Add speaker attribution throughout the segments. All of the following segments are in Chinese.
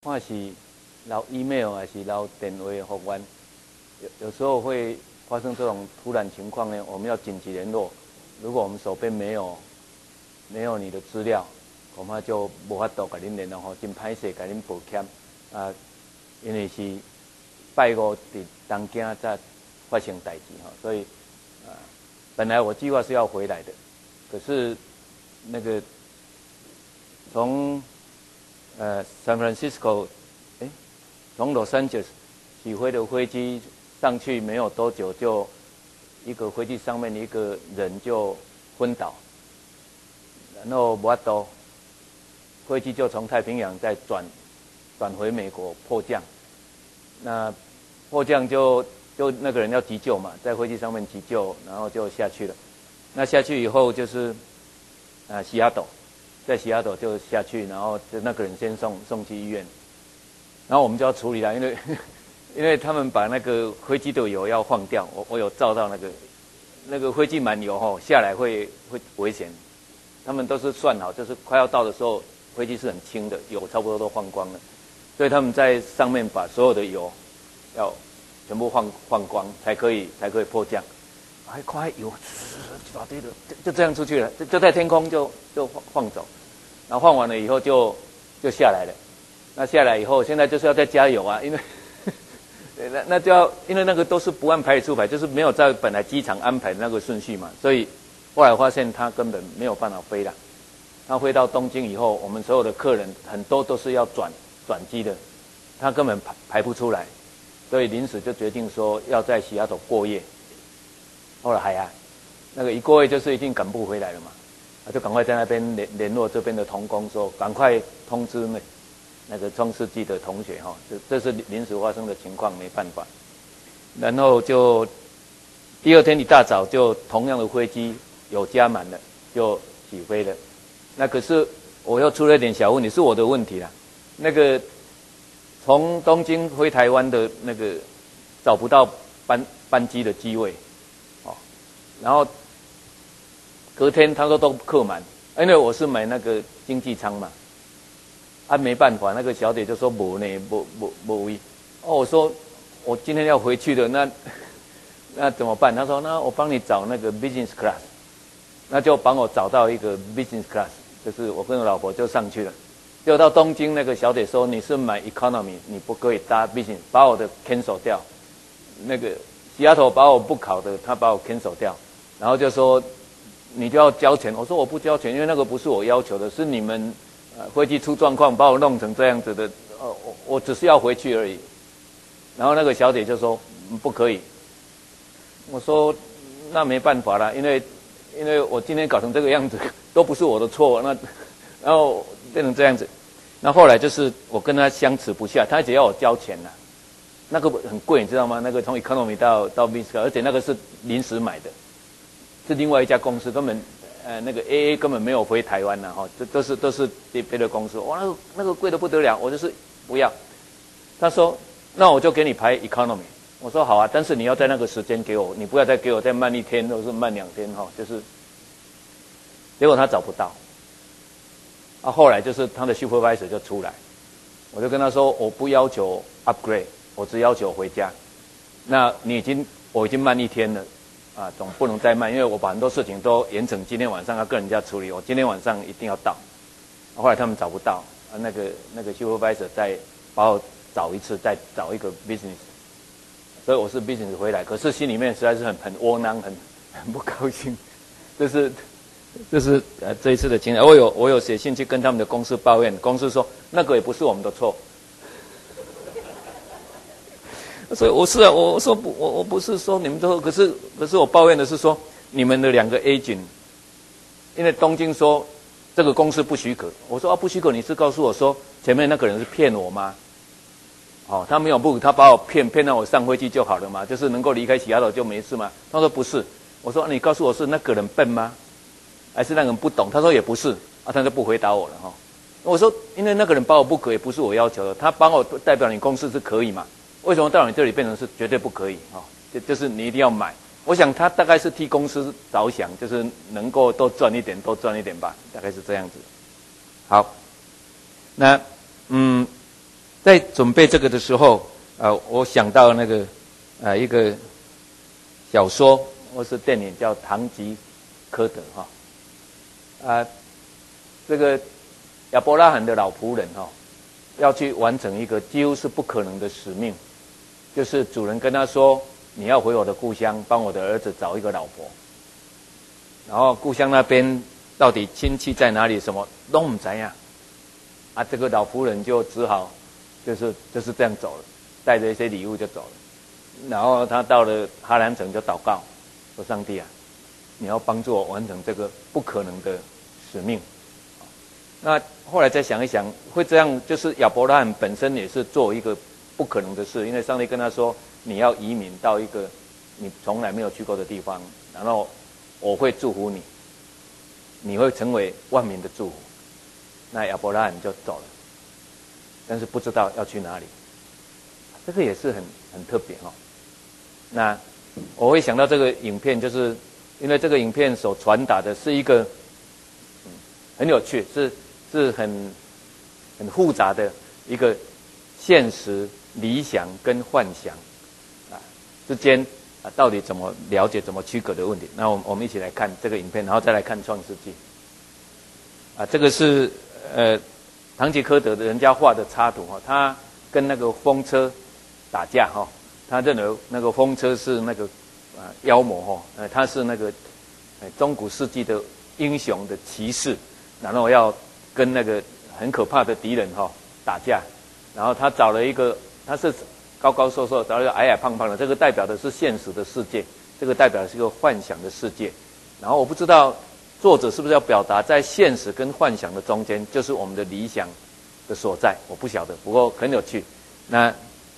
Speaker 1: 看是留 email 还是留电话的服务员，有时候会发生这种突然情况呢，我们要紧急联络。如果我们手边没有你的资料，恐怕就无法度给您联络吼，真歹势给您抱歉啊，因为是拜五伫东京才发生代志哈，所以本来我计划是要回来的，可是那个从San Francisco， 从 Los Angeles 起飞的飞机上去没有多久，就一个飞机上面一个人就昏倒，然后没多，飞机就从太平洋再转回美国迫降。那迫降就那个人要急救嘛，在飞机上面急救，然后就下去了。那下去以后就是西雅图。在西雅图就下去，然后就那个人先送去医院，然后我们就要处理了，因为他们把那个飞机的油要放掉，我有照到那个飞机满油吼，下来会危险，他们都是算好，就是快要到的时候飞机是很轻的，油差不多都放光了，所以他们在上面把所有的油要全部放光才可以迫降。还快油，一大堆的，就这样出去了，就在天空就放走，然后放完了以后就下来了。那下来以后，现在就是要再加油啊，因为那就要，因为那个都是不按牌理出牌，就是没有在本来机场安排的那个顺序嘛，所以后来发现他根本没有办法飞了。他飞到东京以后，我们所有的客人很多都是要转机的，他根本排不出来，所以临时就决定说要在西雅图过夜。后来那个一过夜就是一定赶不回来了嘛，就赶快在那边联络这边的同工说，赶快通知那个中世纪的同学哈，这是临时发生的情况，没办法。然后就第二天一大早就同样的飞机有加满了，就起飞了。那可是我又出了一点小问题，是我的问题啦。那个从东京回台湾的那个找不到班机的机位。然后隔天他说都客满，因为我是买那个经济舱嘛，没办法，那个小姐就说没位。我说我今天要回去的，那怎么办？他说那我帮你找那个 business class， 那就帮我找到一个 business class， 就是我跟我老婆就上去了。结果到东京那个小姐说你是买 economy， 你不可以搭 business， 把我的 cancel 掉。那个西雅图把我不考的，他把我 cancel 掉。然后就说你就要交钱，我说我不交钱，因为那个不是我要求的，是你们飞机出状况把我弄成这样子的，我只是要回去而已。然后那个小姐就说不可以，我说那没办法啦，因为我今天搞成这个样子都不是我的错，然后变成这样子。那后来就是我跟他相持不下，他一直要我交钱啦，那个很贵你知道吗？那个从 economy 到 business， 而且那个是临时买的。是另外一家公司，根本那个 AA 根本没有回台湾呐，这都是别的公司，哇，那个贵得不得了，我就是不要。他说那我就给你排 economy， 我说好啊，但是你要在那个时间给我，你不要再给我再慢一天或是慢2天哈，就是。结果他找不到，后来就是他的 supervisor 就出来，我就跟他说我不要求 upgrade， 我只要求回家。那我已经慢1天了。总不能再慢，因为我把很多事情都延成今天晚上要跟人家处理，我今天晚上一定要到。后来他们找不到，那个 supervisor 再把我找一次，再找一个 business， 所以我是 business 回来，可是心里面实在是很窝囊，很不高兴。这是这一次的经验，我有写信去跟他们的公司抱怨，公司说那个也不是我们的错。所以我说不，我不是说你们都，可是我抱怨的是说你们的2个 agent， 因为东京说这个公司不许可，我说不许可，你是告诉我说前面那个人是骗我吗？他没有不，他把我骗让我上飞机就好了嘛，就是能够离开西雅图就没事嘛。他说不是，我说你告诉我是那个人笨吗？还是那个人不懂？他说也不是，他就不回答我了哈。我说因为那个人把我不可也不是我要求的，他帮我代表你公司是可以嘛？为什么到你这里变成是绝对不可以？就是你一定要买。我想他大概是替公司着想，就是能够多赚一点吧，大概是这样子。好，那在准备这个的时候，我想到那个一个小说或是电影叫《堂吉诃德》哈，这个亚伯拉罕的老仆人哈，要去完成一个几乎是不可能的使命，就是主人跟他说：“你要回我的故乡，帮我的儿子找一个老婆。”然后故乡那边到底亲戚在哪里，什么都不知道啊，这个老仆人就只好就是这样走了，带着一些礼物就走了。然后他到了哈兰城就祷告说：“上帝啊，你要帮助我完成这个不可能的使命。”那后来再想一想，会这样，就是亚伯拉罕本身也是做一个不可能的事，因为上帝跟他说：“你要移民到一个你从来没有去过的地方，然后我会祝福你，你会成为万民的祝福。”那亚伯拉罕就走了，但是不知道要去哪里，这个也是很特别哦。那我会想到这个影片，就是因为这个影片所传达的是一个很有趣，是很复杂的一个现实、理想跟幻想之间到底怎么了解、怎么区隔的问题。那我们一起来看这个影片，然后再来看创世纪。这个是堂吉诃德的人家画的插图哈，他跟那个风车打架哈，他认为那个风车是那个妖魔哈，他是那个中古世纪的英雄的骑士，然后要跟那个很可怕的敌人打架，然后他找了一个，他是高高瘦瘦，找了一个矮矮胖胖的，这个代表的是现实的世界，这个代表的是一个幻想的世界。然后我不知道作者是不是要表达在现实跟幻想的中间，就是我们的理想的所在，我不晓得，不过很有趣。那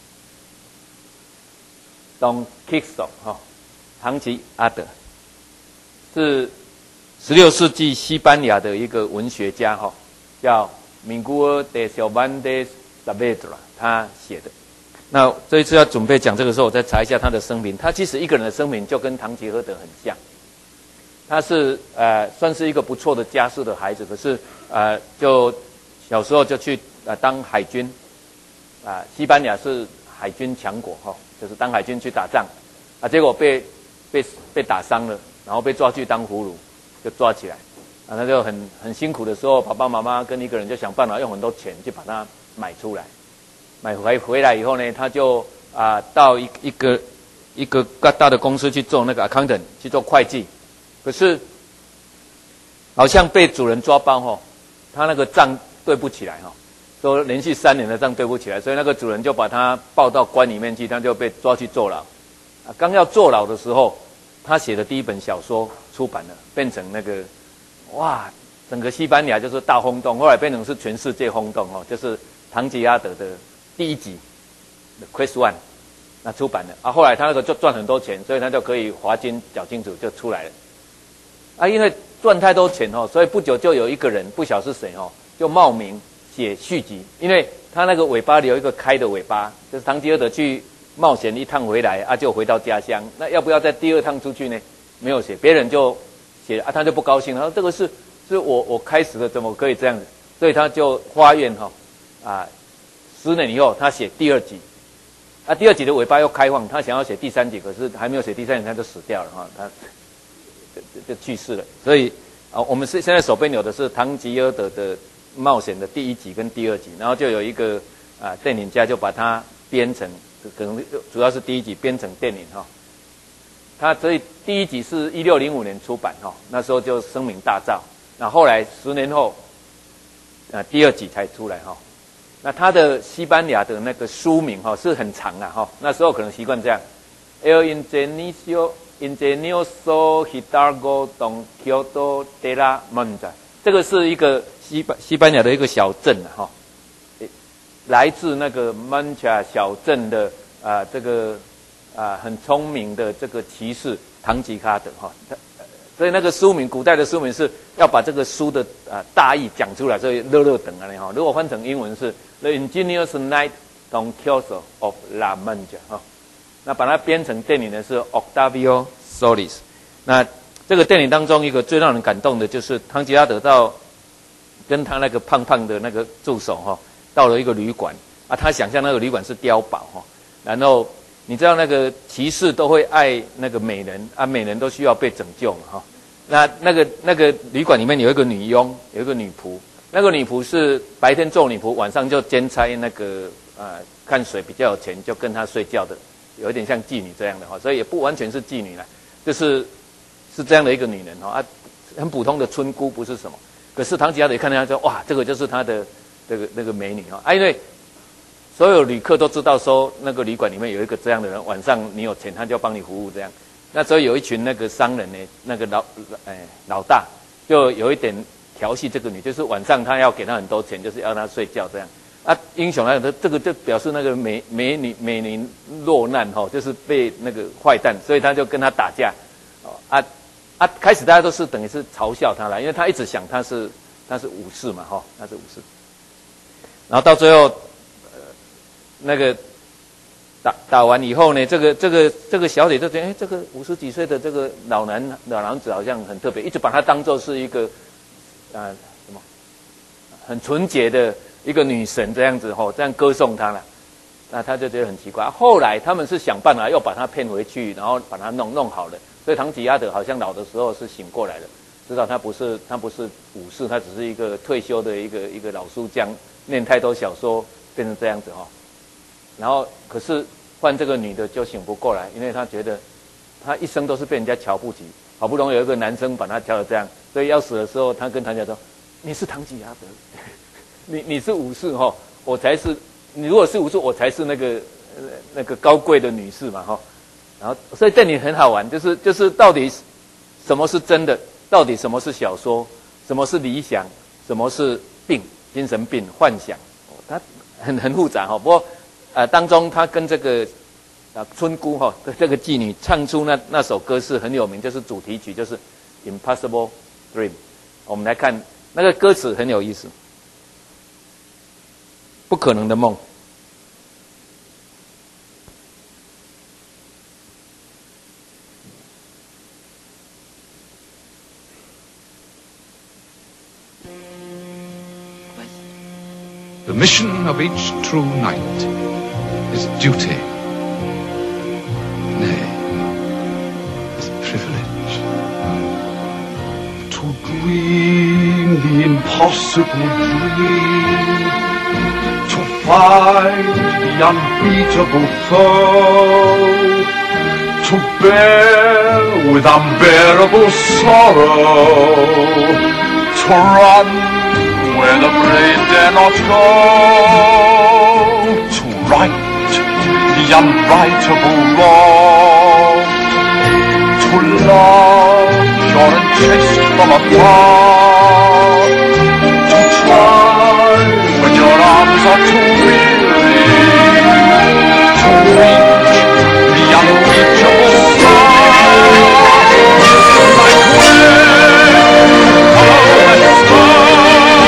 Speaker 1: Don Quixote 堂吉诃德是16世纪西班牙的一个文学家叫Miguel de Cervantes Saavedra 他写的。那这一次要准备讲这个时候，我再查一下他的生平。他其实一个人的生平就跟堂吉诃德很像。他是算是一个不错的家世的孩子，可是就小时候就去当海军西班牙是海军强国就是当海军去打仗结果被打伤了，然后被抓去当俘虏，就抓起来他就很辛苦的时候，爸爸妈妈跟一个人就想办法用很多钱去把它买出来，买回来以后呢，他就到一个大的公司去做那个 accountant 去做会计。可是好像被主人抓包他那个账对不起来说连续3年的账对不起来，所以那个主人就把他抱到关里面去，他就被抓去坐牢。刚要坐牢的时候，他写的第一本小说出版了，变成那个哇，整个西班牙就是大轰动，后来变成是全世界轰动就是堂吉诃德的第1集的 Quiz One 那出版了后来他那个就赚很多钱，所以他就可以划金缴清楚就出来了因为赚太多钱所以不久就有一个人不晓得是谁就冒名写续集，因为他那个尾巴里有一个开的尾巴，就是堂吉诃德去冒险一趟回来就回到家乡，那要不要在第2趟出去呢？没有写，别人就写他就不高兴，他说这个是我开始的，怎么可以这样子？所以他就发愿10年以后他写第2集第2集的尾巴又开放，他想要写第3集，可是还没有写第3集他就死掉了他就去世了。所以我们现在手边有的是堂吉诃德的冒险的第1集跟第2集，然后就有一个电影家就把它编成，可能主要是第1集编成电影他所以第1集是1605年出版那时候就声名大噪。那后来10年后第2集才出来那他的西班牙的那个书名是很长那时候可能习惯这样 El Ingenioso Hidalgo Don Quixote de la Mancha， 这个是一个西班牙的一个小镇来自那个 Mancha 小镇的这个很聪明的这个骑士堂吉诃德所以那个书名，古代的书名是要把这个书的大意讲出来，所以热等如果换成英文是 The Ingenious Knight Don Quixote of La Mancha 那把它编成电影的是 Octavio Solis。那这个电影当中一个最让人感动的就是堂吉诃德跟他那个胖胖的那个助手到了一个旅馆， 啊，他想象那个旅馆是碉堡哈，然后你知道那个骑士都会爱那个美人啊，美人都需要被拯救嘛哈。那个旅馆里面有一个女佣，有一个女仆，那个女仆是白天做女仆，晚上就兼差那个看水比较有钱，就跟她睡觉的，有一点像妓女这样的哈，所以也不完全是妓女啦，就是这样的一个女人哈啊，很普通的村姑不是什么，可是唐吉诃德一看她说哇，这个就是她的那个美女哈啊，因为所有旅客都知道说那个旅馆里面有一个这样的人，晚上你有钱他就帮你服务这样。那所以有一群那个商人呢，那个老大就有一点调戏这个女，就是晚上他要给她很多钱，就是要她睡觉这样。啊，英雄来讲，这个就表示那个美女落难哈，就是被那个坏蛋，所以他就跟他打架。开始大家都是等于是嘲笑他啦，因为他一直想他是武士嘛哈，他是武士。然后到最后，那个打完以后呢，这个小姐就觉得，这个50几岁的这个老男子好像很特别，一直把他当作是一个什么很纯洁的一个女神这样子这样歌颂他了。那他就觉得很奇怪。后来他们是想办法又把他骗回去，然后把他弄好了。所以唐吉诃德好像老的时候是醒过来了，知道他不是武士，他只是一个退休的一个老书匠，念太多小说变成这样子然后可是换这个女的就醒不过来，因为她觉得她一生都是被人家瞧不起，好不容易有一个男生把她瞧得这样，所以要死的时候，她跟唐吉诃德说：“你是唐吉诃德，你是武士我才是，你如果是武士，我才是那个高贵的女士嘛然后所以这里很好玩，就是到底什么是真的，到底什么是小说，什么是理想，什么是精神病幻想，它很复杂不过。当中他跟这个村姑这个妓女唱出那首歌是很有名，就是主题曲，就是 Impossible Dream。我们来看那个歌词很有意思，不可能的梦。
Speaker 2: The mission of each true knight is duty, nay, is privilege. To dream the impossible dream, to find the unbeatable foe, to bear with unbearable sorrow, to run where the brave dare not go, to right the unrightable wrong, to love pure and chaste from afar, to try when your arms are too weary, to reach the unreachable star, like wind, follow the star.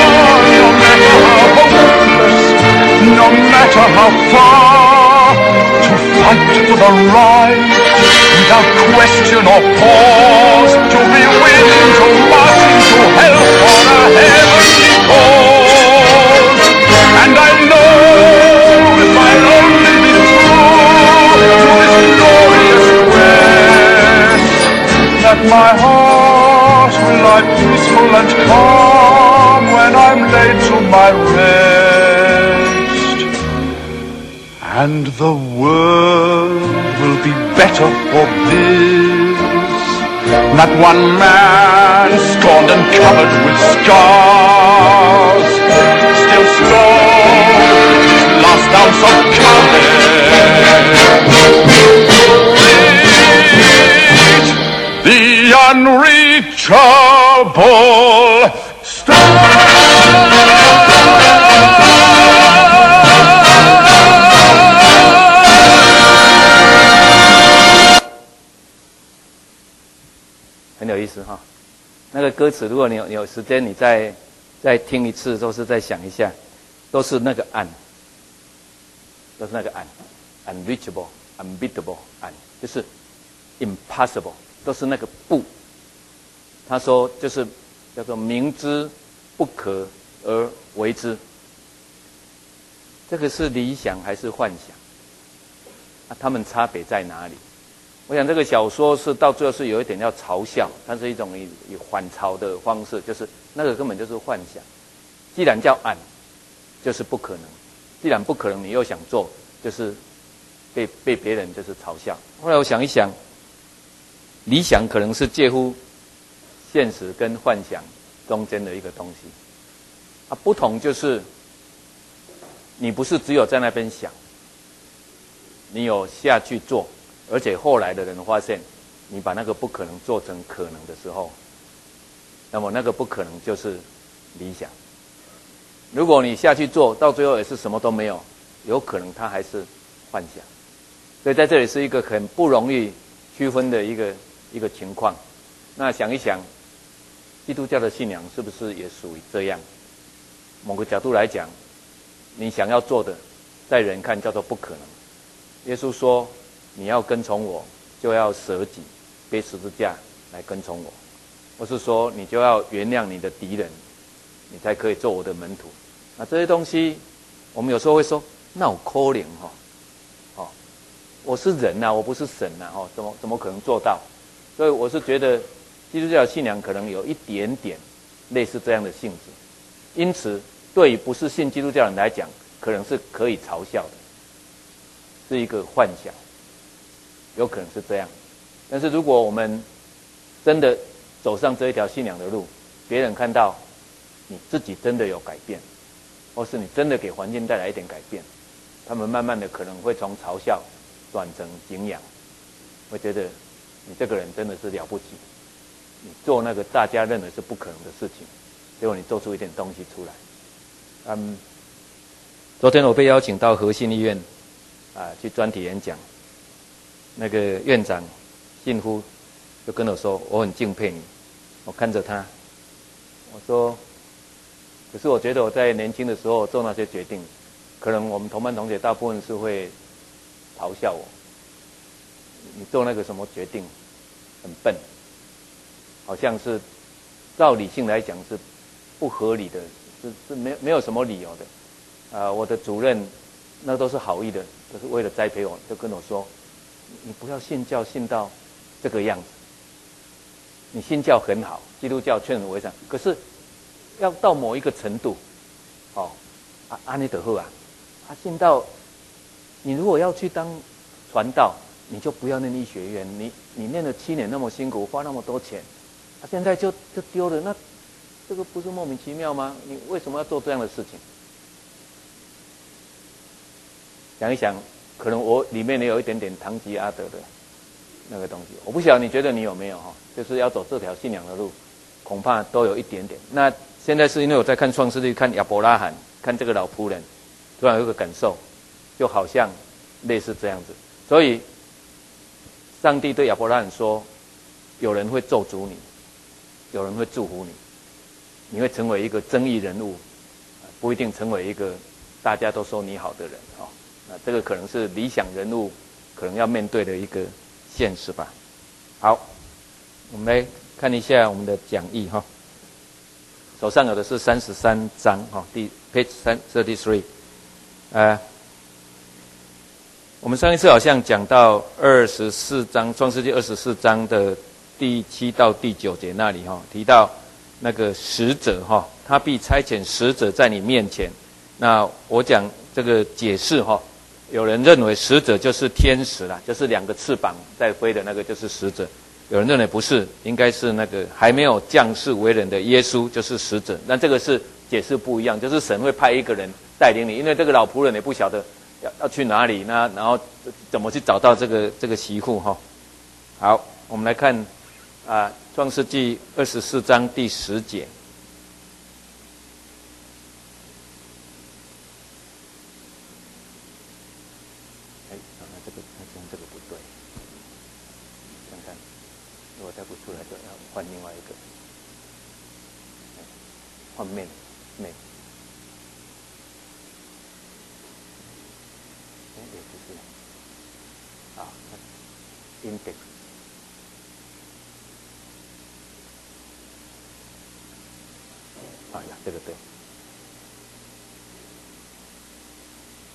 Speaker 2: No matter how far, to fight for the right, without question or pause, to be willing to march into hell for a heavenly cause. And I know if I'll only be true to this glorious quest, that my heart will lie peaceful and calm when I'm laid to my rest. And the world will be better for this, that one man scorned and covered with scars still stole his last ounce of courage. The unreachable star.
Speaker 1: 很有意思那个歌词，如果你有时间，你再听一次，都是再想一下，都是那个unreachable, unbeatable, 就是 impossible， 都是那个不。他说就是叫做明知不可而为之。 这个是理想还是幻想？他们差别在哪里？我想这个小说是到最后是有一点要嘲笑，它是一种以反嘲的方式，就是那个根本就是幻想。既然叫暗，就是不可能；既然不可能，你又想做，就是被别人就是嘲笑。后来我想一想，理想可能是介乎现实跟幻想中间的一个东西。不同就是你不是只有在那边想，你有下去做。而且后来的人发现，你把那个不可能做成可能的时候，那么那个不可能就是理想。如果你下去做到最后也是什么都没有，有可能它还是幻想。所以在这里是一个很不容易区分的一个情况。那想一想，基督教的信仰是不是也属于这样？某个角度来讲，你想要做的，在人看叫做不可能。耶稣说，你要跟从我，就要舍己，背十字架来跟从我。或是说，你就要原谅你的敌人，你才可以做我的门徒。那这些东西，我们有时候会说，那有可能我是人啊，我不是神啊，怎么可能做到？所以我是觉得，基督教的信仰可能有一点点类似这样的性质。因此，对于不是信基督教的人来讲，可能是可以嘲笑的，是一个幻想。有可能是这样，但是如果我们真的走上这一条信仰的路，别人看到你自己真的有改变，或是你真的给环境带来一点改变，他们慢慢的可能会从嘲笑转成敬仰，会觉得你这个人真的是了不起，你做那个大家认为是不可能的事情，结果你做出一点东西出来。昨天我被邀请到和信医院去专题演讲。那个院长信夫就跟我说，我很敬佩你。我看着他，我说，可是我觉得我在年轻的时候做那些决定，可能我们同班同学大部分是会嘲笑我，你做那个什么决定很笨，好像是照理性来讲是不合理的，是没有什么理由的。我的主任那都是好意的，都是为了栽培我，就跟我说，你不要信教信到这个样子。你信教很好，基督教劝人为善，可是要到某一个程度，安尼就好啊。信到你如果要去当传道，你就不要念医学院，你念了7年那么辛苦，花那么多钱，现在就丢了，那这个不是莫名其妙吗？你为什么要做这样的事情？想一想，可能我里面也有一点点堂吉阿德的那个东西，我不晓得你觉得你有没有就是要走这条信仰的路，恐怕都有一点点。那现在是因为我在看创世纪，看亚伯拉罕，看这个老仆人，突然有个感受，就好像类似这样子。所以上帝对亚伯拉罕说，有人会咒诅你，有人会祝福你，你会成为一个争议人物，不一定成为一个大家都说你好的人那这个可能是理想人物可能要面对的一个现实吧。好，我们来看一下我们的讲义手上有的是33章第 page 33。我们上一次好像讲到24章，创世纪24章的第7到第9节那里提到那个使者他必差遣使者在你面前。那我讲这个解释有人认为使者就是天使啦，就是2个翅膀在飞的那个就是使者。有人认为不是，应该是那个还没有降世为人的耶稣就是使者。那这个是解释不一样，就是神会派一个人带领你，因为这个老仆人也不晓得要去哪里，然后怎么去找到这个媳妇好，我们来看创世纪24章第10节。这个不对，看看，如果带不出来，就要换另外一个，换面。也不是index。呀，这个对。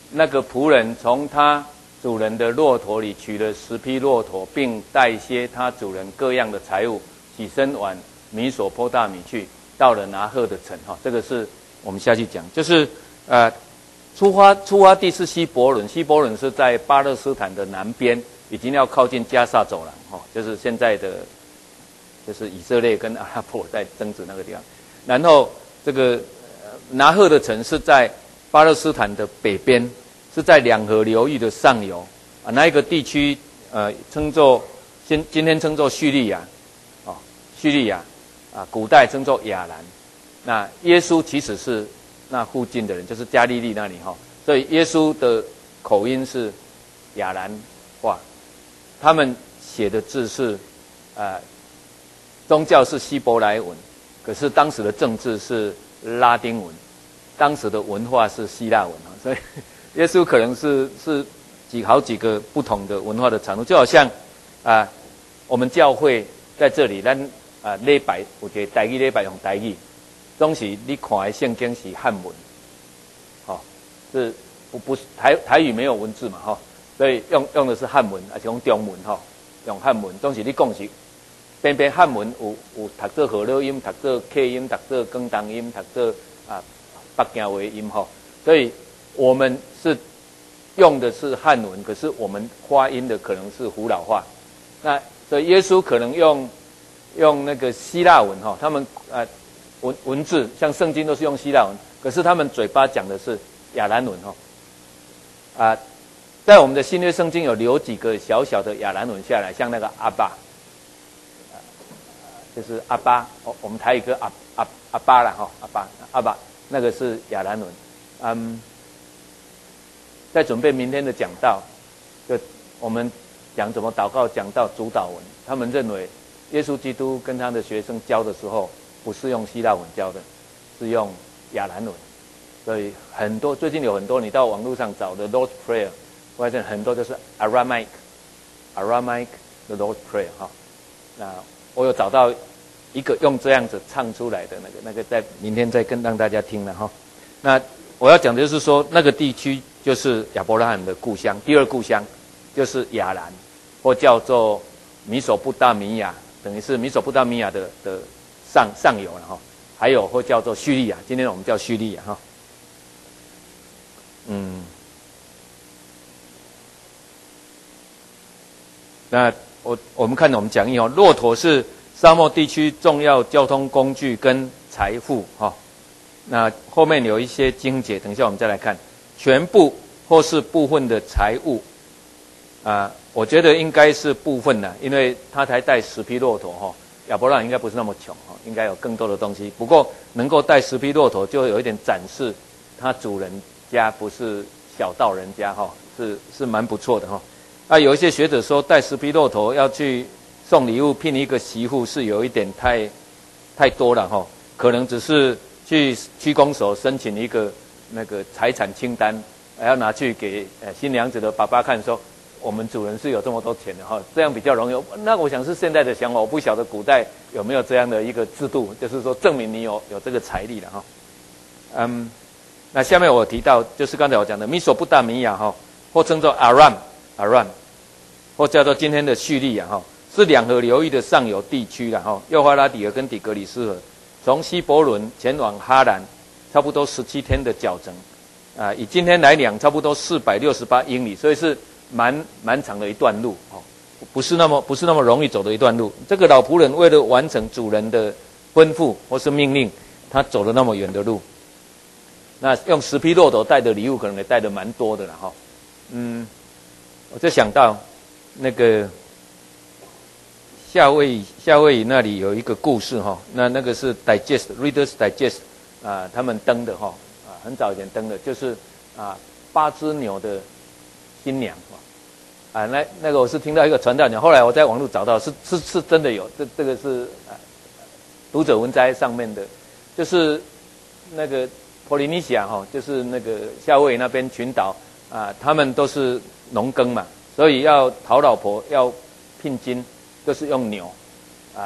Speaker 1: 那个仆人从他主人的骆驼里取了10匹骆驼，并带些他主人各样的财物，起身往米索波大米去，到了拿鹤的城。这个是我们下去讲，就是出发地是希伯伦，希伯伦是在巴勒斯坦的南边，已经要靠近加萨走廊，就是现在的就是以色列跟阿拉伯在争执那个地方。然后这个拿鹤的城是在巴勒斯坦的北边，是在两河流域的上游那一个地区称作今天称作叙利亚叙利亚古代称作亚兰。那耶稣其实是那附近的人，就是加利利那里所以耶稣的口音是亚兰话，他们写的字是宗教是希伯来文，可是当时的政治是拉丁文，当时的文化是希腊文所以耶稣可能是好几个不同的文化的产物，就好像我们教会在这里，咱礼拜有一个台语礼拜用台语，总是你看的圣经是汉文，是不是台语没有文字嘛所以用的是汉文，而且用中文用汉文，总是你讲是偏汉文有读做河洛音，读做客音，读做广东音，读做北京话音所以我们是用的是汉文，可是我们发音的可能是胡老话。那所以耶稣可能用那个希腊文他们文字像圣经都是用希腊文，可是他们嘴巴讲的是亚兰文在我们的新约圣经有留几个小小的亚兰文下来，像那个阿爸就是阿巴，我们台语个阿巴啦阿巴那个是亚兰文。在准备明天的讲道，就我们讲怎么祷告，讲到主导文，他们认为耶稣基督跟他的学生教的时候，不是用希腊文教的，是用亚兰文。所以最近有很多你到网络上找的 Lord's Prayer， 发现很多就是 Aramaic 的 Lord's Prayer 那我有找到一个用这样子唱出来的那个在明天再让大家听了那我要讲的就是说，那个地区就是亚伯拉罕的故乡，第二故乡就是亚兰，或叫做米索不达米亚，等于是米索不达米亚的上游了还有或叫做叙利亚，今天我们叫叙利亚那我们看我们讲义骆驼是沙漠地区重要交通工具跟财富那后面有一些经节，等一下我们再来看。全部或是部分的财物我觉得应该是部分的，因为他才带10匹骆驼亚伯拉罕应该不是那么穷应该有更多的东西。不过能够带10匹骆驼，就有一点展示他主人家不是小道人家是蛮不错的有一些学者说带10匹骆驼要去送礼物聘一个媳妇是有一点太多了可能只是去区公所申请一个那个财产清单，要拿去给新娘子的爸爸看，说我们主人是有这么多钱的这样比较容易。那我想是现在的想法，我不晓得古代有没有这样的一个制度，就是说证明你有这个财力了那下面我提到就是刚才我讲的米索不达米亚或称作 Aram， 或叫做今天的叙利亚是两河流域的上游地区了幼发拉底河跟底格里斯河，从希伯伦前往哈兰差不多17天的脚程以今天来讲差不多468英里，所以是蛮长的一段路不是那么容易走的一段路。这个老仆人为了完成主人的吩咐或是命令，他走了那么远的路。那用10匹骆驼带的礼物可能也带的蛮多的了我就想到那个夏威夷那里有一个故事那个是 Reader's Digest 他们登的很早以前登的，就是8只牛的新娘那个我是听到一个传道讲，后来我在网络找到是真的有，这个是读者文摘上面的，就是那个波利尼西亚就是那个夏威夷那边群岛他们都是农耕嘛，所以要讨老婆要聘金，就是用牛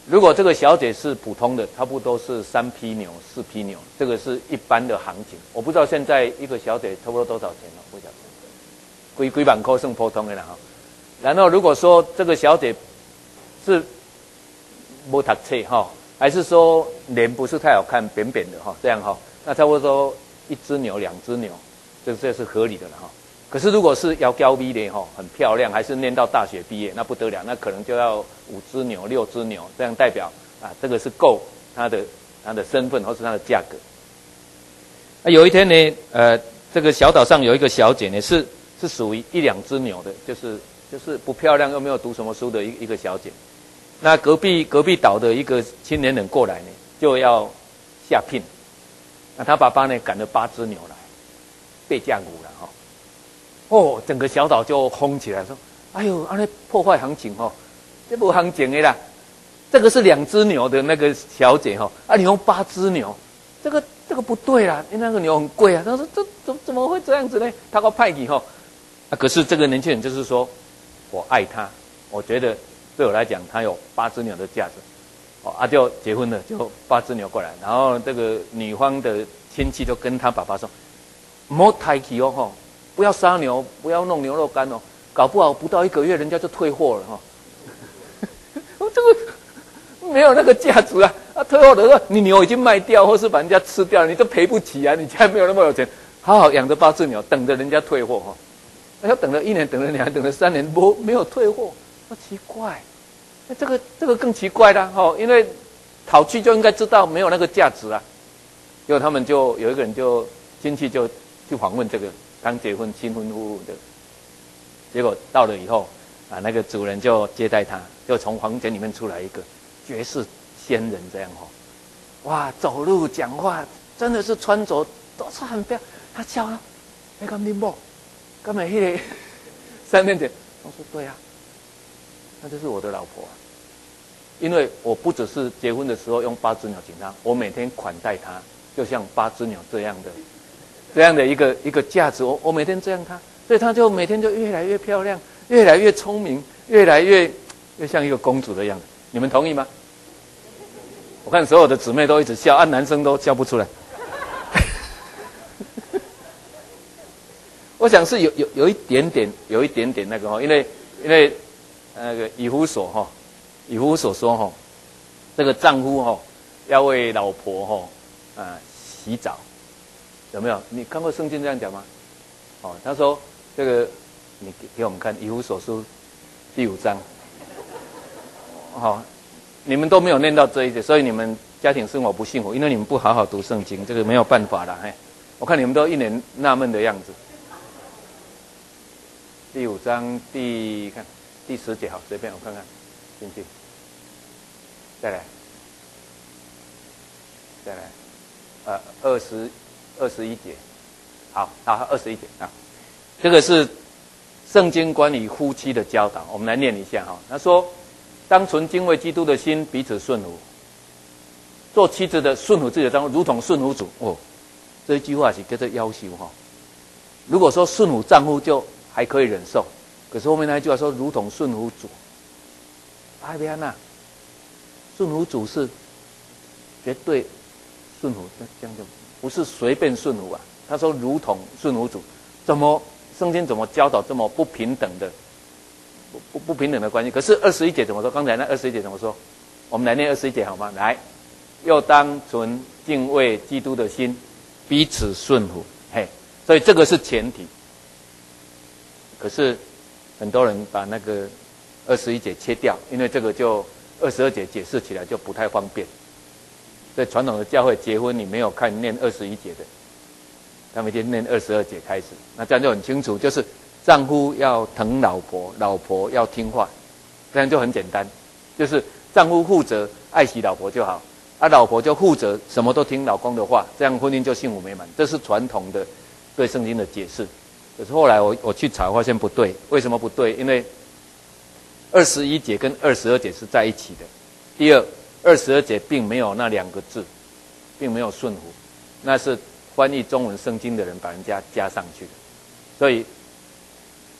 Speaker 1: 如果这个小姐是普通的，差不多是3匹牛、4匹牛，这个是一般的行情。我不知道现在一个小姐差不多多少钱了，不晓得。几万块算普通的啦哈。然后如果说这个小姐是没读册哈，还是说脸不是太好看，扁扁的哈，这样哈，那差不多说1只牛、2只牛，这是合理的了哈。可是如果是要高 V 的哈，很漂亮，还是念到大学毕业，那不得了，那可能就要5只牛、6只牛，这样代表啊，这个是够他的身份或是他的价格。有一天呢，这个小岛上有一个小姐呢，是属于1、2只牛的，就是不漂亮又没有读什么书的一个小姐。那隔壁岛的一个青年人过来呢，就要下聘。那他爸爸呢赶了8只牛来，备价股了哈。哦，整个小岛就轰起来，说：“哎呦，啊那破坏行情哦，这不行情的啦。这个是2只牛的那个小姐哈，啊你用8只牛，这个不对啦，因为那个牛很贵啊。”他说：“这怎么会这样子呢？”他说：“派你哈。”啊，可是这个年轻人就是说，我爱他，我觉得对我来讲，他有8只牛的价值。哦，啊就结婚了，就8只牛过来，然后这个女方的亲戚就跟他爸爸说：“莫抬起哦吼。不要杀牛，不要弄牛肉干哦，搞不好不到1个月人家就退货了哈。这个没有那个价值啊！啊，退货的时候你牛已经卖掉，或是把人家吃掉了，你都赔不起啊！你家没有那么有钱，好好养着8只牛，等着人家退货哈。要等了1年，等了2年，等了3年，没有退货，那奇怪。那这个更奇怪啦哈，因为讨去就应该知道没有那个价值啊。结果他们就有一个人就亲戚就去访问这个。刚结婚新婚夫妇的，结果到了以后啊，那个主人就接待他，就从房间里面出来一个绝世仙人这样哈，哇，走路讲话真的是穿着都是很漂亮。他笑了，你看你某，根本那个3年前，我说对啊，那就是我的老婆啊，因为我不只是结婚的时候用8只牛请她，我每天款待她，就像8只牛这样的一个价值，我每天这样她，所以她就每天就越来越漂亮，越来越聪明，越来越像一个公主的样子。你们同意吗？我看所有的姊妹都一直笑，男生都笑不出来。我想是有一点点那个哈，因为那个以弗所说哈，这个丈夫哈要为老婆哈洗澡。有没有？你看过圣经这样讲吗？哦，他说这个，你给我们看以弗所书第5章。好，你们都没有念到这一节，所以你们家庭生活不幸福，因为你们不好好读圣经，这个没有办法啦。嘿，我看你们都一脸纳闷的样子。第5章第10节，好，随便我看看，进去，再来21节，好，21节啊，这个是圣经关于夫妻的教导，我们来念一下哈。他说：“当存敬畏基督的心，彼此顺服。做妻子的顺服自己的丈夫，如同顺服主。”哦，这一句话是叫做要求哈。如果说顺服丈夫就还可以忍受，可是后面那一句话说如同顺服主，阿别安娜，顺服主是绝对顺服，这样就不是随便顺服啊。他说如同顺服主，圣经怎么教导这么不平等的不平等的关系？可是21节怎么说？刚才那21节怎么说？我们来念21节好吗？来，又当存敬畏基督的心，彼此顺服。嘿，所以这个是前提。可是很多人把那个21节切掉，因为这个就22节解释起来就不太方便。所以传统的教会结婚，你没有看念21节的，他们就念22节开始，那这样就很清楚，就是丈夫要疼老婆，老婆要听话，这样就很简单，就是丈夫负责爱惜老婆就好，老婆就负责什么都听老公的话，这样婚姻就幸福美满。这是传统的对圣经的解释。可是后来我去查发现不对，为什么不对？因为21节跟22节是在一起的。第二，22节并没有那2个字，并没有顺服，那是翻译中文圣经的人把人家加上去的。所以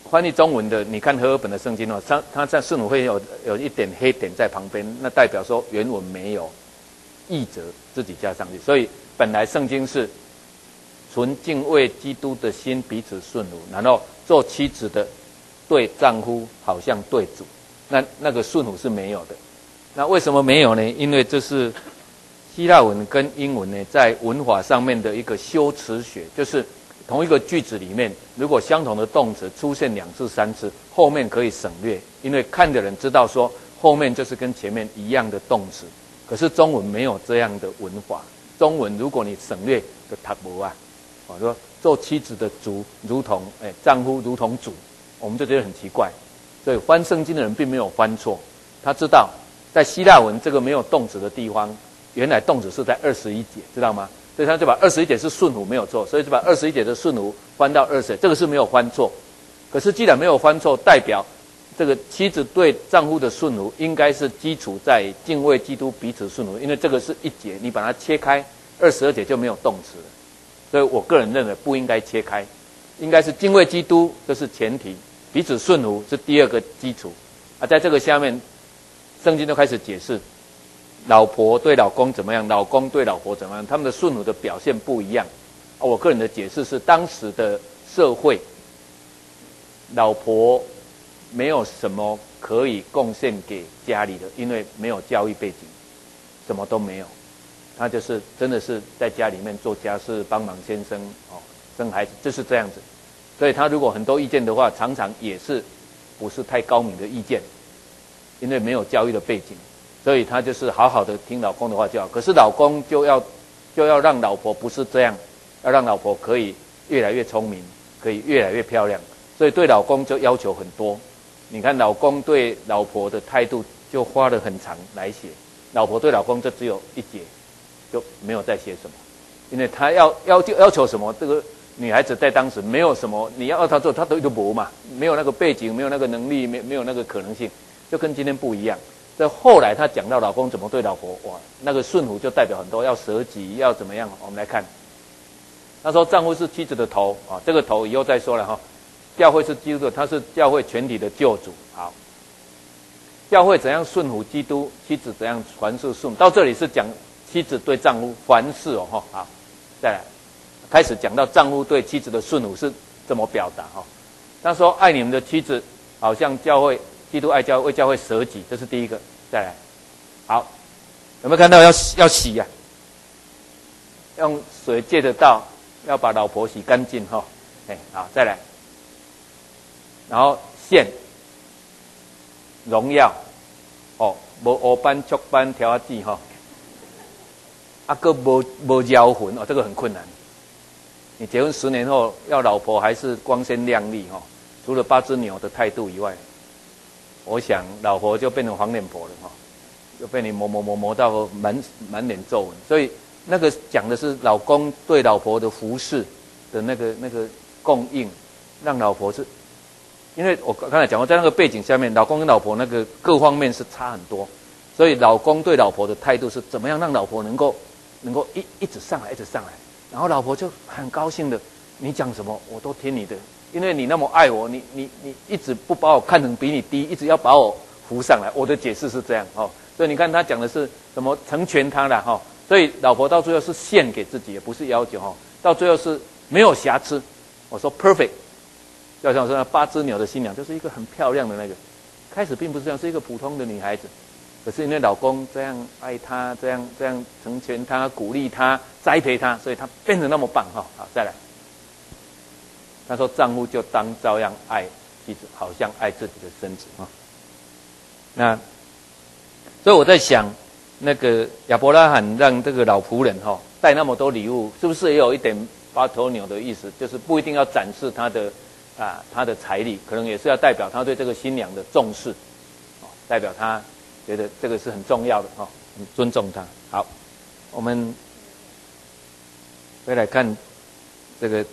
Speaker 1: 翻译中文的，你看和合本的圣经哦，它在顺服会有一点黑点在旁边，那代表说原文没有译者自己加上去，所以本来圣经是存敬畏基督的心彼此顺服，然后做妻子的对丈夫好像对主，那个顺服是没有的。那为什么没有呢？因为这是希腊文跟英文呢在文法上面的一个修辞学，就是同一个句子里面，如果相同的动词出现2次3次，后面可以省略，因为看的人知道说后面就是跟前面一样的动词。可是中文没有这样的文法，中文如果你省略就读不啊，说做妻子的主如同丈夫如同主，我们就觉得很奇怪。所以翻圣经的人并没有翻错，他知道在希腊文这个没有动词的地方，原来动词是在21节，知道吗？所以他就把21节是顺服没有错，所以就把21节的顺服翻到20节，这个是没有翻错。可是既然没有翻错，代表这个妻子对丈夫的顺服应该是基础在敬畏基督彼此顺服，因为这个是一节，你把它切开，22节就没有动词了。所以我个人认为不应该切开，应该是敬畏基督，这是前提，彼此顺服是第二个基础。在这个下面，圣经就开始解释。老婆对老公怎么样？老公对老婆怎么样？他们的顺服的表现不一样。我个人的解释是，当时的社会，老婆没有什么可以贡献给家里的，因为没有教育背景，什么都没有。她就是真的是在家里面做家事，帮忙先生生孩子，就是这样子。所以她如果很多意见的话，常常也是不是太高明的意见，因为没有教育的背景。所以他就是好好的听老公的话就好，可是老公就要让老婆不是这样，要让老婆可以越来越聪明，可以越来越漂亮，所以对老公就要求很多。你看老公对老婆的态度就花了很长来写，老婆对老公就只有1节，就没有再写什么，因为他要求什么，这个女孩子在当时没有什么，你要她做，她都没嘛，没有那个背景，没有那个能力，没有那个可能性，就跟今天不一样。这后来他讲到老公怎么对老婆，哇，那个顺服就代表很多，要舍己，要怎么样？我们来看，他说丈夫是妻子的头啊，这个头以后再说了哈。教会是基督，他是教会全体的救主。好，教会怎样顺服基督，妻子怎样凡事顺。到这里是讲妻子对丈夫凡事哦哈。好，再来开始讲到丈夫对妻子的顺服是怎么表达哈。他说爱你们的妻子，好像教会。基督爱教会，为教会舍己，这是第一个。再来，好，有没有看到要洗啊？用水借得到，要把老婆洗干净哈。好，再来，然后献荣耀无黑斑、雀斑、条子哈，个无妖魂这个很困难。你结婚10年后，要老婆还是光鲜亮丽哈，除了8只牛的态度以外。我想老婆就变成黄脸婆了哈，就被你磨到满脸皱纹。所以那个讲的是老公对老婆的服侍的那个供应，让老婆是，因为我刚才讲过，在那个背景下面，老公跟老婆那个各方面是差很多，所以老公对老婆的态度是怎么样让老婆能够一直上来，然后老婆就很高兴的，你讲什么我都听你的。因为你那么爱我，你一直不把我看成比你低，一直要把我扶上来。我的解释是这样所以你看他讲的是什么成全他啦所以老婆到最后是献给自己，也不是要求到最后是没有瑕疵。我说 perfect， 就像说8只牛的新娘，就是一个很漂亮的那个。开始并不是这样，是一个普通的女孩子，可是因为老公这样爱她，这样成全她，鼓励她，栽培她，所以她变成那么棒好，再来。他说丈夫就当照样爱妻子，好像爱自己的身子那所以我在想，那个亚伯拉罕让这个老仆人带那么多礼物，是不是也有一点8头牛的意思？就是不一定要展示他的财力，可能也是要代表他对这个新娘的重视代表他觉得这个是很重要的很尊重他。好，我们回来看这个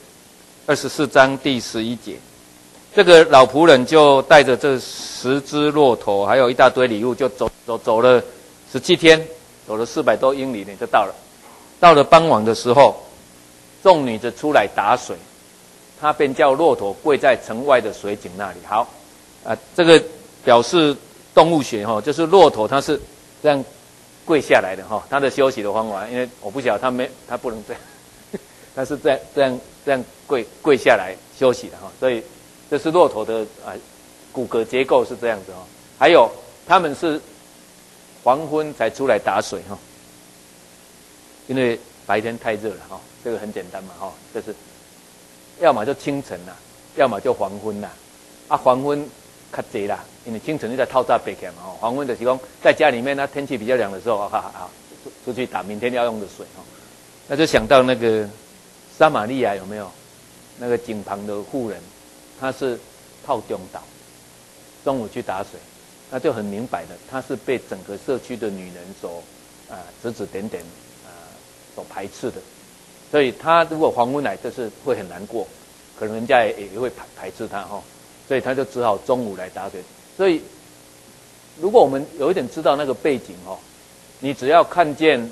Speaker 1: 24章第11节，这个老仆人就带着这10只骆驼，还有一大堆礼物，就走了17天，走了400多英里呢，就到了。到了傍晚的时候，众女子出来打水， 他便叫骆驼跪在城外的水井那里。好，这个表示动物学哈，就是骆驼它是这样跪下来的哈，它的休息的方法，因为我不晓得它不能这样，它是这样跪下来休息的哈，所以这是骆驼的骨骼结构是这样子哈。还有他们是黄昏才出来打水哈，因为白天太热了哈，这个很简单嘛哈，就是要么就清晨啦，要么就黄昏啦。黄昏较济啦，因为清晨你在透早爬起来嘛，黄昏就是讲在家里面，那天气比较凉的时候，出去打明天要用的水哈。那就想到那个撒玛利亚有没有？那个井旁的妇人，她是泡中岛，中午去打水，那就很明白的，她是被整个社区的女人所指指点点所排斥的，所以她如果黄昏来，就是会很难过，可能人家也会排斥她哈。所以他就只好中午来打水。所以，如果我们有一点知道那个背景哦，你只要看见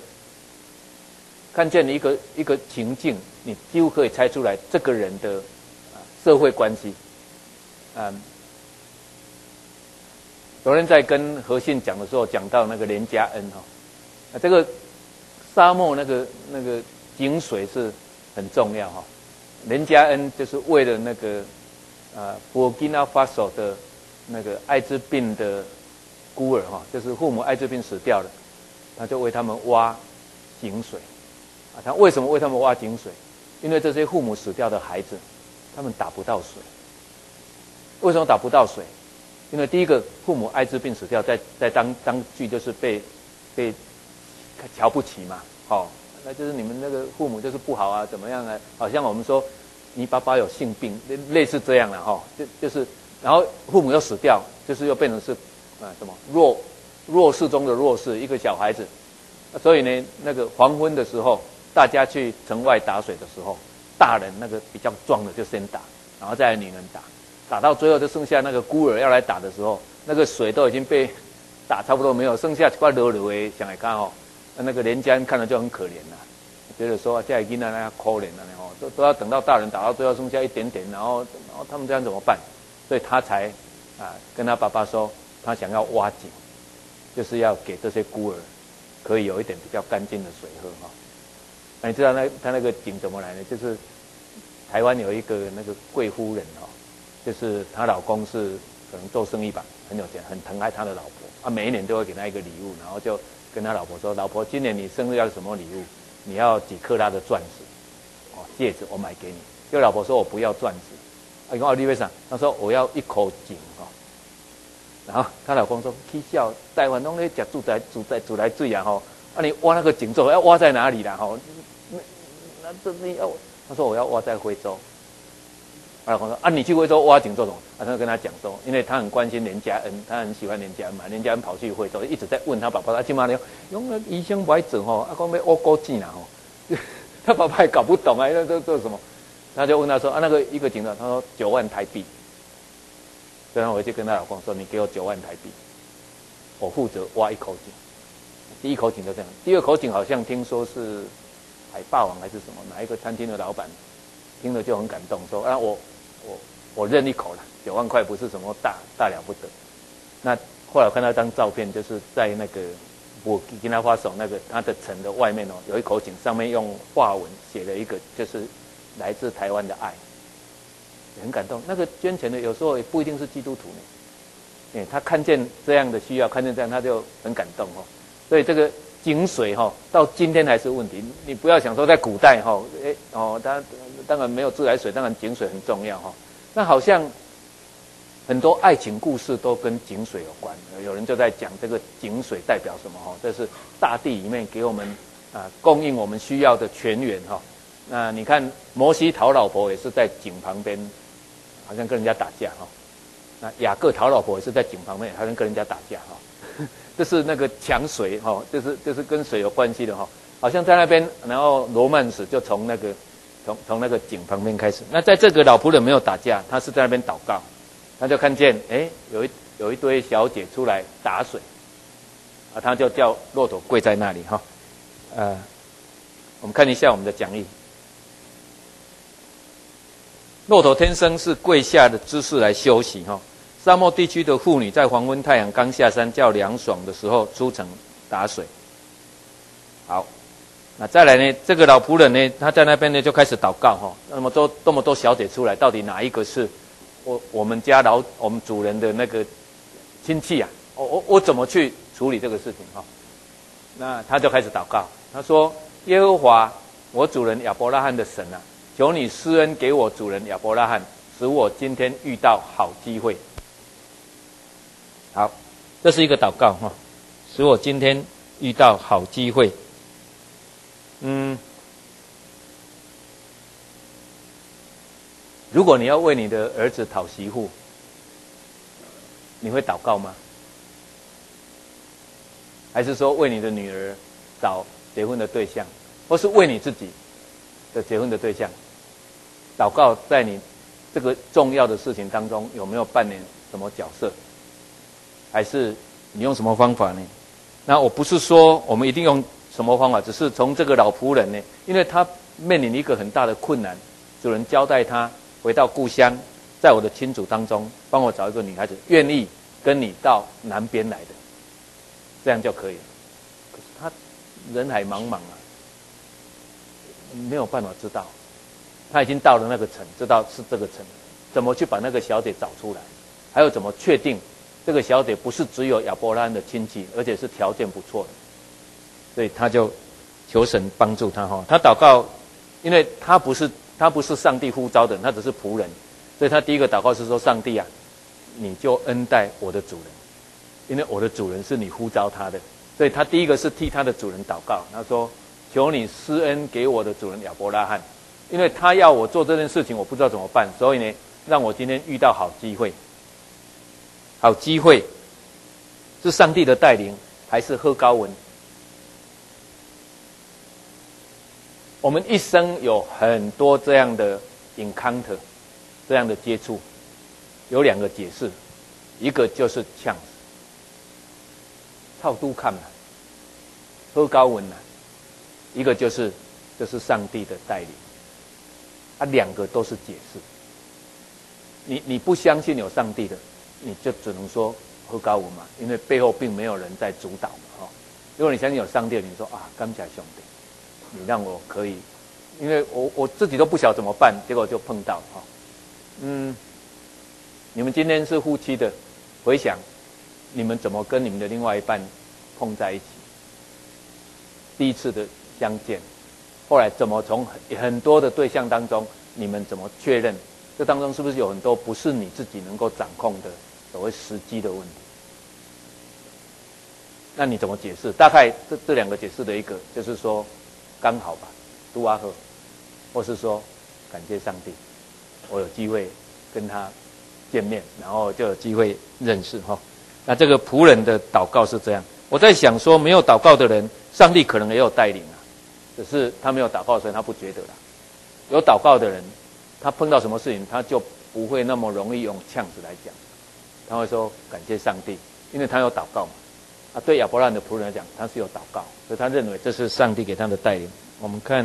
Speaker 1: 一个情境，你几乎可以猜出来这个人的社会关系。昨天在跟何信讲的时候，讲到那个连家恩哈，这个沙漠那个井水是很重要哈。连家恩就是为了那个。布基纳法索的那个艾滋病的孤儿哈，就是父母艾滋病死掉了，他就为他们挖井水。他为什么为他们挖井水？因为这些父母死掉的孩子，他们打不到水。为什么打不到水？因为第一个，父母艾滋病死掉，在当句就是被瞧不起嘛，那就是你们那个父母就是不好啊，怎么样啊？好像我们说。你爸爸有性病，类似这样了哈，就是，然后父母又死掉，就是又变成是什么弱势中的弱势一个小孩子，所以呢，那个黄昏的时候，大家去城外打水的时候，大人那个比较壮的就先打，然后再来女人打到最后就剩下那个孤儿要来打的时候，那个水都已经被打差不多没有，剩下一块流的，想来看哦，那个连家人看了就很可怜了。觉得说这囡仔那可怜了都要等到大人打到最后剩下一点点，然后他们这样怎么办？所以他才跟他爸爸说，他想要挖井，就是要给这些孤儿可以有一点比较干净的水喝哈。那你知道他那个井怎么来呢？就是台湾有一个那个贵夫人就是她老公是可能做生意吧，很有钱，很疼爱他的老婆每一年都会给他一个礼物，然后就跟他老婆说，老婆今年你生日要什么礼物？你要几克拉的钻石，戒指我买给你。就老婆说我不要钻石，你说你为啥？他说我要一口井然后她老公说，起笑，台湾拢咧吃自来水你挖那个井之后要挖在哪里啦那这你要，他说我要挖在非洲。老公说你去非洲挖井做什么？他就跟他讲说，因为他很关心连家恩，他很喜欢连家恩嘛，连家恩跑去非洲，一直在问他爸爸，今嘛用那医生不爱整讲要挖高井啦他爸爸也搞不懂那做什么？他就问他说那个一个井呢？他说9万台币。然后回去跟他老公说，你给我9万台币，我负责挖一口井。第一口井就这样，第二口井好像听说是海霸王还是什么哪一个餐厅的老板，听了就很感动，说我认一口了，9万块不是什么大了不得。那后来我看到一张照片，就是在那个布基纳法索那个它的城的外面有一口井，上面用法文写了一个，就是来自台湾的爱，也很感动。那个捐钱的有时候也不一定是基督徒呢，他看见这样的需要，看见这样他就很感动所以这个井水到今天还是问题。你不要想说在古代当然没有自来水，当然井水很重要那好像很多爱情故事都跟井水有关。有人就在讲这个井水代表什么这是大地里面给我们供应我们需要的泉源那你看摩西讨老婆也是在井旁边，好像跟人家打架那雅各讨老婆也是在井旁边，好像跟人家打架这是那个抢水就是跟水有关系的好像在那边，然后罗曼史就从那个井旁边开始。那在这个老仆人没有打架，他是在那边祷告，他就看见有一堆小姐出来打水他就叫骆驼跪在那里我们看一下我们的讲义。 骆驼天生是跪下的姿势来休息哈。沙漠地区的妇女在黄昏太阳刚下山较凉爽的时候出城打水。好，那再来呢？这个老仆人呢，他在那边呢就开始祷告哈。那么这么多小姐出来，到底哪一个是我们家我们主人的那个亲戚啊？我怎么去处理这个事情哈？那他就开始祷告，他说：耶和华，我主人亚伯拉罕的神啊，求你施恩给我主人亚伯拉罕，使我今天遇到好机会。好，这是一个祷告哈，使我今天遇到好机会。如果你要为你的儿子讨媳妇，你会祷告吗？还是说为你的女儿找结婚的对象，或是为你自己的结婚的对象？祷告在你这个重要的事情当中有没有扮演什么角色？还是你用什么方法呢？那我不是说我们一定用什么方法，只是从这个老仆人呢，因为他面临一个很大的困难，主人交代他回到故乡，在我的亲族当中帮我找一个女孩子，愿意跟你到南边来的，这样就可以了。可是他人海茫茫啊，没有办法知道，他已经到了那个城，知道是这个城，怎么去把那个小姐找出来，还有怎么确定这个小姐不是只有亚伯拉罕的亲戚，而且是条件不错的，所以他就求神帮助他哈。他祷告，因为他不是上帝呼召的，他只是仆人，所以他第一个祷告是说：上帝啊，你就恩待我的主人，因为我的主人是你呼召他的，所以他第一个是替他的主人祷告。他说：求你施恩给我的主人亚伯拉罕，因为他要我做这件事情，我不知道怎么办，所以呢，让我今天遇到好机会。好机会是上帝的带领，还是喝高文？我们一生有很多这样的 encounter， 这样的接触，有两个解释，一个就是 chance， 操都看了，喝高文了，一个就是上帝的带领，两个都是解释。你不相信有上帝的，你就只能说喝高文嘛，因为背后并没有人在主导嘛。如果你相信有上帝，你说啊，感谢兄弟，你让我可以，因为我自己都不晓得怎么办，结果就碰到哈。你们今天是夫妻的，回想你们怎么跟你们的另外一半碰在一起，第一次的相见，后来怎么从很多的对象当中，你们怎么确认？这当中是不是有很多不是你自己能够掌控的所谓时机的问题？那你怎么解释？大概这两个解释的一个就是说刚好吧，都阿赫，或是说感谢上帝，我有机会跟他见面，然后就有机会认识哈。那这个仆人的祷告是这样。我在想说，没有祷告的人，上帝可能也有带领啊，只是他没有祷告，所以他不觉得啦。有祷告的人，他碰到什么事情，他就不会那么容易用呛子来讲，他会说感谢上帝，因为他有祷告嘛。对亚伯拉罕的仆人来讲，他是有祷告，所以他认为这是上帝给他的带领。我们看，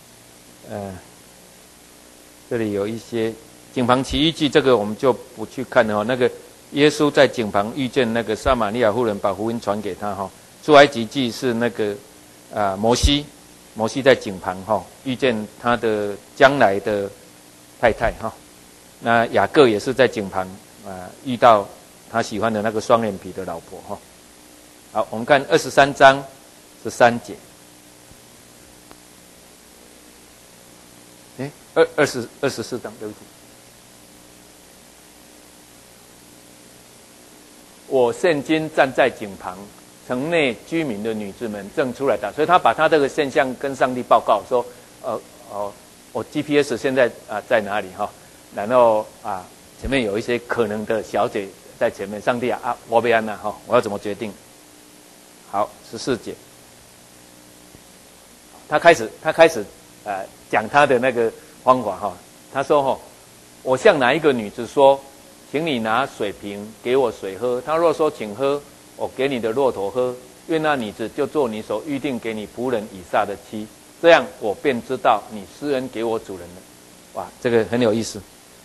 Speaker 1: 这里有一些井旁奇遇记，这个我们就不去看了哈。那个耶稣在井旁遇见那个撒玛利亚妇人，把福音传给他哈。出埃及记是那个摩西在井旁哈遇见他的将来的太太哈。那雅各也是在井旁遇到他喜欢的那个双脸皮的老婆哈。好，我们看23章13节。24章，对不起。我现今站在井旁，城内居民的女子们正出来打，所以他把他这个现象跟上帝报告说，我 GPS 现在在哪里哈？然后前面有一些可能的小姐在前面，上帝我被安了哈，我要怎么决定？好，14节，他开始讲他的那个方法哈。他说我向哪一个女子说，请你拿水瓶给我水喝。他若说请喝，我给你的骆驼喝，愿那女子就做你所预定给你仆人以撒的妻，这样我便知道你施恩给我主人了。哇，这个很有意思。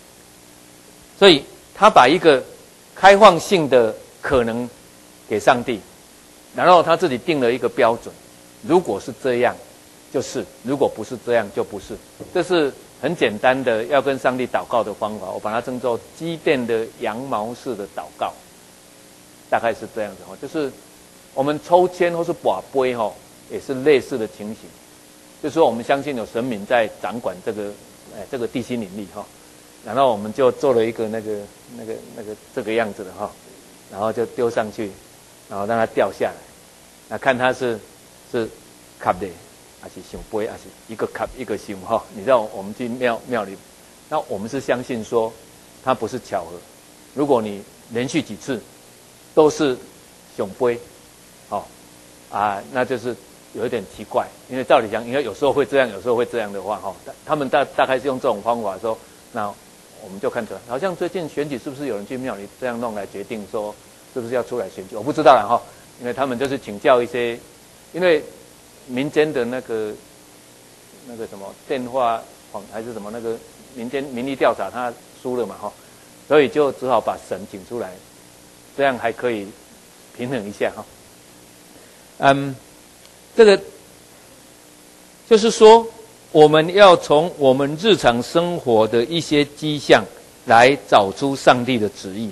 Speaker 1: 所以他把一个开放性的可能给上帝，然后他自己定了一个标准，如果是这样就是，如果不是这样就不是。这是很简单的要跟上帝祷告的方法，我把它称作基甸的羊毛式的祷告，大概是这样子，就是我们抽签或是拔杯也是类似的情形，就是说我们相信有神明在掌管这个地心引力然后我们就做了一个那个这个样子的然后就丢上去，然后让它掉下来，那看它是卡的还是想杯，还是一个卡一个想你知道我们去庙里，那我们是相信说它不是巧合，如果你连续几次都是想杯那就是有一点奇怪，因为照理讲应该有时候会这样，有时候会这样的话他们大概是用这种方法说，那我们就看出来，好像最近选举是不是有人去庙里这样弄来决定说是不是要出来选举，我不知道啦因为他们就是请教一些，因为民间的那个什么电话还是什么那个民间民意调查他输了嘛所以就只好把神请出来，这样还可以平衡一下这个就是说我们要从我们日常生活的一些迹象来找出上帝的旨意。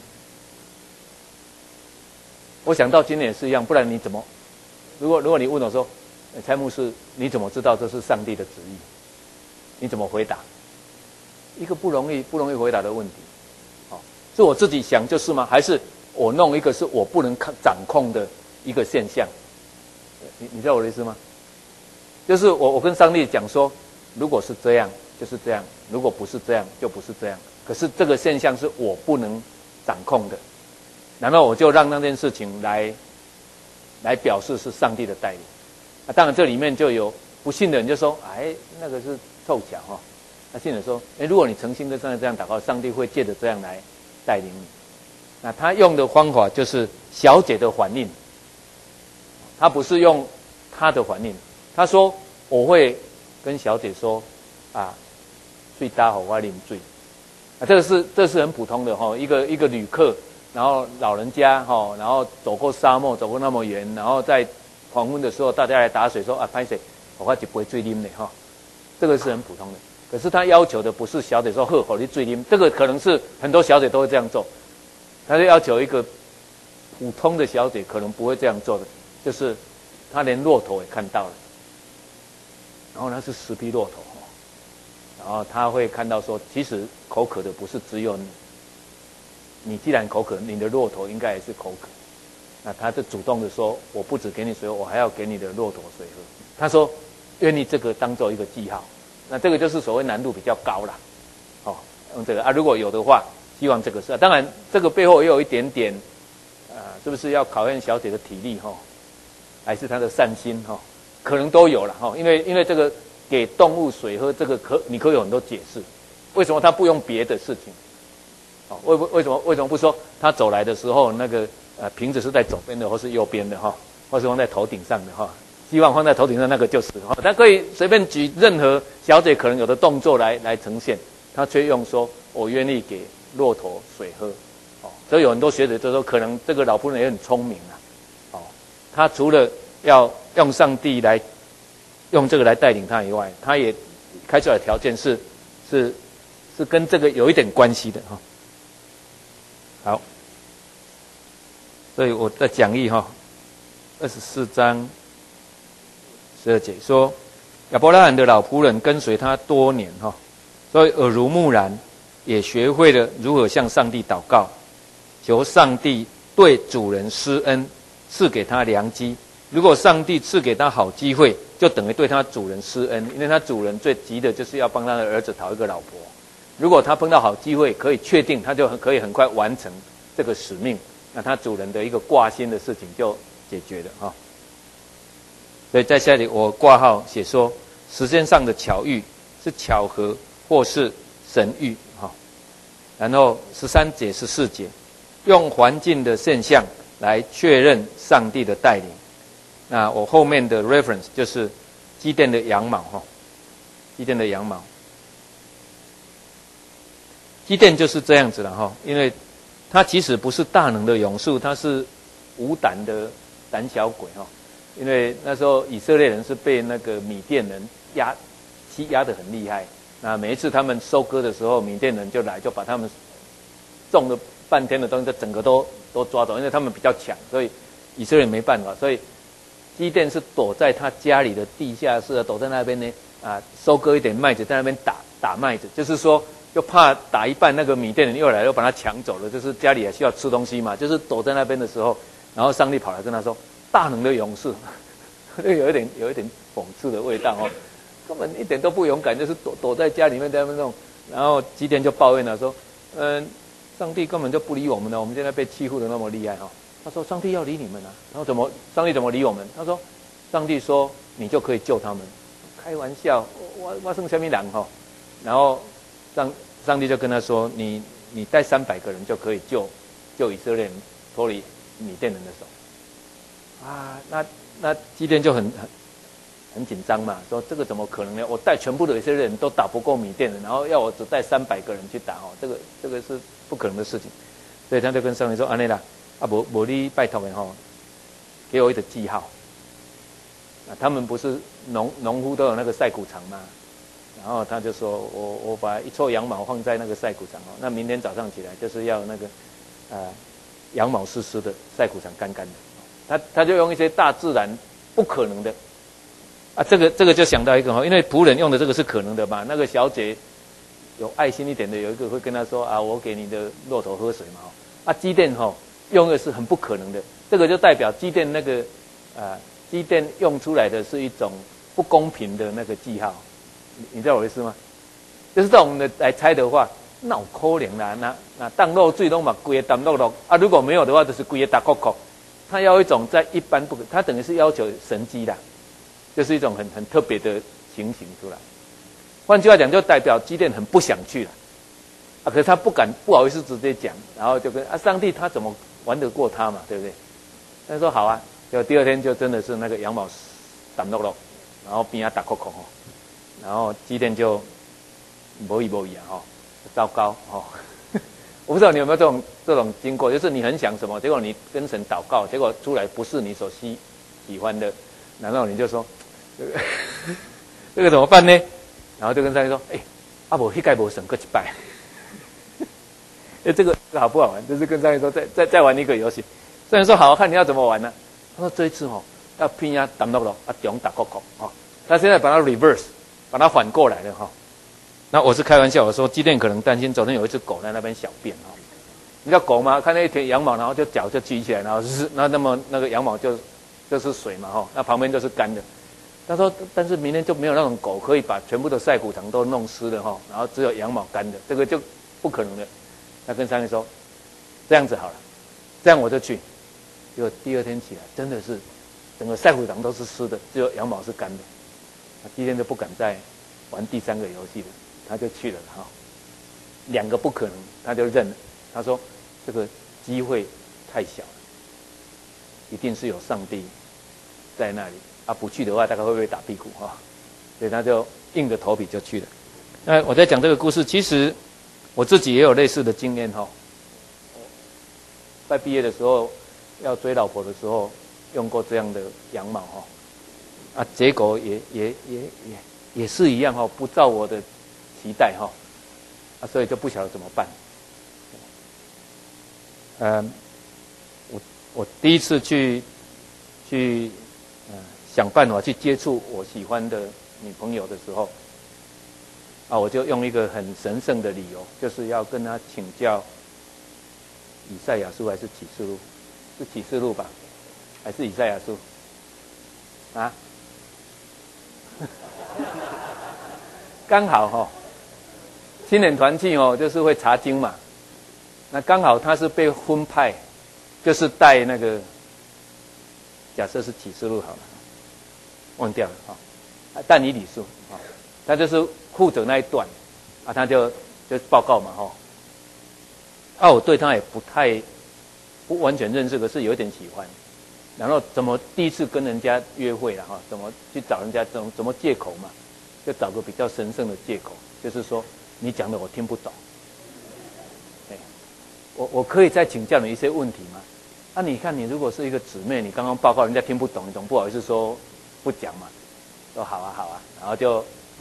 Speaker 1: 我想到今年也是一样，不然你怎么如果你问我说蔡牧师你怎么知道这是上帝的旨意，你怎么回答？一个不容易回答的问题是我自己想就是吗？还是我弄一个是我不能掌控的一个现象？你知道我的意思吗？就是我跟上帝讲说，如果是这样就是这样，如果不是这样就不是这样，可是这个现象是我不能掌控的，然后我就让那件事情来表示是上帝的带领当然这里面就有不信的人就说那个是凑巧那信的说如果你诚心跟上帝这样祷告，上帝会借着这样来带领你。那他用的方法就是小姐的反应，他不是用他的反应，他说我会跟小姐说水打给我喝水这是很普通的一个旅客，然后老人家然后走过沙漠走过那么远，然后在黄昏的时候大家来打水说拍水我喝一杯水啉的这个是很普通的。可是他要求的不是小姐说喝好你水啉，这个可能是很多小姐都会这样做，他就要求一个普通的小姐可能不会这样做的，就是他连骆驼也看到了，然后那是10匹骆驼然后他会看到说其实口渴的不是只有你既然口渴，你的骆驼应该也是口渴。那他就主动的说我不只给你水，我还要给你的骆驼水喝。他说愿意这个当做一个记号，那这个就是所谓难度比较高啦用这个如果有的话希望这个是当然这个背后也有一点点是不是要考验小姐的体力还是她的善心可能都有啦因为这个给动物水喝，这个你可以有很多解释，为什么他不用别的事情为什么不说他走来的时候那个瓶子是在左边的或是右边的或是放在头顶上的希望放在头顶上那个就是他可以随便举任何小姐可能有的动作来呈现，他却用说我愿意给骆驼水喝所以有很多学者都说可能这个老妇人也很聪明他除了要用上帝来用这个来带领他以外，他也开出来的条件是跟这个有一点关系的好，所以我在讲义24章12节说亚伯拉罕的老仆人跟随他多年所以耳濡目染，也学会了如何向上帝祷告，求上帝对主人施恩，赐给他良机。如果上帝赐给他好机会，就等于对他主人施恩，因为他主人最急的就是要帮他的儿子讨一个老婆。如果他碰到好机会，可以确定他就可以很快完成这个使命，那他主人的一个挂心的事情就解决了所以在下里我挂号写说时间上的巧遇是巧合或是神谕然后13节14节用环境的现象来确认上帝的带领。那我后面的 reference 就是基甸的羊毛基甸的羊毛。 基甸就是这样子了哈，因为他其实不是大能的勇士，他是无胆的胆小鬼哈。因为那时候以色列人是被那个米甸人欺压得很厉害，那每一次他们收割的时候，米甸人就来就把他们种了半天的东西，整个都抓走，因为他们比较强，所以以色列人没办法，所以基甸是躲在他家里的地下室，躲在那边呢收割一点麦子，在那边打麦子，就是说。就怕打一半，那个米甸人又来，又把他抢走了。就是家里也需要吃东西嘛，就是躲在那边的时候，然后上帝跑来跟他说：“大能的勇士。”有一点讽刺的味道哦，根本一点都不勇敢，就是躲在家里面在那边弄。然后基甸就抱怨了说：“上帝根本就不理我们了，我们现在被欺负的那么厉害哈。”他说：“上帝要理你们啊。”然后上帝怎么理我们？他说：“上帝说你就可以救他们。”开玩笑，我剩下面人哈，然后上帝就跟他说：“你带300个人就可以救以色列人脱离米甸人的手。”那基甸就很紧张嘛，说这个怎么可能呢？我带全部的以色列人都打不过米甸人，然后要我只带300个人去打哦，这个是不可能的事情。所以他就跟上帝说：“安内啦，无你拜托的吼，给我一个记号。”他们不是农夫都有那个晒谷场吗？然后他就说：“我把一撮羊毛放在那个晒谷场哦，那明天早上起来就是要那个羊毛湿湿的，晒谷场干干的。”他就用一些大自然不可能的这个就想到一个因为仆人用的这个是可能的嘛。那个小姐有爱心一点的，有一个会跟他说：“我给你的骆驼喝水嘛。”基甸用的是很不可能的，这个就代表基甸那个基甸用出来的是一种不公平的那个记号。你知道我的意思吗？就是照我们的来猜的话，那有可能啦，那当漏水都嘛规个淡落落如果没有的话，就是规个大扣扣。他要一种在一般不可，他等于是要求神迹啦，就是一种很特别的情形出来。换句话讲，就代表基甸很不想去了可是他不好意思直接讲，然后就跟上帝他怎么玩得过他嘛，对不对？他说好啊，就第二天就真的是那个羊毛淡落落，然后边大扣扣然后基甸就没意糟糕我不知道你有没有这种经过，就是你很想什么，结果你跟神祷告，结果出来不是你所喜欢的，然后你就说这个怎么办呢？然后就跟上帝说：“我那个没省过一拜。”这个好不好玩？就是跟上帝说再玩一个游戏。上帝说：“好，看你要怎么玩呢？”他说：“这一次要拼淡落落中打扣扣他现在把它 reverse。把它反过来了那我是开玩笑，我说基甸可能担心昨天有一只狗在那边小便你知道狗吗？看那一条羊毛，然后就脚就举起来，然后那么那个羊毛就是水嘛那旁边就是干的。他说，但是明天就没有那种狗可以把全部的晒谷场都弄湿了然后只有羊毛干的，这个就不可能的。他跟上帝说，这样子好了，这样我就去。结果第二天起来，真的是整个晒谷场都是湿的，只有羊毛是干的。基甸就不敢再玩第3个游戏了，他就去了2个不可能，他就认了。他说这个机会太小了，一定是有上帝在那里不去的话，大概会被打屁股所以他就硬着头皮就去了。那我在讲这个故事，其实我自己也有类似的经验在毕业的时候要追老婆的时候，用过这样的羊毛结果也是一样不照我的期待所以就不晓得怎么办。我第一次去想办法去接触我喜欢的女朋友的时候我就用一个很神圣的理由，就是要跟她请教以赛亚书还是启示录？是启示录吧？还是以赛亚书？刚好青年团契就是会查经嘛，那刚好他是被分派，就是带那个，假设是启示录好了，忘掉了但以理书他就是负责那一段他就报告嘛我对他也不完全认识，可是有点喜欢。然后怎么第一次跟人家约会了怎么去找人家怎么借口嘛，就找个比较神圣的借口，就是说你讲的我听不懂我可以再请教你一些问题吗？那你看，你如果是一个姊妹，你刚刚报告人家听不懂，你总不好意思说不讲嘛，说好啊好啊，然后就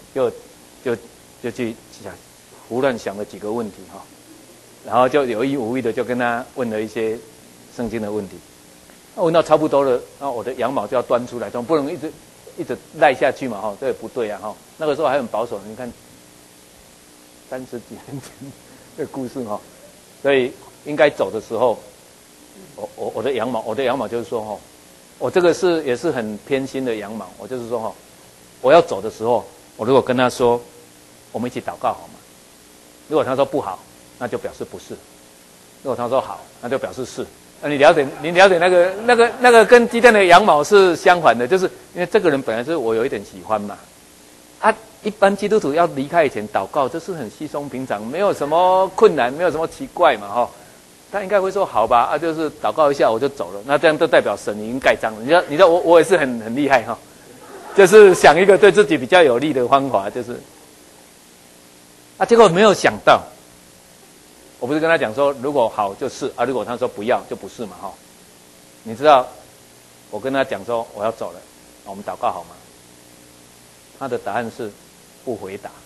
Speaker 1: 去想胡乱想了几个问题哈，然后就有意无意的就跟他问了一些圣经的问题。那问到差不多了，那我的羊毛就要端出来，总不能一直赖下去嘛哈，这也不对啊哈。那个时候还很保守，你看30几年前的故事哈，所以应该走的时候。我的羊毛就是说哈，我这个也是很偏心的羊毛，我就是说哈，我要走的时候，我如果跟他说，我们一起祷告好吗？如果他说不好，那就表示不是；如果他说好，那就表示是。那你了解那个跟鸡蛋的羊毛是相反的，就是因为这个人本来就是我有一点喜欢嘛，啊，一般基督徒要离开以前祷告，这是很稀松平常，没有什么困难，没有什么奇怪嘛哈。他应该会说好吧，啊，就是祷告一下我就走了，那这样就代表神已经盖章了。你知道我也是很厉害哈，就是想一个对自己比较有利的方法，就是啊，结果没有想到，我不是跟他讲说如果好就是啊，如果他说不要就不是嘛哈。你知道我跟他讲说我要走了，我们祷告好吗？他的答案是不回答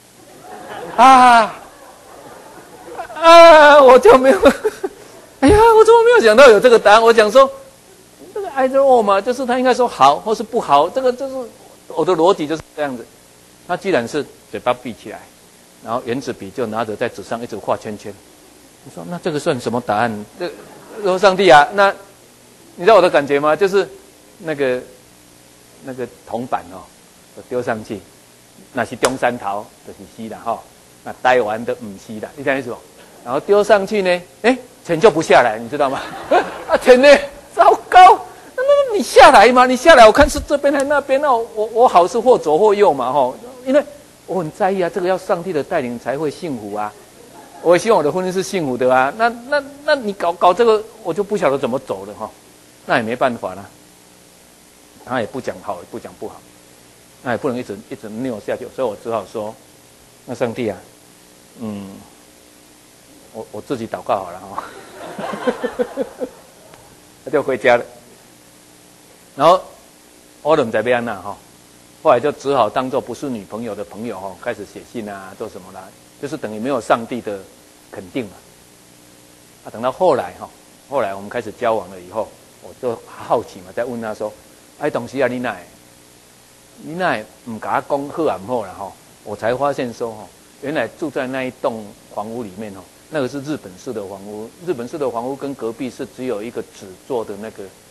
Speaker 1: 我就没有，哎呀，我怎么没有想到有这个答案？我讲说，这个 either or 嘛，就是他应该说好或是不好，这个就是我的逻辑就是这样子。他既然是嘴巴闭起来，然后圆珠笔就拿着在纸上一直画圈圈。我说那这个算什么答案？说上帝啊，那你知道我的感觉吗？就是那个铜板哦，丢上去，那是中山头就是是啦哈，那台湾的不是啦，你听意思不？然后丢上去呢，钱就不下来，你知道吗？钱呢？糟糕！那你下来嘛？你下来，我看是这边还是那边？那我好是或左或右嘛？哈，因为我很在意啊，这个要上帝的带领才会幸福啊。我也希望我的婚姻是幸福的啊。那你搞这个，我就不晓得怎么走了哈。那也没办法啦。他也不讲好，也不讲不好，那也不能一直拗下去，所以我只好说，那上帝啊，我自己祷告好了哈，他就回家了。然后我都不知道要怎样哈，后来就只好当做不是女朋友的朋友哈，开始写信啊，做什么啦，就是等于没有上帝的肯定嘛。等到后来我们开始交往了以后，我就好奇嘛，再问他说，当时啊你哪不给他讲好啊不好啦哈，我才发现说原来住在那一栋房屋里面那个是日本式的房屋，日本式的房屋跟隔壁是只有一个纸做的那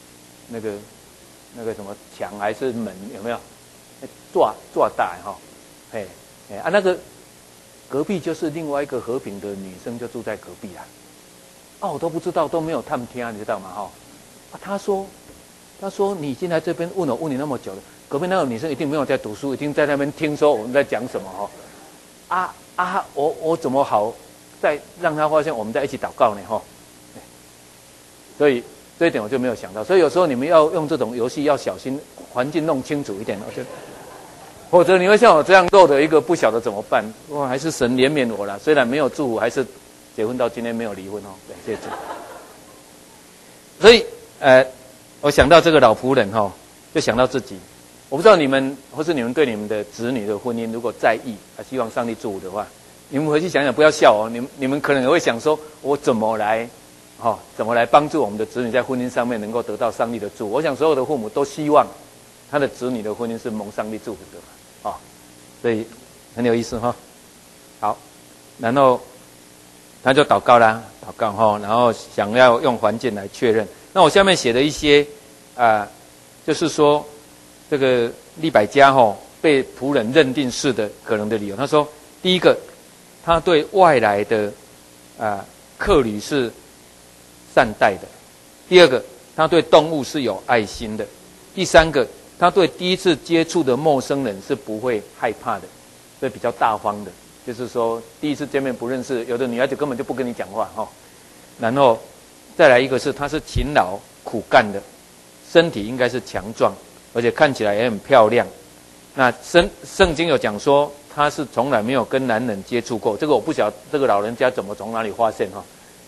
Speaker 1: 个什么墙还是门有没有？做大哈，那个隔壁就是另外一个和平的女生就住在隔壁我都不知道，都没有探听，你知道吗哈？他说你进来这边问你那么久了，隔壁那个女生一定没有在读书，一定在那边听说我们在讲什么我怎么好再让他发现我们在一起祷告呢所以这一点我就没有想到，所以有时候你们要用这种游戏要小心，环境弄清楚一点，否则你会像我这样做的一个不晓得怎么办。还是神怜悯我啦，虽然没有祝福，还是结婚到今天没有离婚对，谢谢主。所以我想到这个老仆人就想到自己。我不知道你们或是你们对你们的子女的婚姻如果在意希望上帝祝福的话，你们回去想想，不要笑你们可能也会想说，我怎么来帮助我们的子女在婚姻上面能够得到上帝的祝福？我想所有的父母都希望他的子女的婚姻是蒙上帝祝福的所以很有意思好，然后他就祷告啦，然后想要用环境来确认。那我下面写的一些就是说这个利百加被仆人认定是的可能的理由。他说，第一个，他对外来的客旅是善待的；第二个，他对动物是有爱心的；第三个，他对第一次接触的陌生人是不会害怕的，所以比较大方的。就是说，第一次见面不认识，有的女孩子根本就不跟你讲话然后再来一个是，他是勤劳苦干的，身体应该是强壮，而且看起来也很漂亮。那圣经有讲说，他是从来没有跟男人接触过，这个我不晓得这个老人家怎么从哪里发现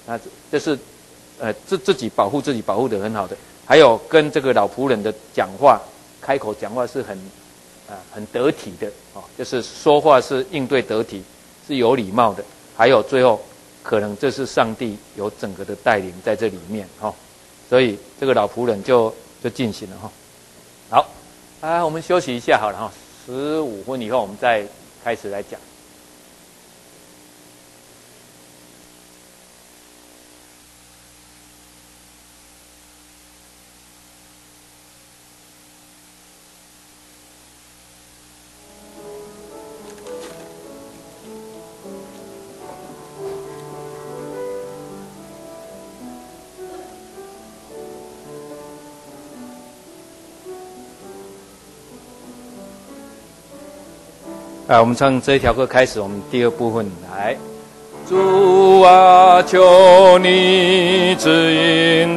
Speaker 1: 那这是自己保护自己保护得很好的。还有跟这个老仆人的讲话，开口讲话是很得体的哦，就是说话是应对得体，是有礼貌的。还有最后，可能这是上帝有整个的带领在这里面哦，所以这个老仆人就进行了哈。好，我们休息一下好了哈，15分以后我们再开始来讲。我们从这一条歌开始，我们第二部分来。主啊，求你指引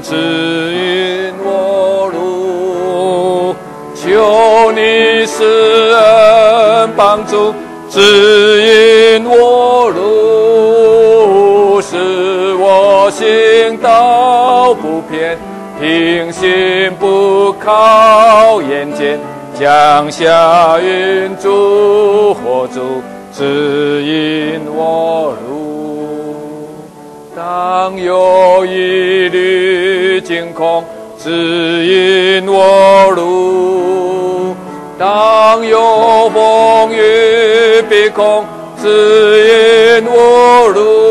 Speaker 1: 我路，求你施恩帮助指引我路，使我行道不偏，平行不靠眼见。降下云柱火柱，指引我路。当有疑虑惊恐，指引我路。当有风雨逼恐，指引我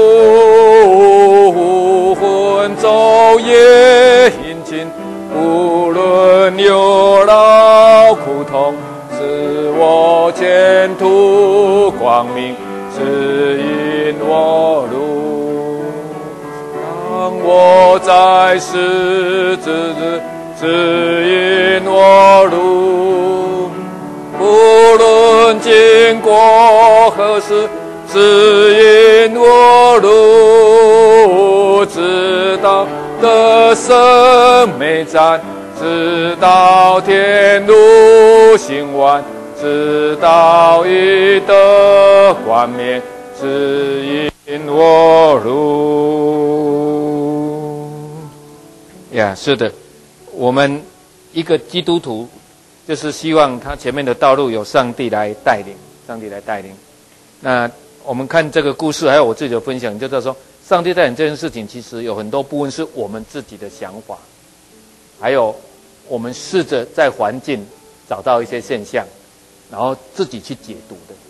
Speaker 1: 路。魂昼夜殷勤，无论有劳苦痛，使我前途光明，指引我路。当我在世之日，指引我路。不论经过何时，指引我路，直到得胜美战，直到天路行完，直到一得冠冕，指引我路。呀，是的，我们一个基督徒，就是希望他前面的道路有上帝来带领，上帝来带领。那我们看这个故事，还有我自己的分享，就知道说，上帝带领这件事情，其实有很多部分是我们自己的想法，还有我们试着在环境找到一些现象，然后自己去解读的。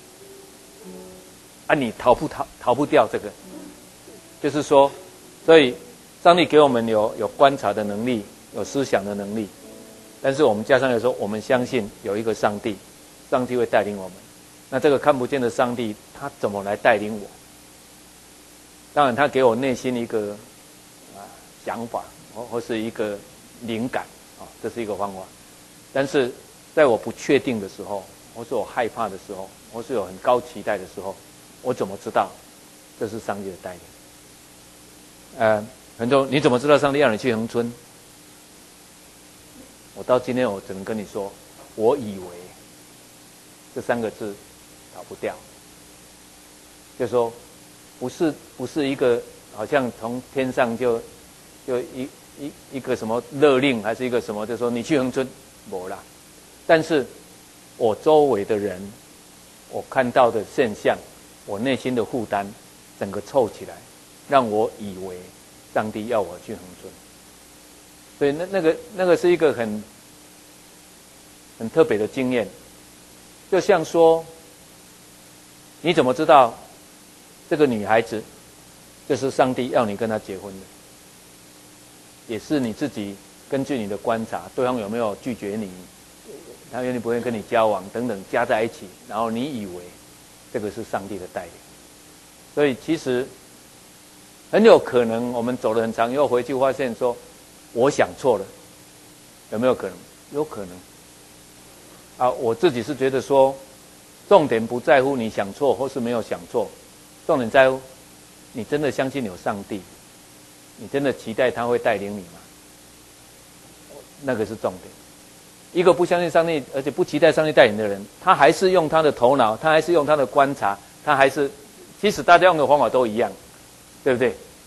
Speaker 1: 你逃不掉这个，就是说，所以上帝给我们有观察的能力，有思想的能力，但是我们加上来说，我们相信有一个上帝，上帝会带领我们。那这个看不见的上帝，他怎么来带领我？当然，他给我内心一个想法，或是一个灵感这是一个方法。但是在我不确定的时候，或是我害怕的时候，或是有很高期待的时候，我怎么知道这是上帝的带领？很多你怎么知道上帝让你去恒春？我到今天我只能跟你说，我以为这3个字逃不掉，就是说不是一个好像从天上就一个什么勒令，还是一个什么，就说你去恒春，没啦。但是我周围的人，我看到的现象，我内心的负担，整个凑起来，让我以为上帝要我去恒春。所以那个是一个很特别的经验。就像说，你怎么知道这个女孩子就是上帝要你跟她结婚的？也是你自己根据你的观察，对方有没有拒绝你，他愿意不愿意跟你交往等等加在一起，然后你以为这个是上帝的带领。所以其实很有可能我们走了很长以后回去发现说，我想错了，有没有可能？有可能。我自己是觉得说，重点不在乎你想错或是没有想错，重点在乎你真的相信有上帝，你真的期待他会带领你吗？那个是重点。一个不相信上帝，而且不期待上帝带领的人，他还是用他的头脑，他还是用他的观察，他还是，其实大家用的方法都一样，对不对？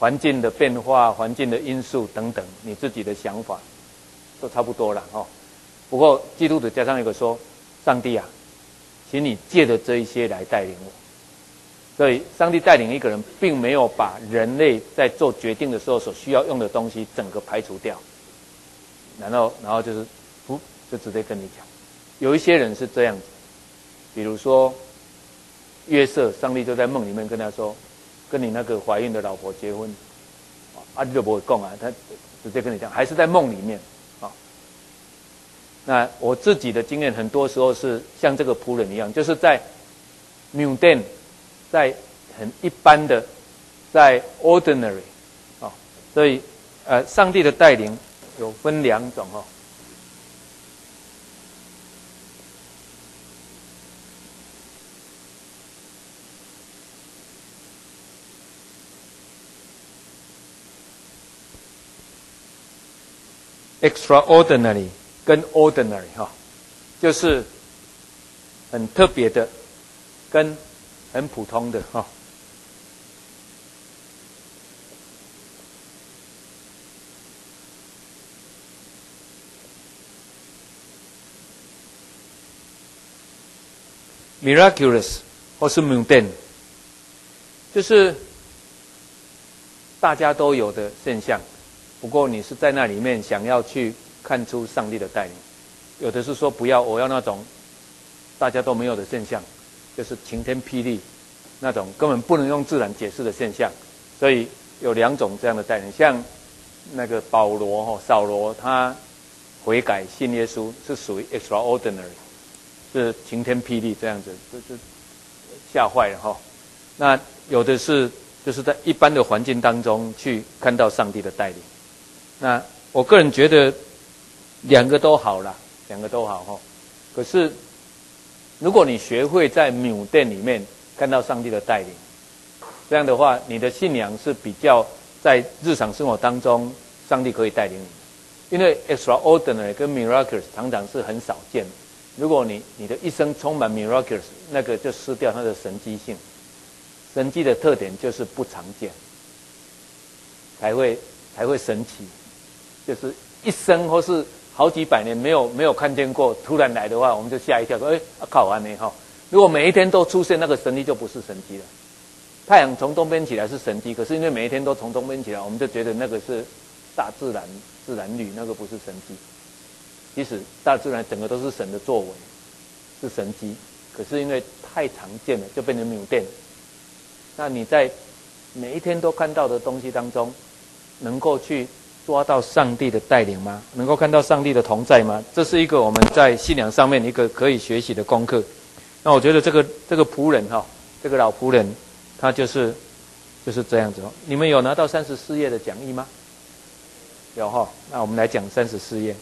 Speaker 1: 环境的变化、环境的因素等等，你自己的想法都差不多了哦。不过基督徒加上一个说，上帝啊，请你借着这一些来带领我。所以上帝带领一个人，并没有把人类在做决定的时候所需要用的东西整个排除掉，然后就是就直接跟你讲。有一些人是这样子，比如说约瑟，上帝就在梦里面跟他说，跟你那个怀孕的老婆结婚，你就不会讲啊，他直接跟你讲，还是在梦里面啊。那我自己的经验，很多时候是像这个仆人一样，就是在 mundane， 在很一般的，在 ordinary 啊，所以上帝的带领有分两种哦。extraordinary 跟 ordinary 哈，就是很特别的，跟很普通的哈。miraculous 或是 mundane， 就是大家都有的现象。不过你是在那里面想要去看出上帝的带领，有的是说不要，我要那种大家都没有的现象，就是晴天霹雳那种根本不能用自然解释的现象。所以有两种这样的带领，像那个保罗扫罗他悔改信耶稣是属于 extraordinary， 是晴天霹雳这样子，就吓坏了哈。那有的是就是在一般的环境当中去看到上帝的带领。那我个人觉得两个都好啦，两个都好哈。可是如果你学会在mundane里面看到上帝的带领，这样的话，你的信仰是比较在日常生活当中，上帝可以带领你。因为 extraordinary 跟 miraculous 常常是很少见的。如果你的一生充满 miraculous， 那个就失掉它的神迹性。神迹的特点就是不常见，才会神奇。就是一生或是好几百年没有看见过，突然来的话，我们就吓一跳，说：“靠安呢哈！”如果每一天都出现那个神迹，就不是神迹了。太阳从东边起来是神迹，可是因为每一天都从东边起来，我们就觉得那个是大自然律，那个不是神迹。即使大自然整个都是神的作为，是神迹，可是因为太常见了，就变成mundane。那你在每一天都看到的东西当中，能够去抓到上帝的带领吗？能够看到上帝的同在吗？这是一个我们在信仰上面一个可以学习的功课。那我觉得这个仆人哈，这个老仆人，他就是这样子哦。你们有拿到34页的讲义吗？有哈。那我们来讲34页。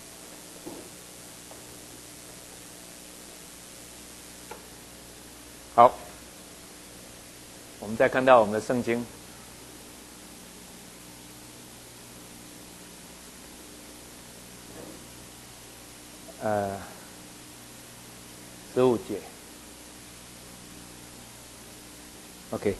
Speaker 1: 好，我们再看到我们的圣经。15节 ，OK。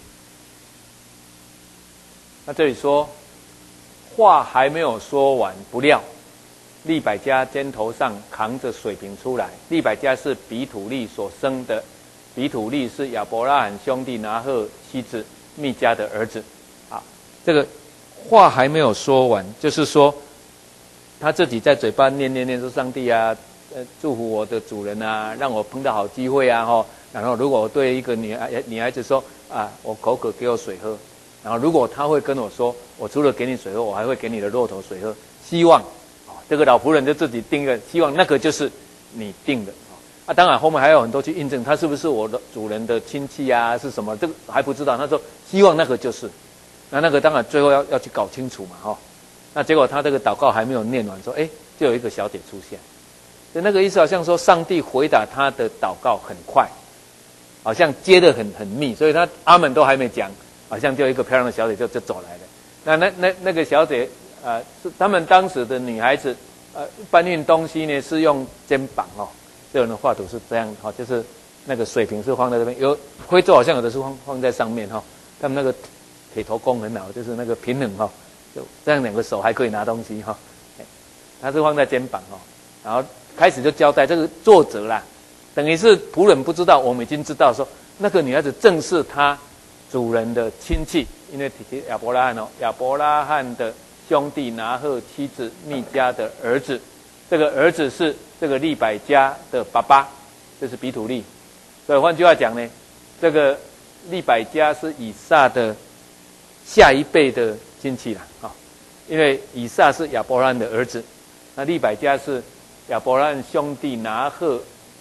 Speaker 1: 那这里说，话还没有说完，不料利百加肩头上扛着水瓶出来。利百加是比土利所生的，比土利是亚伯拉罕兄弟拿鹤妻子密迦的儿子。啊，这个话还没有说完，就是说他自己在嘴巴念说上帝啊。祝福我的主人啊，让我碰到好机会啊，然后如果我对一个女孩子说啊，我口渴，给我水喝。然后如果他会跟我说，我除了给你水喝，我还会给你的骆驼水喝。希望，这个老仆人就自己定一个，希望那个就是你定的。当然后面还有很多去印证，他是不是我的主人的亲戚啊，是什么？这个还不知道。他说希望那个就是，那个当然最后要去搞清楚嘛，那结果他这个祷告还没有念完，说就有一个小姐出现。那个意思好像说，上帝回答他的祷告很快，好像接得很密，所以他阿门都还没讲，好像就有一个漂亮的小姐就走来了。那个小姐是他们当时的女孩子搬运东西呢是用肩膀这种的画图是这样就是那个水瓶是放在这边，有徽州好像有的是放在上面他们那个铁头功很好，就是那个平衡哈，就这样两个手还可以拿东西哈。他是放在肩膀哈，然后开始就交代这个作者啦，等于是仆人不知道，我们已经知道说那个女孩子正是他主人的亲戚，因为提亚伯拉罕哦，亚伯拉罕的兄弟拿鹤妻子密迦的儿子，这个儿子是这个利百加的爸爸，这是比土利。所以换句话讲呢，这个利百加是以撒的下一辈的亲戚啦，因为以撒是亚伯拉罕的儿子，那利百加是亚伯拉罕兄弟拿鹤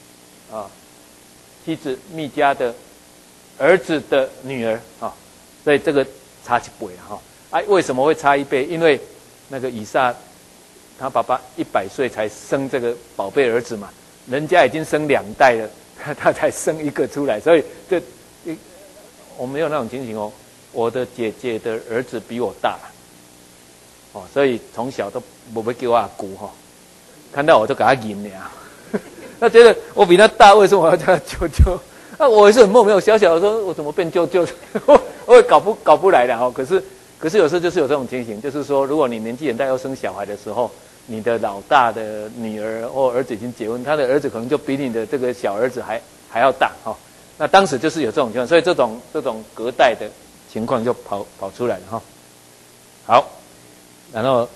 Speaker 1: 妻子密迦的儿子的女儿所以这个差一倍啦为什么会差一倍？因为那个以撒他爸爸100岁才生这个宝贝儿子嘛，人家已经生2代了，他才生一个出来，所以我没有那种情形我的姐姐的儿子比我大所以从小都不会给我阿姑看到我就给他赢了他觉得我比他大，为什么我要叫他舅舅？我也是很莫名，我小小的说我怎么变舅舅？我也搞不来的可是有时候就是有这种情形，就是说如果你年纪很大要生小孩的时候，你的老大的女儿或儿子已经结婚，他的儿子可能就比你的这个小儿子还要大那当时就是有这种情况，所以这种隔代的情况就跑出来了好，然后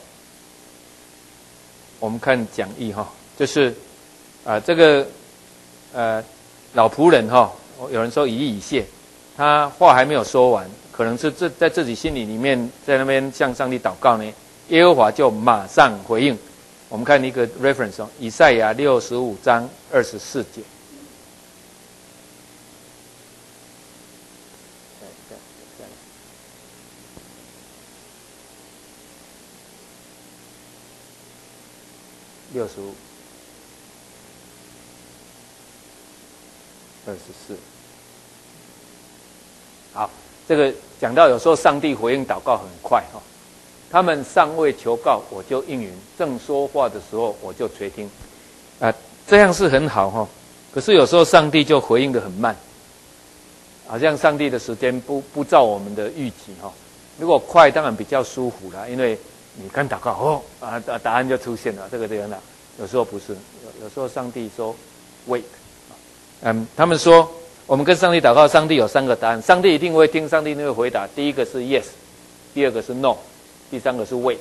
Speaker 1: 我们看讲义就是这个老仆人有人说以义以谢，他话还没有说完，可能是在自己心里面在那边向上帝祷告呢，耶和华就马上回应。我们看一个 reference 以赛亚65章24节。65、24。好，这个讲到有时候上帝回应祷告很快他们尚未求告，我就应允；正说话的时候，我就垂听。这样是很好可是有时候上帝就回应得很慢，好像上帝的时间不照我们的预期如果快，当然比较舒服啦，因为你刚祷告答案就出现了，这个很好。有时候不是，有时候上帝说 wait，他们说我们跟上帝祷告，上帝有3个答案，上帝一定会听，上帝一定会回答。第一个是 yes， 第二个是 no， 第3个是 wait。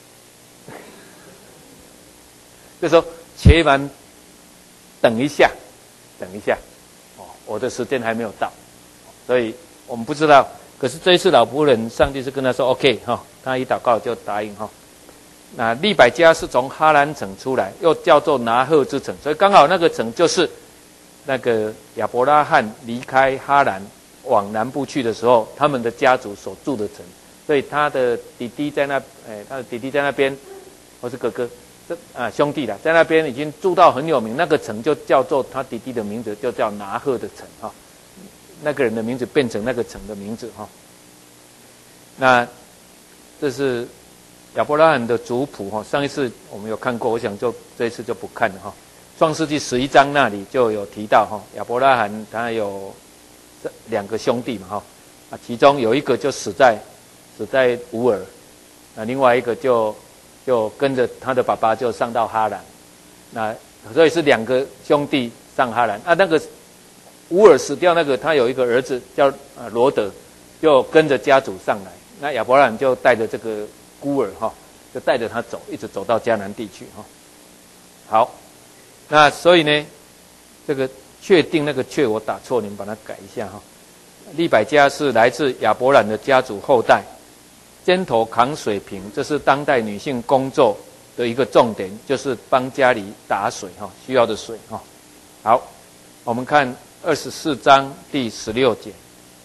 Speaker 1: 就说且慢，等一下，我的时间还没有到，所以我们不知道。可是这一次老仆人，上帝是跟他说 OK 他一祷告就答应那利百加是从哈兰城出来，又叫做拿鹤之城，所以刚好那个城就是那个亚伯拉罕离开哈兰往南部去的时候，他们的家族所住的城，所以他的弟弟在那边，或是哥哥，兄弟啦，在那边已经住到很有名，那个城就叫做他弟弟的名字，就叫拿鹤的城那个人的名字变成那个城的名字那这是亚伯拉罕的族谱上一次我们有看过，我想就这一次就不看了创世纪11章那里就有提到亚伯拉罕他有2个兄弟嘛其中有一个就死在乌尔，另外一个就跟着他的爸爸就上到哈兰，那所以是2个兄弟上哈兰那个乌尔死掉那个，他有一个儿子叫罗德，就跟着家族上来，那亚伯拉罕就带着这个孤儿就带着他走，一直走到迦南地区好，那所以呢，这个确定那个确我打错，你们把它改一下利百加是来自亚伯兰的家族后代，肩头扛水瓶，这是当代女性工作的一个重点，就是帮家里打水需要的水好，我们看24章第16节。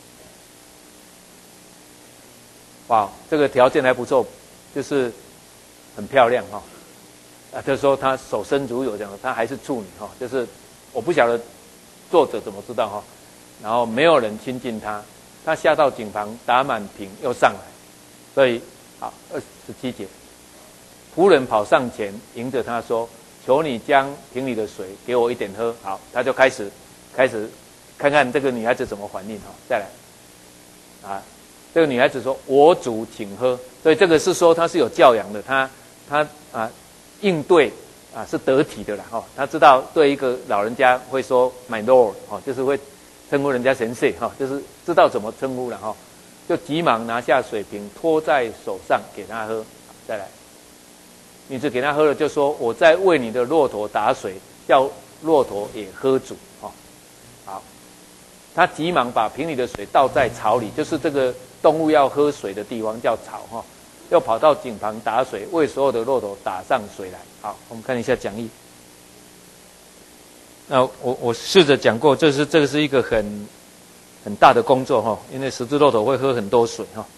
Speaker 1: 哇，这个条件还不错，就是很漂亮就是说他守身如有这样，他还是处女就是我不晓得作者怎么知道然后没有人亲近他，他下到井旁打满瓶又上来，所以好27节，仆人跑上前迎着他说：“求你将瓶里的水给我一点喝。”好，他就开始看看这个女孩子怎么反应再来这个女孩子说：“我主请喝。”所以这个是说她是有教养的，她应对是得体的啦哈。她知道对一个老人家会说 “my lord” 哈，就是会称呼人家神社哈，就是知道怎么称呼了哈。就急忙拿下水瓶，托在手上给他喝。再来，女子给他喝了，就说：“我在为你的骆驼打水，叫骆驼也喝足。”哦，好，他急忙把瓶里的水倒在槽里，就是这个动物要喝水的地方叫槽哈。又跑到井旁打水，为所有的骆驼打上水来。好，我们看一下讲义。那我试着讲过，这个是一个很大的工作哈，因为10只骆驼会喝很多水哈。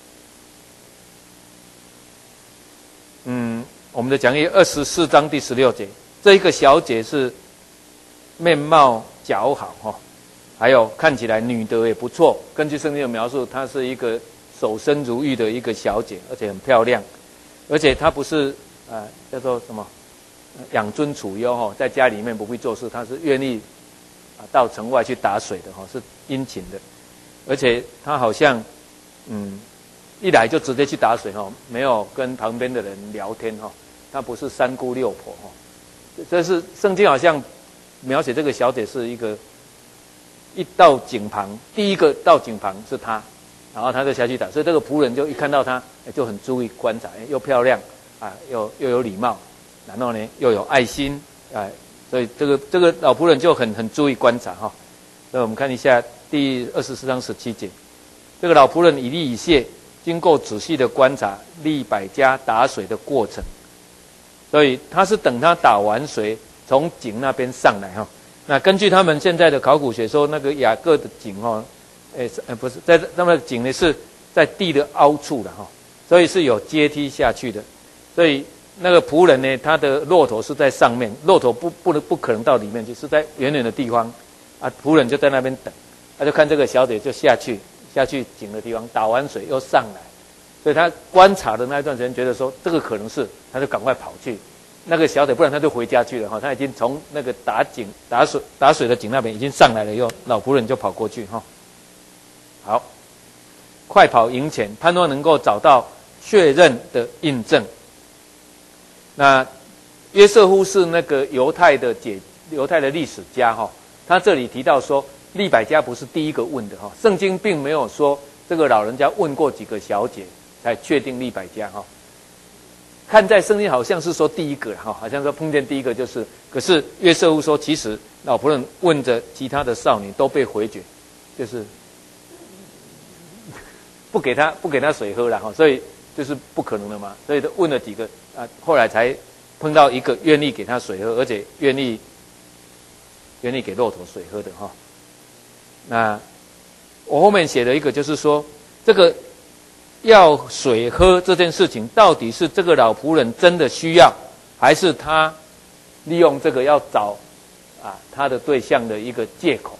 Speaker 1: 我们的讲义24章第16节，这一个小姐是面貌姣好哈，还有看起来女德也不错。根据圣经的描述，她是一个守身如玉的一个小姐，而且很漂亮，而且她不是叫做什么养尊处优哈，在家里面不必做事，她是愿意到城外去打水的哈，是殷勤的，而且她好像一来就直接去打水哈，没有跟旁边的人聊天哈，她不是三姑六婆哈，这是圣经好像描写这个小姐是一个一到井旁，第一个到井旁是她，然后她就下去打，所以这个仆人就一看到她就很注意观察，又漂亮又有礼貌，然后呢又有爱心所以这个老仆人就很注意观察哈。所以我们看一下第24章17节，这个老仆人以利以谢经过仔细的观察利百加打水的过程，所以他是等他打完水从井那边上来哈。那根据他们现在的考古学说，那个雅各的井不是在他们的井呢是在地的凹处了哈，所以是有阶梯下去的。所以那个仆人呢，他的骆驼是在上面，骆驼不可能到里面去，是在远远的地方仆人就在那边等，他就看这个小姐就下去井的地方打完水又上来，所以他观察的那一段时间觉得说这个可能是，他就赶快跑去那个小姐，不然他就回家去了哈。他已经从那个打水的井那边已经上来了，以后老仆人就跑过去哈。好，快跑营前，盼望能够找到确认的印证。那约瑟夫是那个犹太的历史家哈，他这里提到说利百加不是第一个问的哈，圣经并没有说这个老人家问过几个小姐才确定利百加哈。看在圣经好像是说第一个哈，好像说碰见第一个就是，可是约瑟夫说其实老仆人问着其他的少女都被回绝，就是不给他水喝了哈，所以就是不可能的嘛，所以问了几个后来才碰到一个愿意给他水喝，而且愿意给骆驼水喝的哈。那我后面写了一个，就是说这个要水喝这件事情，到底是这个老仆人真的需要，还是他利用这个要找他的对象的一个借口？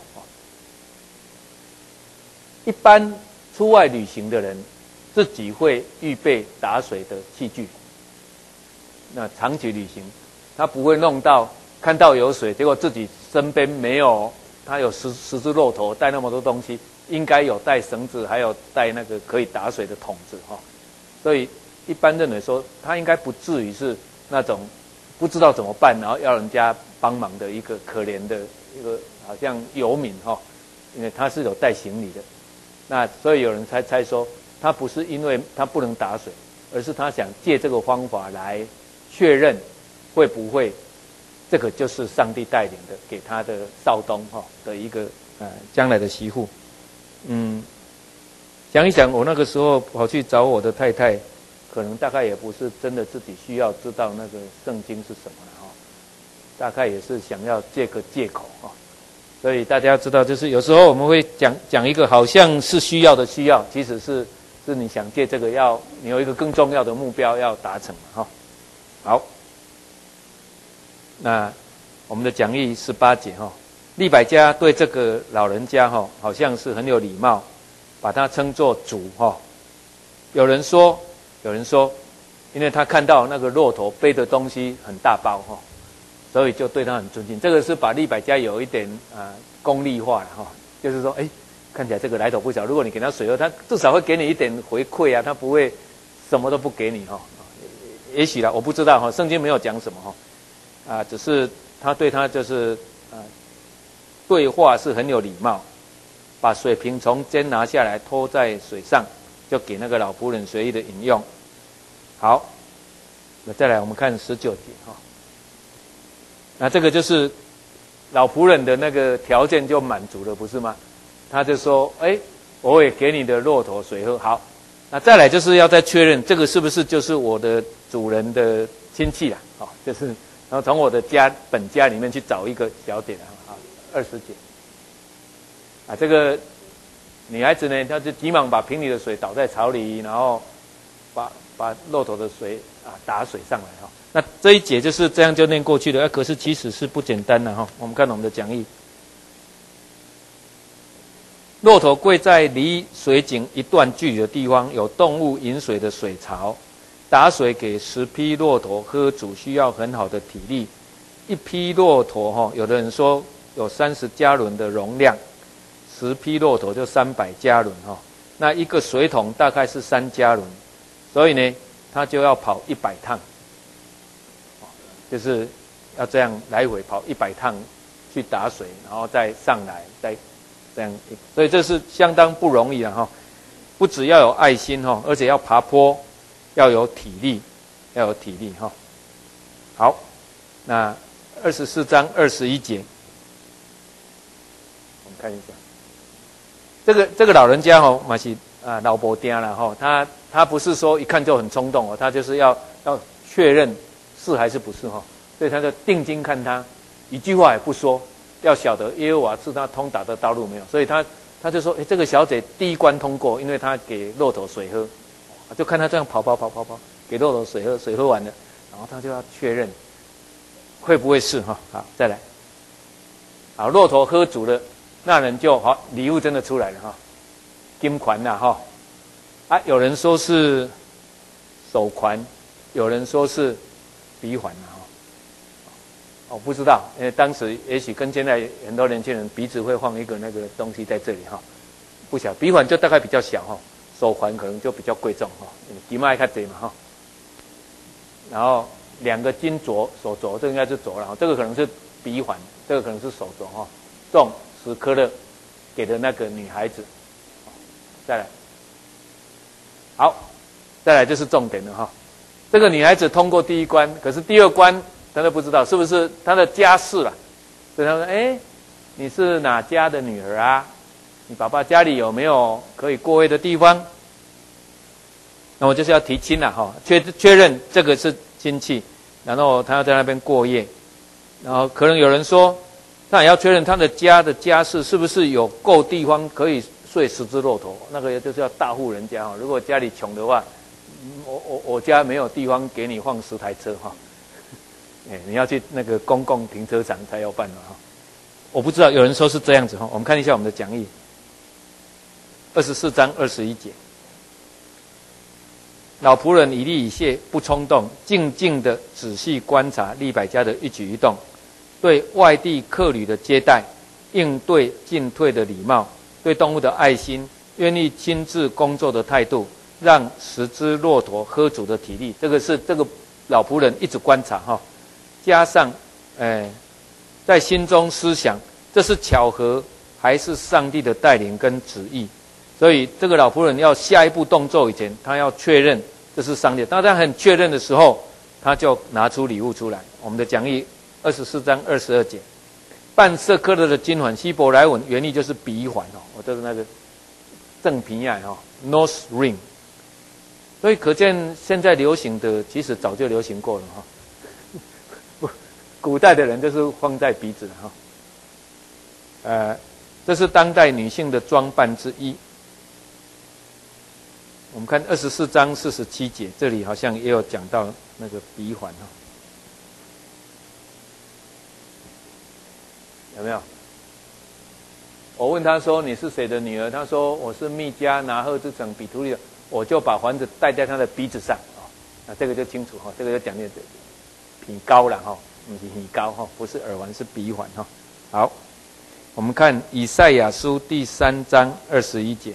Speaker 1: 一般出外旅行的人自己会预备打水的器具，那长期旅行他不会弄到看到有水，结果自己身边没有，他有10只骆驼带那么多东西，应该有带绳子，还有带那个可以打水的桶子哈。所以一般认为说他应该不至于是那种不知道怎么办，然后要人家帮忙的一个可怜的一个好像游民哈，因为他是有带行李的。那所以有人猜说他不是因为他不能打水，而是他想借这个方法来确认会不会这个就是上帝带领的给他的少东的一个将来的媳妇。想一想，我那个时候跑去找我的太太，可能大概也不是真的自己需要知道那个圣经是什么了大概也是想要借个借口所以大家要知道，就是有时候我们会讲一个好像是需要的需要，其实是你想借这个你有一个更重要的目标要达成嘛好，那我们的讲义18节利百加对这个老人家好像是很有礼貌，把他称作主有人说，因为他看到那个骆驼背的东西很大包所以就对他很尊敬。这个是把利百加有一点功利化了就是说看起来这个来头不小。如果你给他水喝，他至少会给你一点回馈啊，他不会什么都不给你哈。也许啦，我不知道哈，圣经没有讲什么哈，只是他对他就是对话是很有礼貌，把水瓶从肩拿下来拖在水上，就给那个老仆人随意的饮用。好，那再来我们看19节哈，那这个就是老仆人的那个条件就满足了，不是吗？他就说，我也给你的骆驼水喝。好，那再来就是要再确认这个是不是就是我的主人的亲戚啦，就是然后从我的本家里面去找一个小点啊，20节这个女孩子呢，她就急忙把瓶里的水倒在槽里，然后把骆驼的水打水上来哈。那这一节就是这样就念过去了，可是其实是不简单的哈。我们看我们的讲义，骆驼跪在离水井一段距离的地方，有动物饮水的水槽，打水给10匹骆驼喝足，需要很好的体力。一匹骆驼有的人说有30加仑的容量，10匹骆驼就300加仑那一个水桶大概是3加仑，所以呢，他就要跑100趟。就是要这样来回跑100趟去打水，然后再上来，再这样，所以这是相当不容易的哈。不只要有爱心哈，而且要爬坡，要有体力哈。好，那24章21节，我们看一下，这个老人家嘛是老婆爹了哈，他不是说一看就很冲动他就是要确认是还是不是所以他就定睛看他，一句话也不说，要晓得耶和华是他通达的道路没有，所以他就说，这个小姐第一关通过，因为他给骆驼水喝，就看他这样跑，给骆驼水喝，水喝完了，然后他就要确认会不会是好，再来，好，骆驼喝足了，那人就好，礼物真的出来了金环啦有人说是手环，有人说是鼻环我不知道，因为当时也许跟现在很多年轻人鼻子会放一个那个东西在这里不小，鼻环就大概比较小手环可能就比较贵重金爱较济嘛然后2个金镯手镯，这个应该是镯了这个可能是鼻环，这个可能是手镯重10克勒，给的那个女孩子。再来，好，再来就是重点了这个女孩子通过第一关，可是第2关他都不知道是不是她的家世了，所以他说，你是哪家的女儿啊？你爸爸家里有没有可以过夜的地方？那我就是要提亲了确认这个是亲戚，然后他要在那边过夜，然后可能有人说，他也要确认他的家世是不是有够地方可以睡10只骆驼，那个就是要大户人家如果家里穷的话，我家没有地方给你放10台车你要去那个公共停车场才有办法我不知道，有人说是这样子我们看一下我们的讲义，24章21节，老仆人以利以谢不冲动，静静的仔细观察利百加的一举一动，对外地客旅的接待，应对进退的礼貌，对动物的爱心，愿意亲自工作的态度，让10只骆驼喝足的体力，这个是这个老仆人一直观察加上在心中思想，这是巧合还是上帝的带领跟旨意？所以这个老仆人要下一步动作以前，他要确认这是上帝。当他很确认的时候，他就拿出礼物出来。我们的讲义24章22节，半色克勒的金环，希伯来文原意就是鼻环我就是那个正皮眼nose ring。所以可见现在流行的其实早就流行过了古代的人就是放在鼻子这是当代女性的装扮之一。我们看24章47节，这里好像也有讲到那个鼻环有没有？我问他说你是谁的女儿？他说我是密迦拿赫之城比图利的，我就把环子戴在他的鼻子上那这个就清楚这个就讲的鼻高了不是鼻高不是耳环，是鼻环好，
Speaker 3: 我们看以赛亚书第3章21节。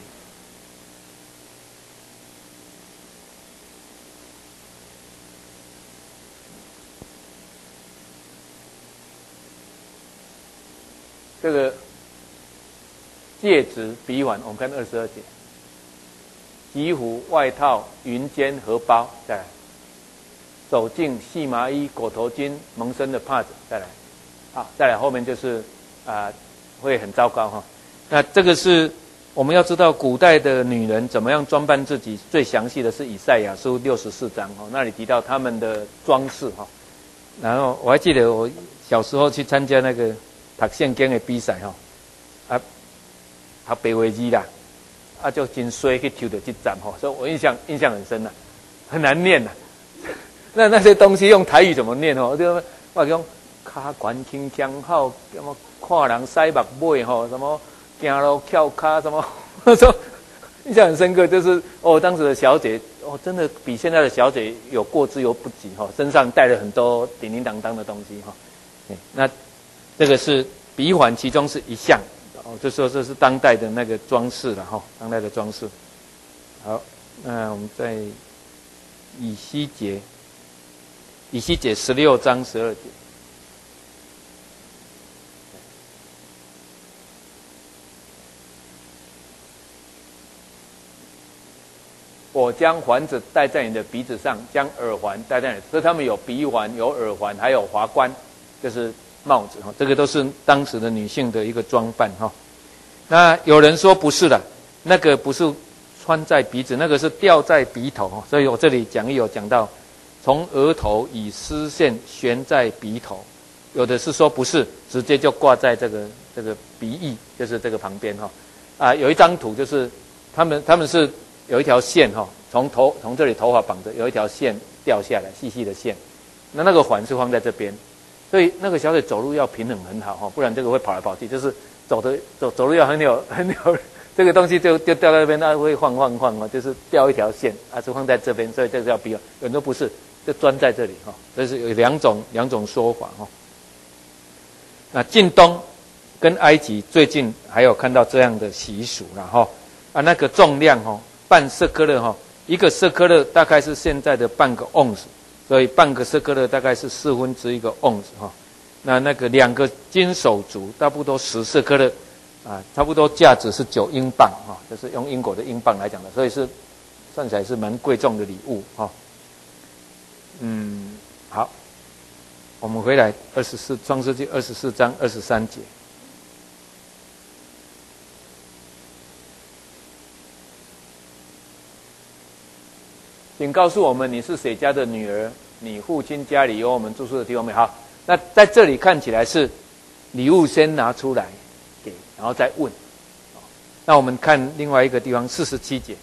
Speaker 1: 这个戒指鼻环，我们看22节，吉服、外套、云肩、荷包，再来手镜、细麻衣、裹头巾、蒙身的帕子，再来，好，再来后面就是会很糟糕哈。
Speaker 3: 那这个是我们要知道古代的女人怎么样装扮自己，最详细的是以赛亚书64章哈，那里提到他们的装饰哈。然后我还记得我小时候去参加那个读圣经的比赛哈，读白话字啦，就真衰去抽到这站哈，所以我印象很深呐，很难念呐。那些东西用台语怎么念哦？就我讲脚悬轻枪好，什么看人塞目尾吼，什么行路翘脚什么，说印象很深刻，就是当时的小姐真的比现在的小姐有过之犹不及哈，身上带了很多叮叮当当的东西哈。那这个是鼻环，其中是一项就说这是当代的那个装饰了哈，当代的装饰。好，那我们在以西结16章12节。
Speaker 1: 我将环子戴在你的鼻子上，将耳环戴在你，所以他们有鼻环、有耳环，还有华冠，就是帽子哈。这个都是当时的女性的一个装扮哈。那有人说不是的，那个不是穿在鼻子，那个是吊在鼻头哈。所以我这里讲义有讲到，从额头以丝线悬在鼻头，有的是说不是，直接就挂在这个鼻翼，就是这个旁边哈。有一张图就是他们是有一条线哈，从这里头发绑着，有一条线掉下来，细细的线。那个环是放在这边，所以那个小姐走路要平衡很好哈，不然这个会跑来跑去，就是走路要很有这个东西就掉在那边，它会晃哦，就是掉一条线是放在这边，所以这个叫鼻环。有人说不是，就钻在这里哈，这是有两种说法哈。那近东跟埃及最近还有看到这样的习俗了哈。那个重量半舍克勒一个舍克勒大概是现在的半个盎司，所以半个舍克勒大概是1/4个盎司哈。那个2个金手镯差不多10舍克勒差不多价值是9英镑哈，就是用英国的英镑来讲的，所以是算起来是蛮贵重的礼物哈。好，我们回来创世纪24章23节。请告诉我们你是谁家的女儿？你父亲家里有我们住宿的地方没有？好，那在这里看起来是礼物先拿出来给，然后再问。那我们看另外一个地方47节，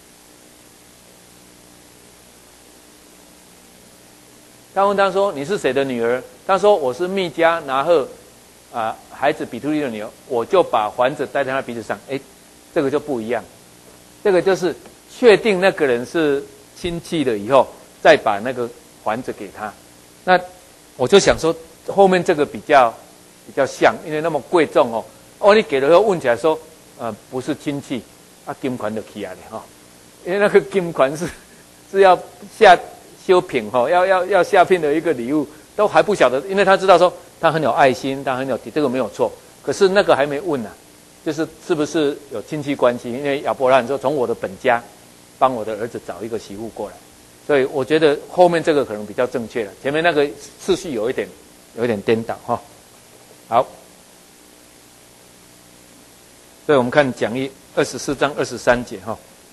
Speaker 1: 他问他说：“你是谁的女儿？”他说：“我是密迦拿赫孩子比图利的女儿。”我就把环子戴在他鼻子上。这个就不一样，这个就是确定那个人是亲戚了以后，再把那个环子给他。那我就想说，后面这个比较像，因为那么贵重你给了以后问起来说，不是亲戚，金环就起来了因为那个金环是要下修品要下聘的一个礼物，都还不晓得，因为他知道说他很有爱心，他很有这个没有错，可是那个还没问就是是不是有亲戚关系？因为亚伯拉罕说从我的本家帮我的儿子找一个媳妇过来，所以我觉得后面这个可能比较正确了，前面那个次序有一点颠倒好，所以我们看讲义24章23节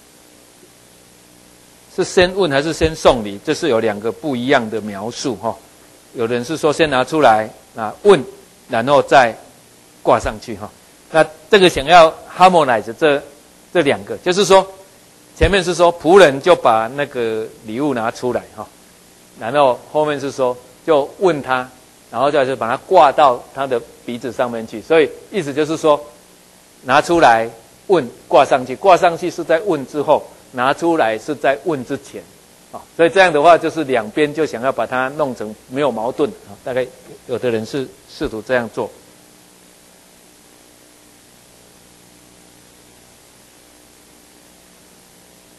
Speaker 1: 是先问还是先送礼？这是有2个不一样的描述有人是说先拿出来问，然后再挂上去那这个想要 harmonize 这2个，就是说前面是说仆人就把那个礼物拿出来然后后面是说就问他，然后就把它挂到他的鼻子上面去，所以意思就是说拿出来问，挂上去，挂上去是在问之后，拿出来是在问之前所以这样的话就是两边就想要把它弄成没有矛盾大概有的人是试图这样做。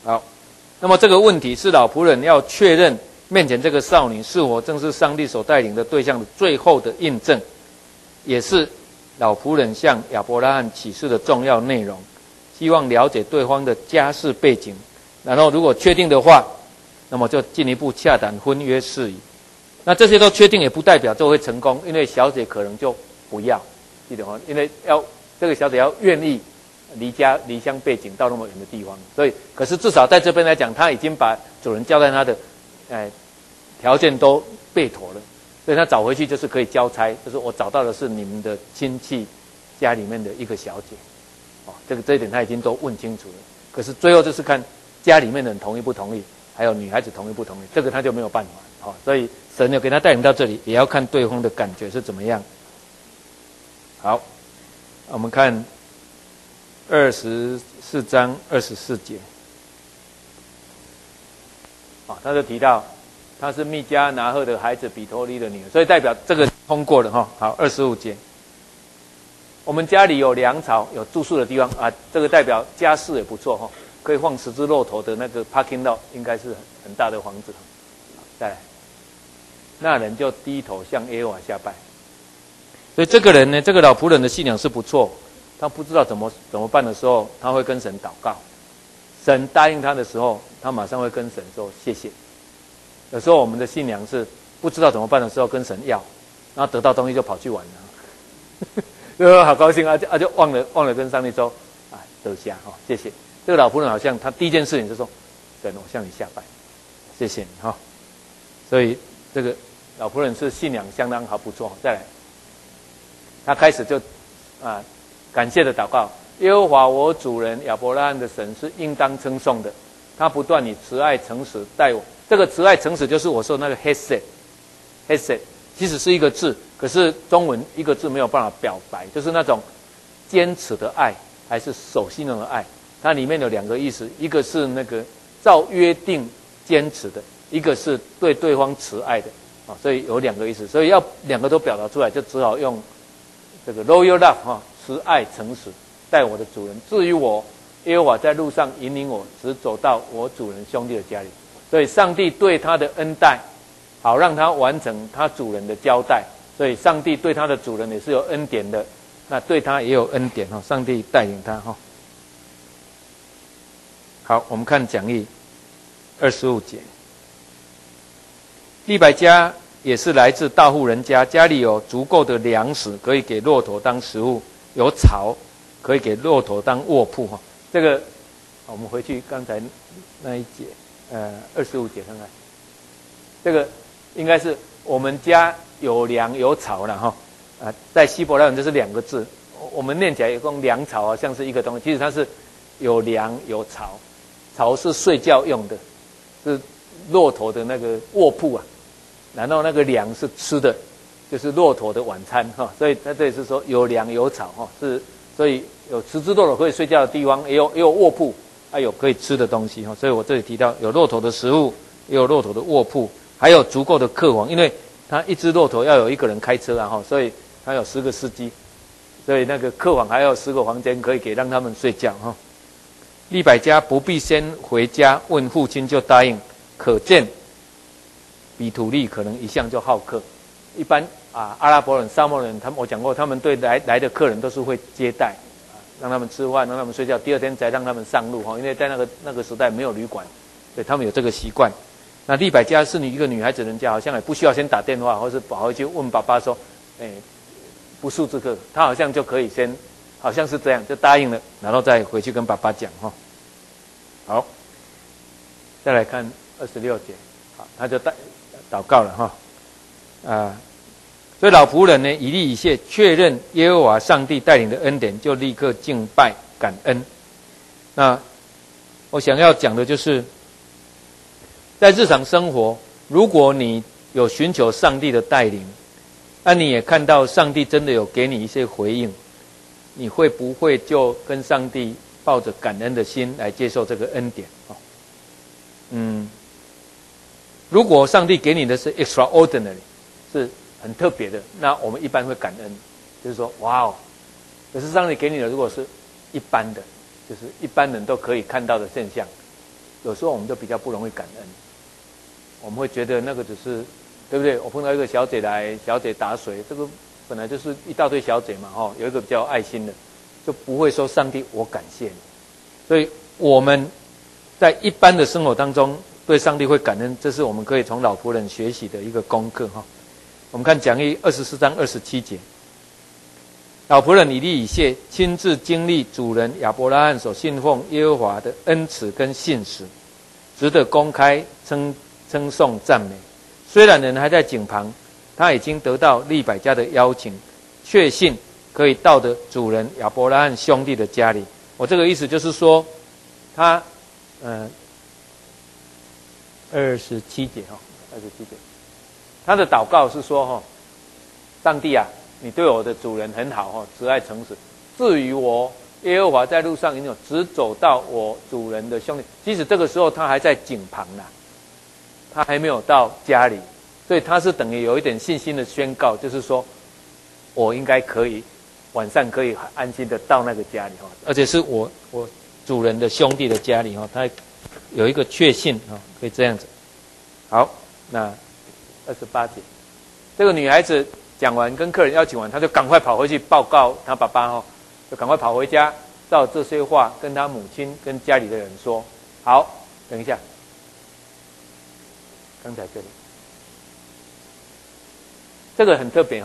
Speaker 3: 好，那么这个问题是老仆人要确认面前这个少女是否正是上帝所带领的对象的最后的印证，也是老仆人向亚伯拉罕启示的重要内容，希望了解对方的家世背景，然后如果确定的话，那么就进一步洽谈婚约事宜。那这些都确定也不代表就会成功，因为小姐可能就不要，记得吗？因为这个小姐要愿意离乡背井到那么远的地方，所以可是至少在这边来讲，她已经把主人交代她的条件都备妥了，所以她找回去就是可以交差，就是我找到的是你们的亲戚家里面的一个小姐，这一点她已经都问清楚了。可是最后就是看家里面的人同意不同意，还有女孩子同意不同意，这个他就没有办法。所以神有给他带领到这里，也要看对方的感觉是怎么样。好，我们看24章24节。他就提到他是密迦拿赫的孩子比托利的女儿，所以代表这个通过了哈。好，25节，我们家里有粮草，有住宿的地方啊，这个代表家世也不错哈，可以放10只骆驼的那个 parking lot， 应该是很大的房子。再来，那人就低头向耶和华下拜。所以这个人呢，这个老仆人的信仰是不错，他不知道怎么办的时候，他会跟神祷告。神答应他的时候，他马上会跟神说谢谢。有时候我们的信仰是不知道怎么办的时候跟神要，然后得到东西就跑去玩了，就好高兴啊，就忘了跟上帝说得下谢谢。这个老仆人好像他第一件事情就说，神，我向你下拜，谢谢你哈。所以这个老仆人是信仰相当好，不错。再来，他开始就感谢的祷告。耶和华我主人亚伯拉罕的神是应当称颂的，他不断以慈爱诚实待我。这个慈爱诚实就是我说那个 hesed， 其实是一个字，可是中文一个字没有办法表白，就是那种坚持的爱还是守信用的爱。它里面有2个意思，一个是那个照约定坚持的，一个是对对方慈爱的所以有2个意思，所以要2个都表达出来，就只好用这个 loyal love 慈爱诚实待我的主人。至于我，耶和华在路上引领我，直走到我主人兄弟的家里。所以上帝对他的恩待，好让他完成他主人的交代。所以上帝对他的主人也是有恩典的，那对他也有恩典上帝带领他好，我们看讲义25节。利百加也是来自大户人家，家里有足够的粮食，可以给骆驼当食物，有草可以给骆驼当卧铺这个我们回去刚才那一节25节看看，这个应该是我们家有粮有草了在希伯来文这是2个字，我们念起来有用粮草好像是一个东西，其实它是有粮有草，草是睡觉用的，是骆驼的那个卧铺然后那个粮是吃的，就是骆驼的晚餐所以他这里是说有粮有草是，所以有10只骆驼可以睡觉的地方，也有卧铺，还有可以吃的东西所以我这里提到有骆驼的食物，也有骆驼的卧铺，还有足够的客房，因为他一只骆驼要有1个人开车所以他有10个司机，所以那个客房还有10个房间可以让他们睡觉利百加不必先回家问父亲就答应，可见比土利可能一向就好客。一般阿拉伯人、沙漠人，我讲过，他们对来的客人都是会接待让他们吃饭，让他们睡觉，第2天才让他们上路因为在那个时代没有旅馆，所以他们有这个习惯。那利百加是一个女孩子人家，好像也不需要先打电话，或是跑回去问爸爸说不速之客，他好像就可以先，好像是这样就答应了，然后再回去跟爸爸讲好，再来看26节，好，他就祷告了所以老仆人呢以利以谢确认耶和华上帝带领的恩典，就立刻敬拜感恩。那我想要讲的就是在日常生活，如果你有寻求上帝的带领，那你也看到上帝真的有给你一些回应，你会不会就跟上帝抱着感恩的心来接受这个恩典如果上帝给你的是 extraordinary， 是很特别的，那我们一般会感恩，就是说哇可是上帝给你的如果是一般的，就是一般人都可以看到的现象， 有时候我们就比较不容易感恩，我们会觉得那个只是，对不对？我碰到一个小姐来，小姐打水，这个本来就是一大堆小姐嘛，有一个比较有爱心的，就不会说上帝我感谢你。所以我们在一般的生活当中对上帝会感恩，这是我们可以从老仆人学习的一个功课哈。我们看讲义24章27节，老仆人以利以谢亲自经历主人亚伯拉罕所信奉耶和华的恩慈跟信实，值得公开称颂赞美。虽然人还在井旁，他已经得到利百加的邀请，确信可以到的主人亚伯拉罕兄弟的家里。我这个意思就是说，他27节27节，他的祷告是说上帝啊，你对我的主人很好慈爱诚实。至于我，耶和华在路上引我，直走到我主人的兄弟。即使这个时候他还在井旁啦，他还没有到家里，所以他是等于有一点信心的宣告，就是说我应该可以晚上可以安心的到那个家里而且是我主人的兄弟的家里他有一个确信可以这样子。好，那28节，这个女孩子讲完跟客人邀请完，她就赶快跑回去报告她爸爸就赶快跑回家，照这些话跟她母亲跟家里的人说。好，等一下，刚才这里这个很特别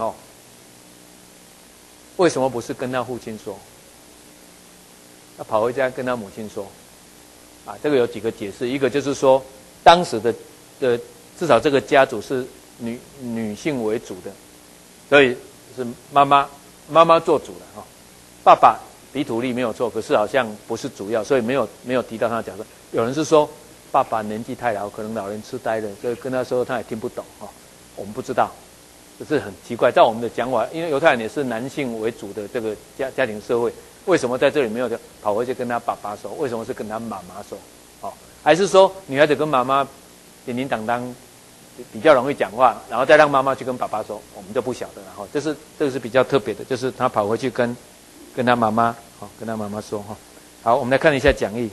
Speaker 3: 为什么不是跟他父亲说？他跑回家跟他母亲说这个有几个解释。一个就是说，当时的至少这个家族是女性为主的，所以是妈妈做主了爸爸比土利没有错，可是好像不是主要，所以没有提到他的角色。有人是说爸爸年纪太老，可能老人痴呆了，所以跟他说他也听不懂我们不知道，这是很奇怪。在我们的讲法，因为犹太人也是男性为主的这个家庭社会，为什么在这里没有跑回去跟他爸爸说？为什么是跟他妈妈说？还是说女孩子跟妈妈叮叮当当比较容易讲话，然后再让妈妈去跟爸爸说？我们就不晓得了这个是比较特别的，就是他跑回去跟他妈妈跟他妈妈说好，我们来看一下讲义。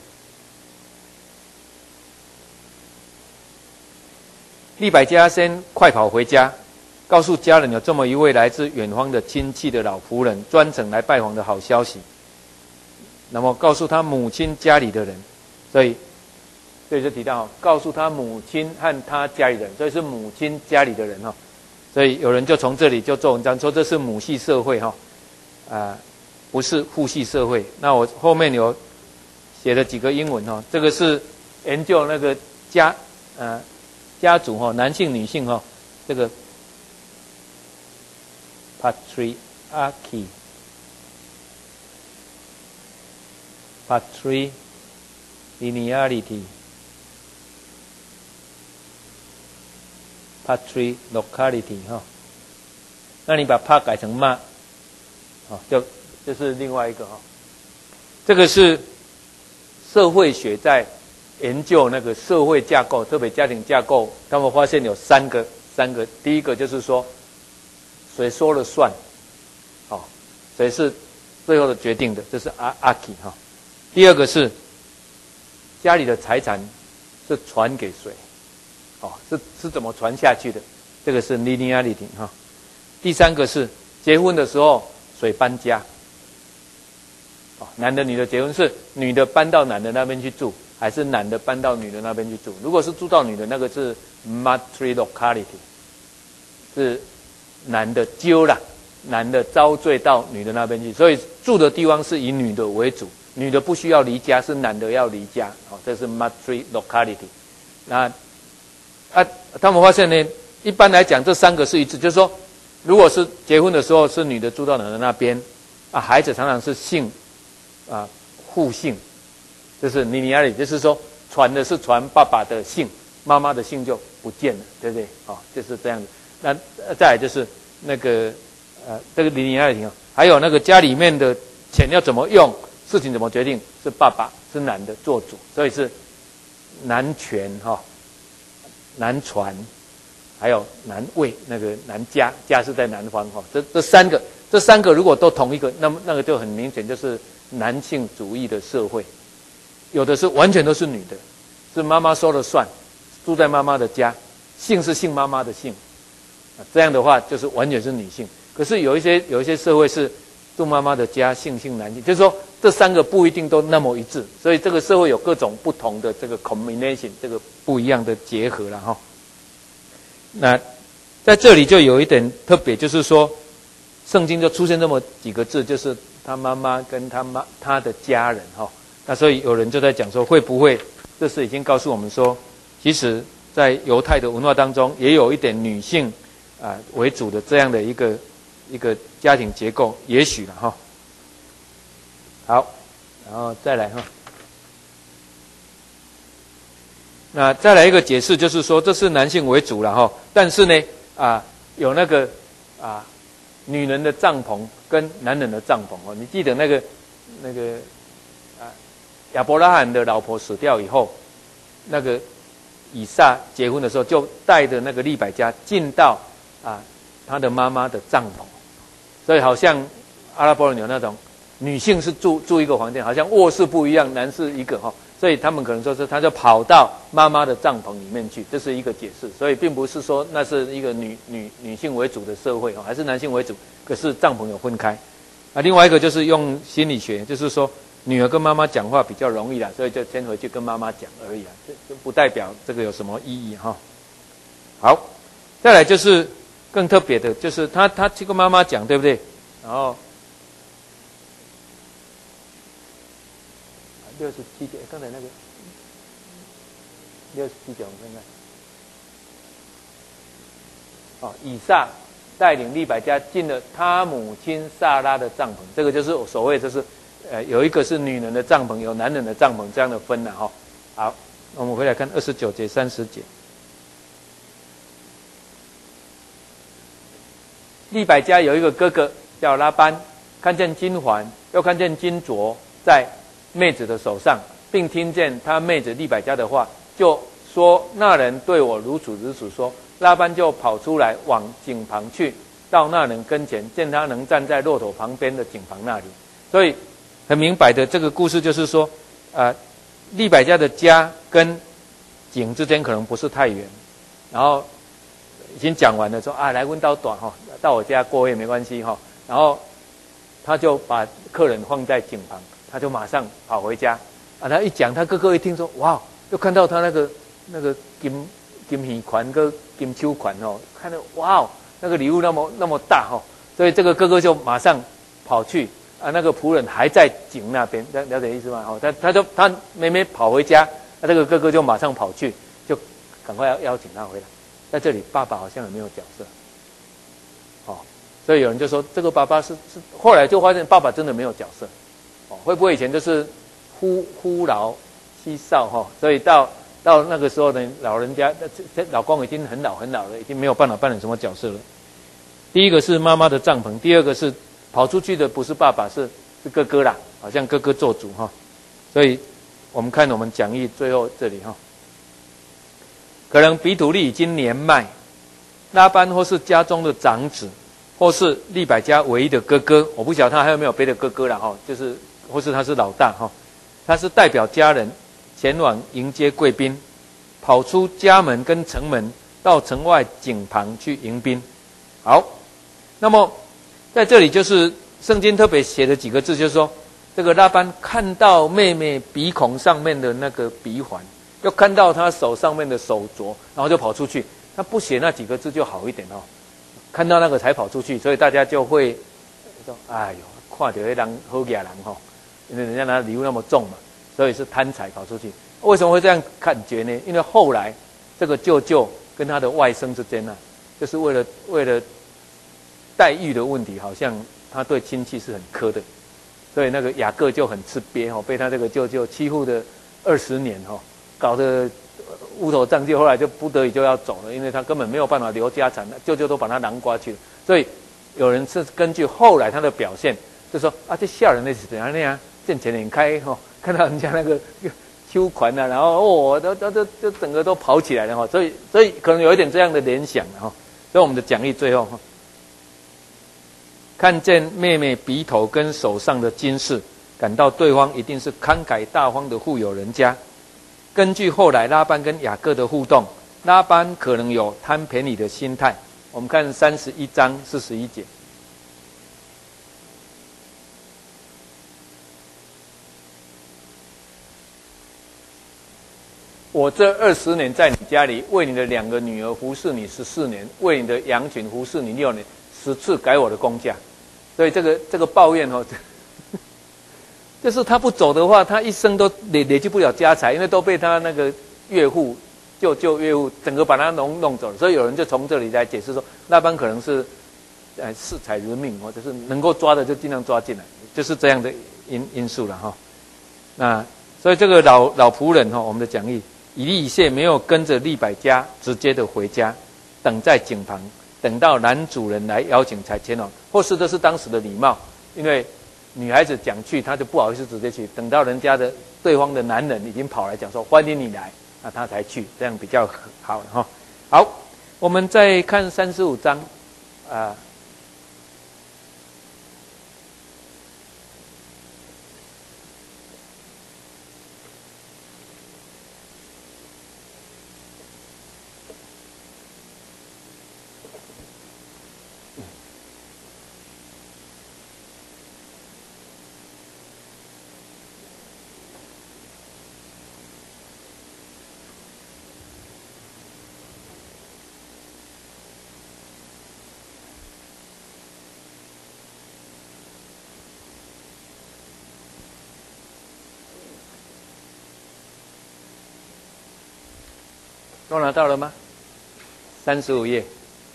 Speaker 3: 利百加先快跑回家，告诉家人有这么一位来自远方的亲戚的老仆人专程来拜访的好消息。那么告诉他母亲家里的人，所以就提到告诉他母亲和他家里的人，所以是母亲家里的人所以有人就从这里就做文章说这是母系社会不是父系社会。那我后面有写了几个英文这个是研究那个家族男性女性这个 patriarchy patrilinearity patrilocality 那你把 pa 改成 ma 就是另外一个这个是社会学在研究那个社会架构，特别家庭架构，他们发现有三个。第一个就是说，谁说了算？谁是最后的决定的？这是阿基第二个是家里的财产是传给谁？是怎么传下去的？这个是 linearity 第三个是结婚的时候谁搬家？男的女的结婚是女的搬到男的那边去住，还是男的搬到女的那边去住？如果是住到女的那个是 matrilocality， 是男的揪了，男的遭罪到女的那边去，所以住的地方是以女的为主，女的不需要离家，是男的要离家这是 matrilocality。那他们发现呢，一般来讲这三个是一致，就是说如果是结婚的时候是女的住到男的那边孩子常常是姓互姓，这是 linearity， 就是说传的是传爸爸的姓，妈妈的姓就不见了，对不对就是这样子。那再来就是那个这个 linearity还有那个家里面的钱要怎么用，事情怎么决定，是爸爸是男的做主，所以是男权男传，还有男位，那个男家是在南方这三个如果都同一个，那么那个就很明显就是男性主义的社会。有的是完全都是女的， 是妈妈说了算，住在妈妈的家，姓是姓妈妈的姓，这样的话就是完全是女性。可是有一些社会是住妈妈的家，姓男性，就是说这三个不一定都那么一致，所以这个社会有各种不同的这个 combination， 这个不一样的结合了哈。那在这里就有一点特别，就是说圣经就出现这么几个字，就是他妈妈跟他的家人哈。那所以有人就在讲说，会不会这是已经告诉我们说，其实在犹太的文化当中，也有一点女性为主的这样的一个家庭结构，也许了哈。好，然后再来哈。那再来一个解释，就是说这是男性为主了哈，但是呢有那个女人的帐篷跟男人的帐篷哦，你记得那个亚伯拉罕的老婆死掉以后，那个以撒结婚的时候，就带着那个利百加进到他的妈妈的帐篷，所以好像阿拉伯人有那种女性是住一个房间，好像卧室不一样，男士一个哈，所以他们可能说是他就跑到妈妈的帐篷里面去，这是一个解释。所以并不是说那是一个女性为主的社会还是男性为主，可是帐篷有分开。另外一个就是用心理学，就是说女儿跟妈妈讲话比较容易啦，所以就先回去跟妈妈讲而已啦，这不代表这个有什么意义哈。好，再来就是更特别的，就是他去跟妈妈讲，对不对？然后67节，刚才那个67节，我们看看。以撒带领利百加进了他母亲撒拉的帐篷，这个就是所谓就是有一个是女人的帐篷，有男人的帐篷这样的分了哈。好，我们回来看29节、30节。利百加有一个哥哥叫拉班，看见金环，又看见金镯在妹子的手上，并听见他妹子利百加的话，就说那人对我如此如此说。拉班就跑出来往井旁去，到那人跟前，见他能站在骆驼旁边的井旁那里。所以很明白的，这个故事就是说利百加的家跟井之间可能不是太远，然后已经讲完了说来温到短到我家过夜没关系然后他就把客人放在井旁，他就马上跑回家他一讲，他哥哥一听说哇，又看到他那个金鱼款跟金秋款看到哇，那个礼物那么大所以这个哥哥就马上跑去那个仆人还在井那边，了解意思吗？他妹妹跑回家，这个哥哥就马上跑去，就赶快要邀请他回来。在这里爸爸好像也没有角色所以有人就说这个爸爸是后来就发现爸爸真的没有角色会不会以前就是忽老惜少所以到那个时候呢，老人家老公已经很老了，已经没有办法扮演什么角色了。第一个是妈妈的帐篷，第二个是跑出去的不是爸爸，是哥哥啦，好像哥哥做主所以我们看我们讲义最后这里可能比土利已经年迈，拉班或是家中的长子，或是利百加唯一的哥哥，我不晓得他还有没有别的哥哥啦就是或是他是老大他是代表家人前往迎接贵宾，跑出家门跟城门，到城外井旁去迎宾。好，那么在这里就是圣经特别写的几个字，就是说这个拉班看到妹妹鼻孔上面的那个鼻环，又看到她手上面的手镯，然后就跑出去。他不写那几个字就好一点看到那个才跑出去，所以大家就会说哎呦，看到那人好野人因为人家拿礼物那么重嘛，所以是贪财跑出去。为什么会这样感觉呢？因为后来这个舅舅跟他的外甥之间就是为了待遇的问题，好像他对亲戚是很苛的，所以那个雅各就很吃瘪被他这个舅舅欺负的20年搞得乌头瘴气，后来就不得已就要走了，因为他根本没有办法留家产，舅舅都把他囊刮去了。所以有人是根据后来他的表现，就说这吓人的是怎样那样，见钱眼开看到人家那个秋款然后都整个都跑起来了所以可能有一点这样的联想所以我们的讲义最后看见妹妹鼻头跟手上的金饰，感到对方一定是慷慨大方的富有人家。 根据后来拉班跟雅各的互动，拉班可能有贪便宜的心态。我们看31章41节。我这20年在你家里，为你的2个女儿服侍你14年，为你的羊群服侍你6年，10次改我的工价。所以这个抱怨哦，就是他不走的话，他一生都累积不了家财，因为都被他那个岳父舅岳父整个把他弄走了。所以有人就从这里来解释说，拉班可能是视财如命，或者是能够抓的就尽量抓进来，就是这样的因素了哈。那所以这个老仆人哈，我们的讲义。以利以谢没有跟着利百加直接的回家，等在井旁，等到男主人来邀请才前往，或是这是当时的礼貌，因为女孩子讲去，他就不好意思直接去，等到人家的对方的男人已经跑来讲说欢迎你来，那他才去，这样比较好哈。好，我们再看35章啊。都拿到了吗？35页。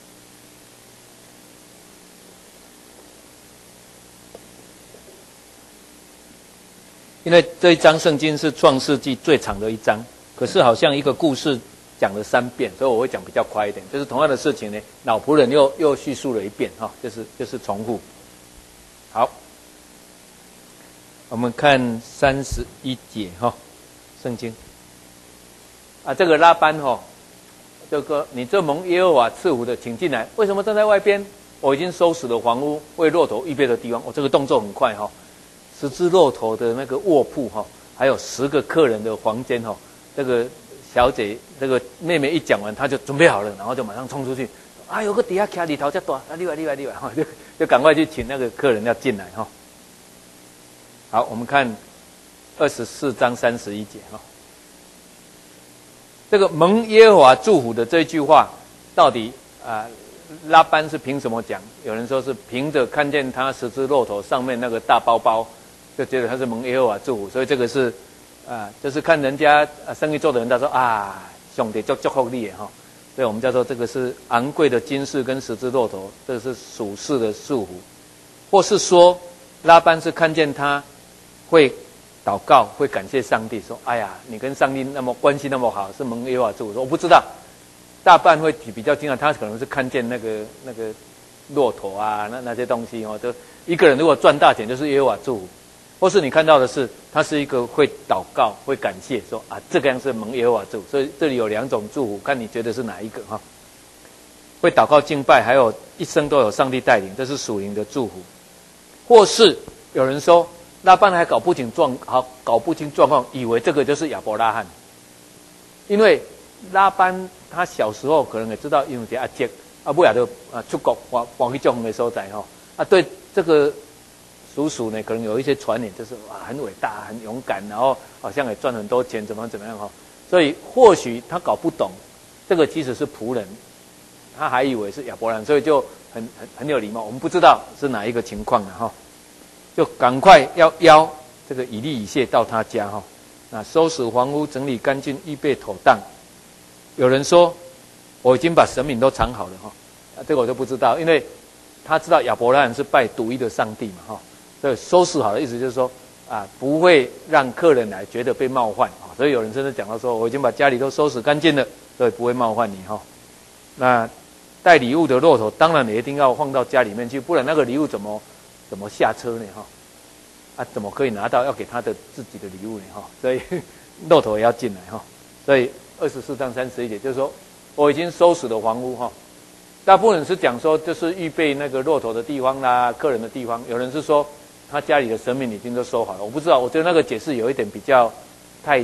Speaker 3: 因为这一章圣经是创世纪最长的一章，可是好像一个故事讲了3遍，所以我会讲比较快一点。就是同样的事情呢，老仆人又叙述了一遍哈，就是重复。好，我们看31节哈，圣经。这个拉班哈，这个你这蒙耶和华赐福的，请进来。为什么站在外边？我已经收拾了房屋，为骆驼预备的地方。这个动作很快哈，10只骆驼的那个卧铺哈，还有10个客人的房间哈。这个小姐，这个妹妹一讲完，她就准备好了，然后就马上冲出去。有个底下卡里头才大，另外哈，就赶快去请那个客人要进来哈。好，我们看24章31节哈。这个蒙耶和华祝福的这句话，到底拉班是凭什么讲？有人说是凭着看见他10只骆驼上面那个大包包，就觉得他是蒙耶和华祝福，所以这个是就是看人家生意做的人，他说兄弟祝福你哈，所以我们叫做这个是昂贵的金饰跟10只骆驼，这个是属世的祝福，或是说拉班是看见他会祷告，会感谢上帝，说你跟上帝那么关系那么好，是蒙耶和华祝福。说我不知道，大半会比较惊讶，他可能是看见那个骆驼那些东西就一个人如果赚大钱就是耶和华祝福，或是你看到的是他是一个会祷告会感谢，说这个样是蒙耶和华祝福。所以这里有2种祝福，看你觉得是哪一个哈？会祷告敬拜，还有一生都有上帝带领，这是属灵的祝福。或是有人说拉班还搞不清状况，以为这个就是亚伯拉罕，因为拉班他小时候可能也知道因为阿杰不然就出国往去种的所在对这个叔叔呢可能有一些传言，就是很伟大很勇敢，然后好像也赚很多钱怎么样所以或许他搞不懂这个其实是仆人，他还以为是亚伯拉罕，所以就很有礼貌。我们不知道是哪一个情况的就赶快要邀这个以利以谢到他家收拾房屋，整理干净，预备妥当。有人说我已经把神明都藏好了这个我就不知道，因为他知道亚伯拉罕是拜独一的上帝嘛所以收拾好的意思就是说不会让客人来觉得被冒犯所以有人真的讲到说我已经把家里都收拾干净了，所以不会冒犯你那带礼物的骆驼当然你一定要放到家里面去，不然那个礼物怎么下车呢怎么可以拿到要给他的自己的礼物呢所以骆驼也要进来所以24章31节就是说我已经收拾了房屋大部分人是讲说就是预备那个骆驼的地方啦，客人的地方。有人是说他家里的神明已经都收好了，我不知道，我觉得那个解释有一点比较太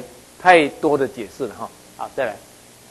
Speaker 3: 太多的解释了哈。好，再来，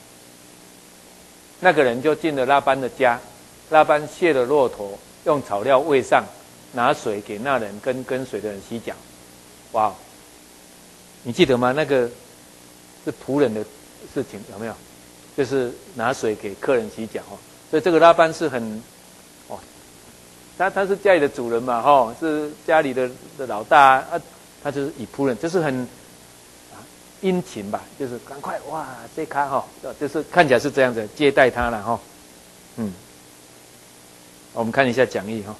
Speaker 3: 那个人就进了拉班的家，拉班卸了骆驼，用草料喂上，拿水给那人跟随的人洗脚。哇，你记得吗？那个是仆人的事情，有没有？就是拿水给客人洗脚哈。所以这个拉班是很哦，他是家里的主人嘛哈，是家里的老大啊，他就是以仆人，就是很殷勤吧，就是赶快哇，这咖哈，就是看起来是这样子接待他了哈。我们看一下讲义哈，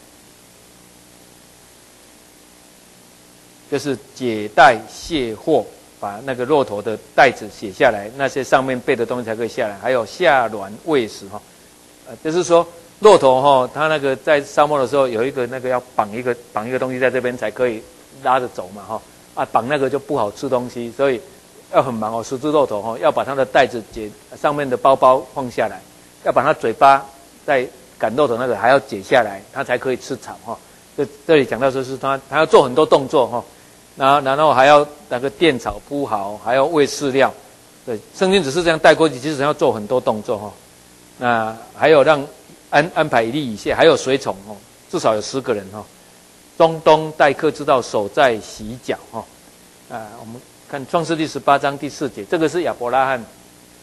Speaker 3: 就是解带卸货，把那个骆驼的带子写下来，那些上面背的东西才可以下来，还有下卵喂食哈，就是说骆驼哈，它那个在沙漠的时候有一个那个要绑一个东西在这边才可以拉着走嘛哈，啊绑那个就不好吃东西，所以要很忙哦，10只骆驼哈，要把它的带子解上面的包包放下来，要把它嘴巴在赶骆驼那个还要解下来，它才可以吃草哈。这里讲到说是他要做很多动作哈，然后还要那个垫草铺好，还要喂饲料。对，圣经只是这样带过去，其实要做很多动作哈。那还有让安排1粒以下，还有随从哦，至少有10个人哈。中东待客之道，守在洗脚哈。我们看创世记18章第4节，这个是亚伯拉罕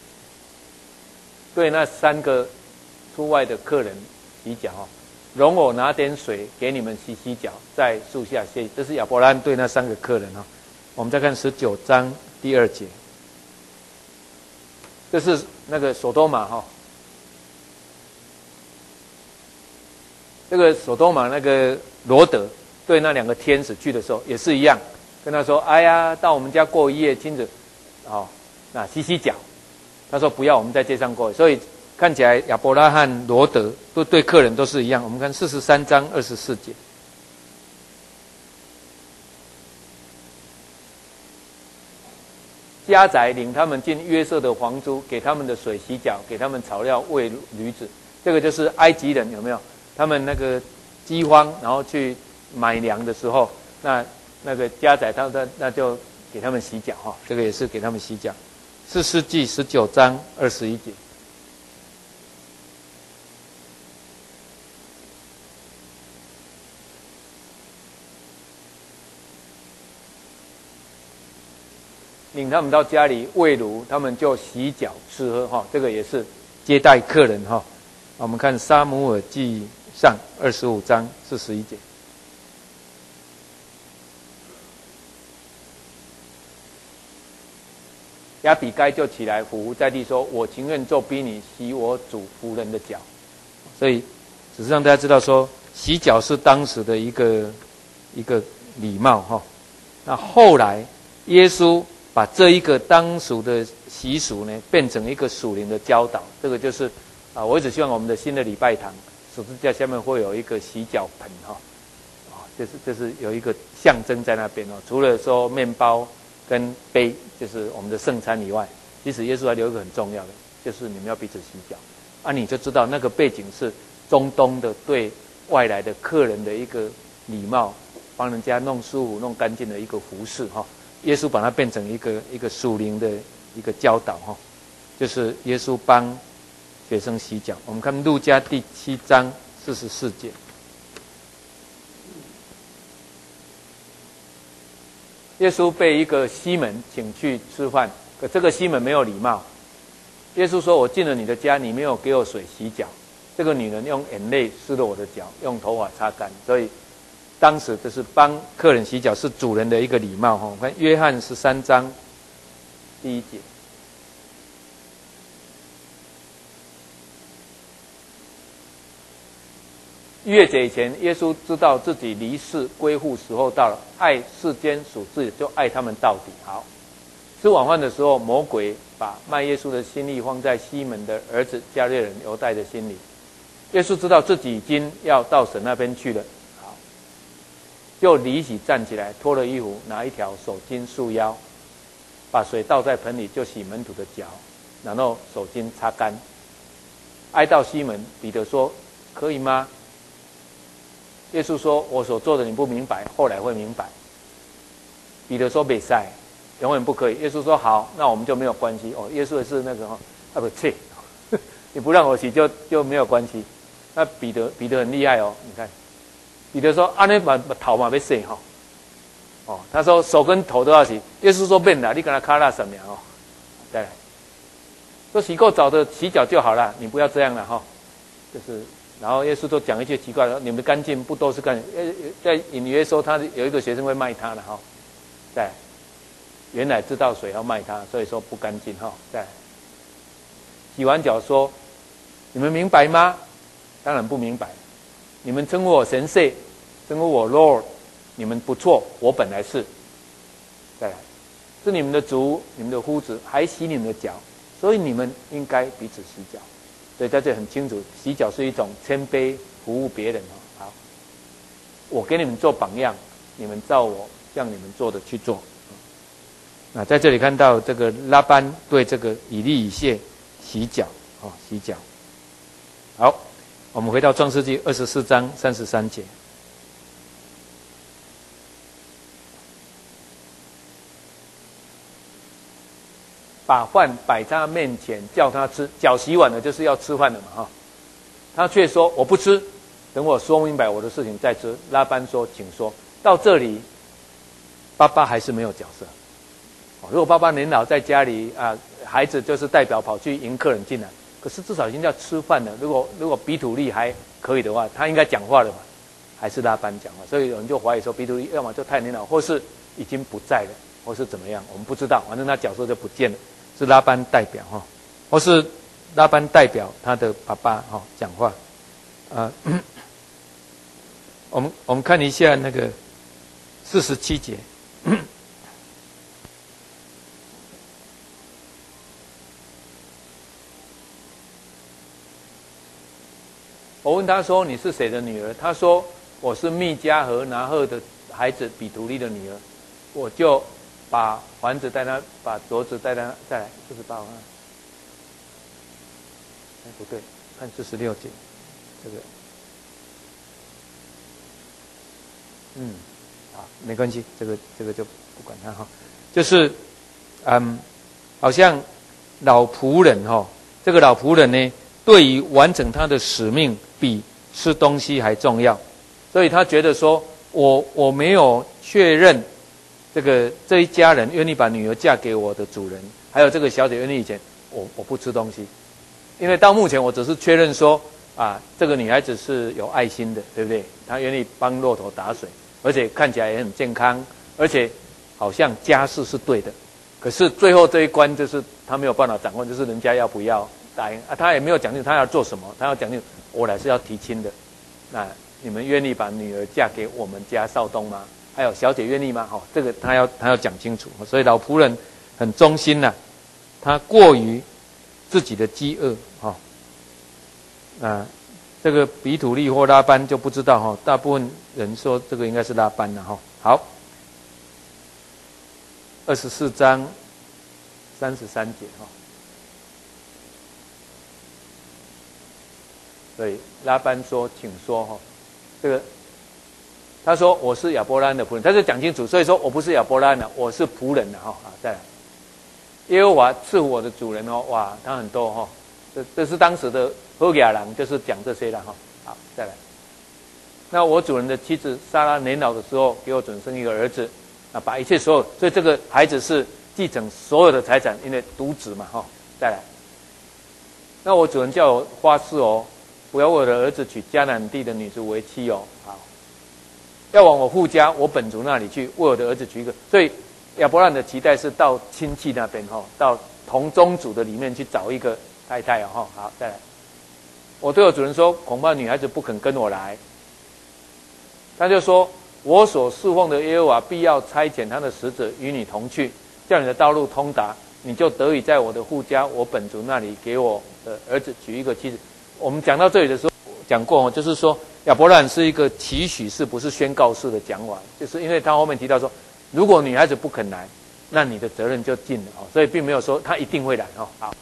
Speaker 3: 对那3个出外的客人洗脚哈，容我拿点水给你们洗洗脚，在树下歇息。这是亚伯拉罕对那3个客人哈。我们再看19章第2节，这是那个所多玛哈。这个所多玛那个罗德对那2个天使去的时候也是一样，跟他说：“哎呀，到我们家过一夜，亲自那洗洗脚。”他说：“不要，我们在街上过。”所以看起来亚伯拉罕、罗德都对客人都是一样。我们看43章24节，家宰领他们进约瑟的房租，给他们的水洗脚，给他们草料喂驴子。这个就是埃及人有没有？他们那个饥荒，然后去买粮的时候，那个家宰那就给他们洗脚哈，这个也是给他们洗脚。士师记19章21节。领他们到家里喂乳，他们就洗脚吃喝哈，这个也是接待客人哈。我们看撒母耳记上25章41节。亚比该就起来俯伏在地说：“我情愿做婢女，洗我主仆人的脚。”所以只是让大家知道说，洗脚是当时的一个礼貌哈。那后来耶稣把这一个当时的习俗呢，变成一个属灵的教导。这个就是我一直希望我们的新的礼拜堂十字架下面会有一个洗脚盆哈，就是有一个象征在那边哦。除了说面包跟杯，就是我们的圣餐以外，其实耶稣还留一个很重要的，就是你们要彼此洗脚。你就知道那个背景是中东的对外来的客人的一个礼貌，帮人家弄舒服、弄干净的一个服饰哈。耶稣把它变成一个属灵的一个教导哈，就是耶稣帮学生洗脚。我们看路加第7章44节。耶稣被一个西门请去吃饭，可这个西门没有礼貌。耶稣说：“我进了你的家，你没有给我水洗脚。”这个女人用眼泪湿了我的脚，用头发擦干。所以当时就是帮客人洗脚是主人的一个礼貌哈。我看约翰13章第1节。逾越节以前，耶稣知道自己离世归父时候到了，爱世间属自己就爱他们到底。好，吃晚饭的时候，魔鬼把卖耶稣的心意放在西门的儿子加略人犹大的心里。耶稣知道自己已经要到神那边去了，好，就离席站起来，脱了衣服，拿一条手巾束腰，把水倒在盆里，就洗门徒的脚，然后手巾擦干。挨到西门，彼得说：“可以吗？”耶稣说：“我所做的你不明白，后来会明白。”彼得说：“没赛。” 永远不可以。耶稣说好，那我们就没有关系哦。耶稣也是那个不切，你不让我洗就没有关系。那彼得很厉害哦，你看，彼得说安尼把头嘛要洗哈，哦，他说手跟头都要洗。耶稣说免啦，你跟他卡拉什么哦，再来，说洗够澡的洗脚就好了，你不要这样了哈，就是。然后耶稣都讲一些奇怪的，你们干净不都是干净？在隐约说他有一个学生会卖他的哈，在原来知道水要卖他，所以说不干净哈。在洗完脚说，你们明白吗？当然不明白。你们称呼我神圣，称呼我 Lord， 你们不错，我本来是。再来，是你们的主，你们的夫子，还洗你们的脚，所以你们应该彼此洗脚。所以在这很清楚，洗脚是一种谦卑服务别人。好，我给你们做榜样，你们照我像你们做的去做。那在这里看到这个拉班对这个以利以谢洗脚，洗脚。好，我们回到创世纪24章33节。把饭摆在他面前，叫他吃。脚洗完了就是要吃饭了嘛，哈。他却说我不吃，等我说明白我的事情再吃。拉班说，请说。到这里，爸爸还是没有角色。如果爸爸年老在家里啊，孩子就是代表跑去迎客人进来，可是至少已经要吃饭了。如果比土利还可以的话，他应该讲话了嘛，还是拉班讲话。所以有人就怀疑说，比土利要么就太年老，或是已经不在了，或是怎么样，我们不知道。反正他角色就不见了。是拉班代表哈，或是拉班代表他的爸爸哈讲话，我们看一下那个47节，我问他说你是谁的女儿？他说我是密迦和拿鹤的孩子比图利的女儿，我就把环子带他，把镯子带他，再来48号。不对，看46节，这个，好，没关系，这个就不管他哈，就是好像老仆人哈，这个老仆人呢，对于完成他的使命比吃东西还重要，所以他觉得说我没有确认。这一家人愿意把女儿嫁给我的主人，还有这个小姐愿意以前，我不吃东西，因为到目前我只是确认说这个女孩子是有爱心的，对不对？她愿意帮骆驼打水，而且看起来也很健康，而且好像家世是对的。可是最后这一关就是他没有办法掌握，就是人家要不要答应他也没有讲清楚他要做什么，他要讲清楚我来是要提亲的，那你们愿意把女儿嫁给我们家少东吗？还有小姐愿意吗？这个他要讲清楚，所以老仆人很忠心呐，他过于自己的饥饿那这个比土利或拉班就不知道大部分人说这个应该是拉班了好，24章33节所以拉班说，请说这个。他说我是亚伯拉罕的仆人，他就讲清楚，所以说我不是亚伯拉罕的，我是仆人的再来，耶和华赐我的主人哇，他很多这是当时的何亚郎，就是讲这些了好，再来，那我主人的妻子撒拉年老的时候，给我准生一个儿子，把一切所有，所以这个孩子是继承所有的财产，因为独子嘛再来，那我主人叫我发誓不要为我的儿子娶迦南地的女子为妻好。要往我父家我本族那里去，为我的儿子娶一个。所以亚伯拉罕的期待是到亲戚那边到同宗族的里面去找一个太太好，再来。我对我主人说，恐怕女孩子不肯跟我来。他就说，我所侍奉的耶和华必要差遣他的使者与你同去，叫你的道路通达，你就得以在我的父家我本族那里给我的儿子娶一个妻子。我们讲到这里的时候讲过就是说亚伯拉罕是一个期许式，不是宣告式的讲法，就是因为他后面提到说，如果女孩子不肯来，那你的责任就尽了所以并没有说他一定会来好，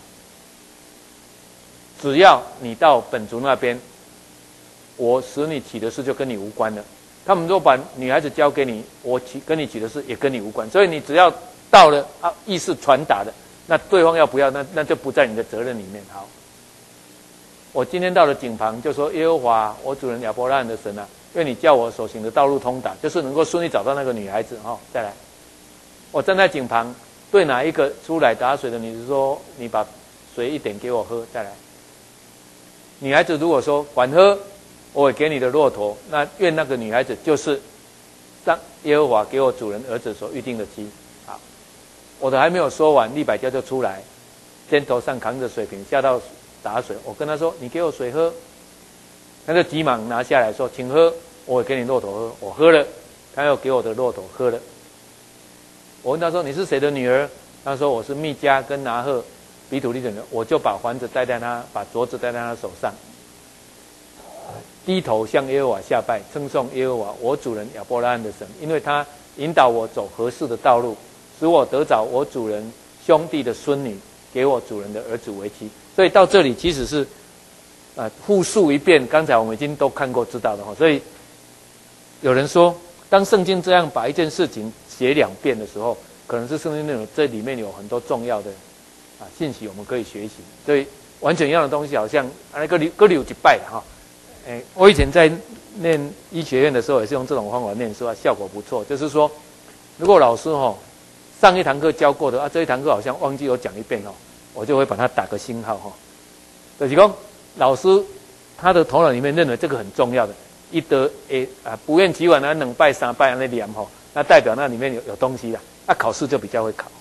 Speaker 3: 只要你到本族那边，我使你娶的事就跟你无关了。他们若把女孩子交给你，我跟你娶的事也跟你无关，所以你只要到了啊，意识传达的，那对方要不要，那就不在你的责任里面。好，我今天到了井旁，就说耶和华，我主人亚伯拉罕的神啊，愿你叫我所行的道路通达，就是能够顺利找到那个女孩子。再来，我站在井旁，对哪一个出来打水的女子说，你把水一点给我喝。再来，女孩子如果说管喝，我也给你的骆驼，那愿那个女孩子就是让耶和华给我主人儿子所预定的妻。好，我的还没有说完，利百加就出来，肩头上扛着水瓶下到打水。我跟他说：“你给我水喝。”他就急忙拿下来说：“请喝，我也给你骆驼喝。”我喝了，他又给我的骆驼喝了。我问他说：“你是谁的女儿？”他说：“我是密迦跟拿赫比土利的女儿。”我就把环子戴在他，把镯子戴在他手上。低头向耶和华下拜，称颂耶和华我主人亚伯拉罕的神，因为他引导我走合适的道路，使我得着我主人兄弟的孙女，给我主人的儿子为妻。所以到这里其实是复述一遍刚才我们已经都看过知道的。所以有人说，当圣经这样把一件事情写2遍的时候，可能是圣经内容这里面有很多重要的信息我们可以学习。所以完全一样的东西，好像各里有几拜哈。我以前在念医学院的时候，也是用这种方法念书效果不错。就是说，如果老师上一堂课教过的这一堂课好像忘记有讲一遍我就会把它打个星号就是说，老师他的头脑里面认为这个很重要的，一得不厌其烦2拜3拜那念那代表那里面有东西啦，考试就比较会考。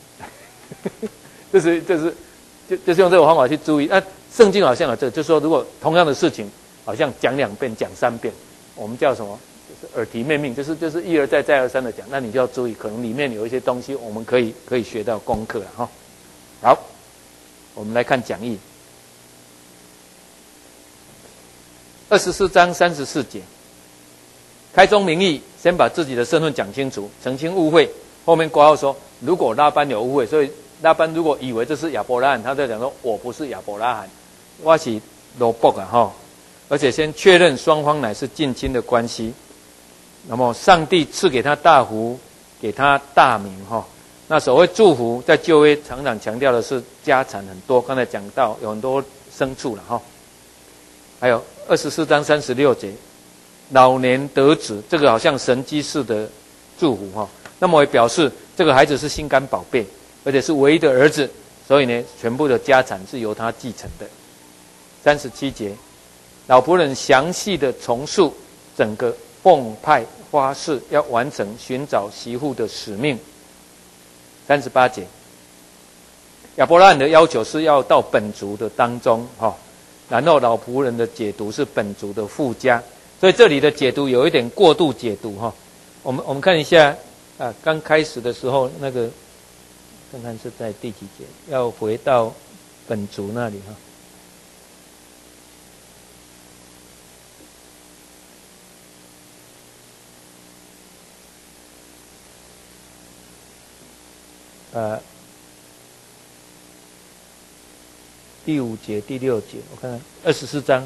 Speaker 3: 就是用这种方法去注意。圣经好像有这个，就是说，如果同样的事情，好像讲2遍、讲3遍，我们叫什么？就是耳提面命，就是一而再、再而三的讲。那你就要注意，可能里面有一些东西，我们可以学到功课了好，我们来看讲义，24章34节，开宗明义，先把自己的身份讲清楚，澄清误会。后面括号说，如果拉班有误会，所以拉班如果以为这是亚伯拉罕，他就讲说，我不是亚伯拉罕，我是罗伯而且先确认双方乃是近亲的关系。那么上帝赐给他大福，给他大名那所谓祝福，在旧约常常强调的是家产很多，刚才讲到有很多牲畜了还有24章36节，老年得子，这个好像神迹式的祝福那么也表示这个孩子是心肝宝贝，而且是唯一的儿子，所以呢，全部的家产是由他继承的。37节，老仆人详细的重述整个奉派花式，要完成寻找媳妇的使命。38节，亚伯拉罕的要求是要到本族的当中然后老仆人的解读是本族的附加，所以这里的解读有一点过度解读我们看一下刚开始的时候那个，看看是在第几节，要回到本族那里第5节、第6节，我看看24章。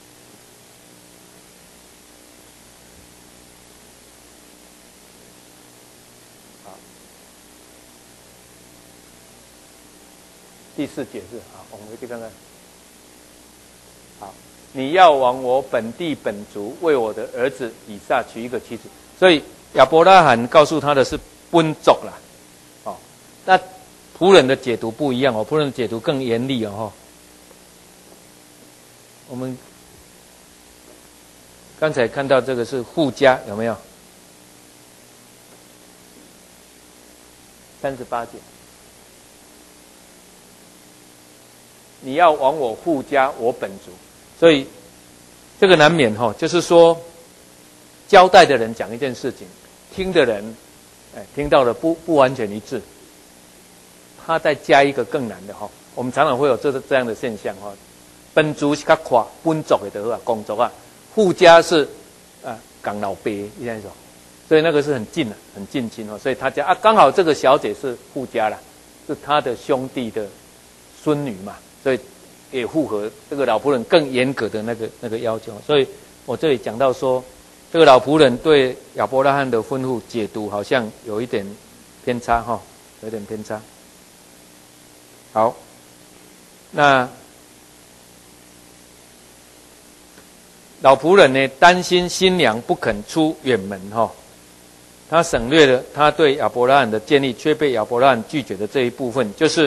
Speaker 3: 第4节是我们回去看看。好，你要往我本地本族为我的儿子以撒娶一个妻子。所以亚伯拉罕告诉他的是本族啦。那仆人的解读不一样仆人的解读更严厉我们刚才看到这个是户家，有没有？38节，你要往我户家，我本族。所以这个难免就是说，交代的人讲一件事情，听的人听到的不完全一致。他再加一个更难的我们常常会有这样的现象本族是较宽，本族的就好公族户家是港老伯一样说，所以那个是很近很近亲所以他家刚好这个小姐是户家啦，是他的兄弟的孙女嘛，所以也符合这个老仆人更严格的那个要求。所以我这里讲到说，这个老仆人对亚伯拉罕的吩咐解读好像有一点偏差有点偏差。好，那老仆人呢，担心新娘不肯出远门哈，他省略了他对亚伯拉罕的建议，却被亚伯拉罕拒绝的这一部分，就是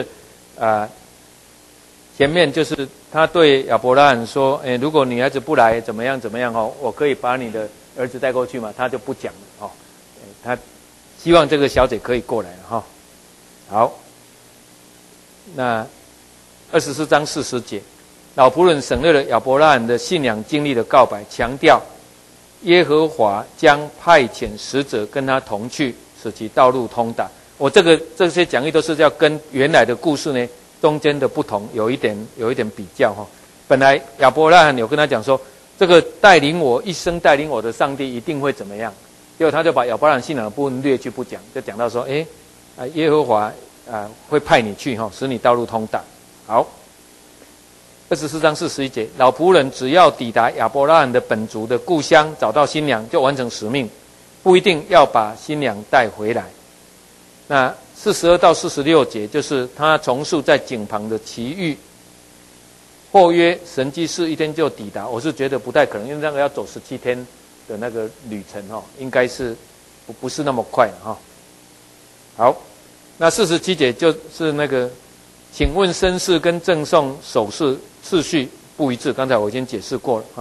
Speaker 3: 前面就是他对亚伯拉罕说，如果女孩子不来，怎么样怎么样哦，我可以把你的儿子带过去嘛，他就不讲了哦，他希望这个小姐可以过来了哈。好，那24章40节，老仆人省略了亚伯拉罕的信仰经历的告白，强调耶和华将派遣使者跟他同去，使其道路通达。我这些讲义都是要跟原来的故事呢中间的不同有一点比较哈。本来亚伯拉罕有跟他讲说，这个带领我一生带领我的上帝一定会怎么样，结果他就把亚伯拉罕信仰的部分略去不讲，就讲到说，耶和华会派你去哈，使你道路通达。好，24章41节，老仆人只要抵达亚伯拉罕的本族的故乡，找到新娘就完成使命，不一定要把新娘带回来。那42到46节就是他重述在井旁的奇遇。或约神迹是一天就抵达，我是觉得不太可能，因为那个要走17天的那个旅程哈，应该是不是那么快哈。好，那47节就是那个，请问绅士跟赠送首饰次序不一致，刚才我已经解释过了哈。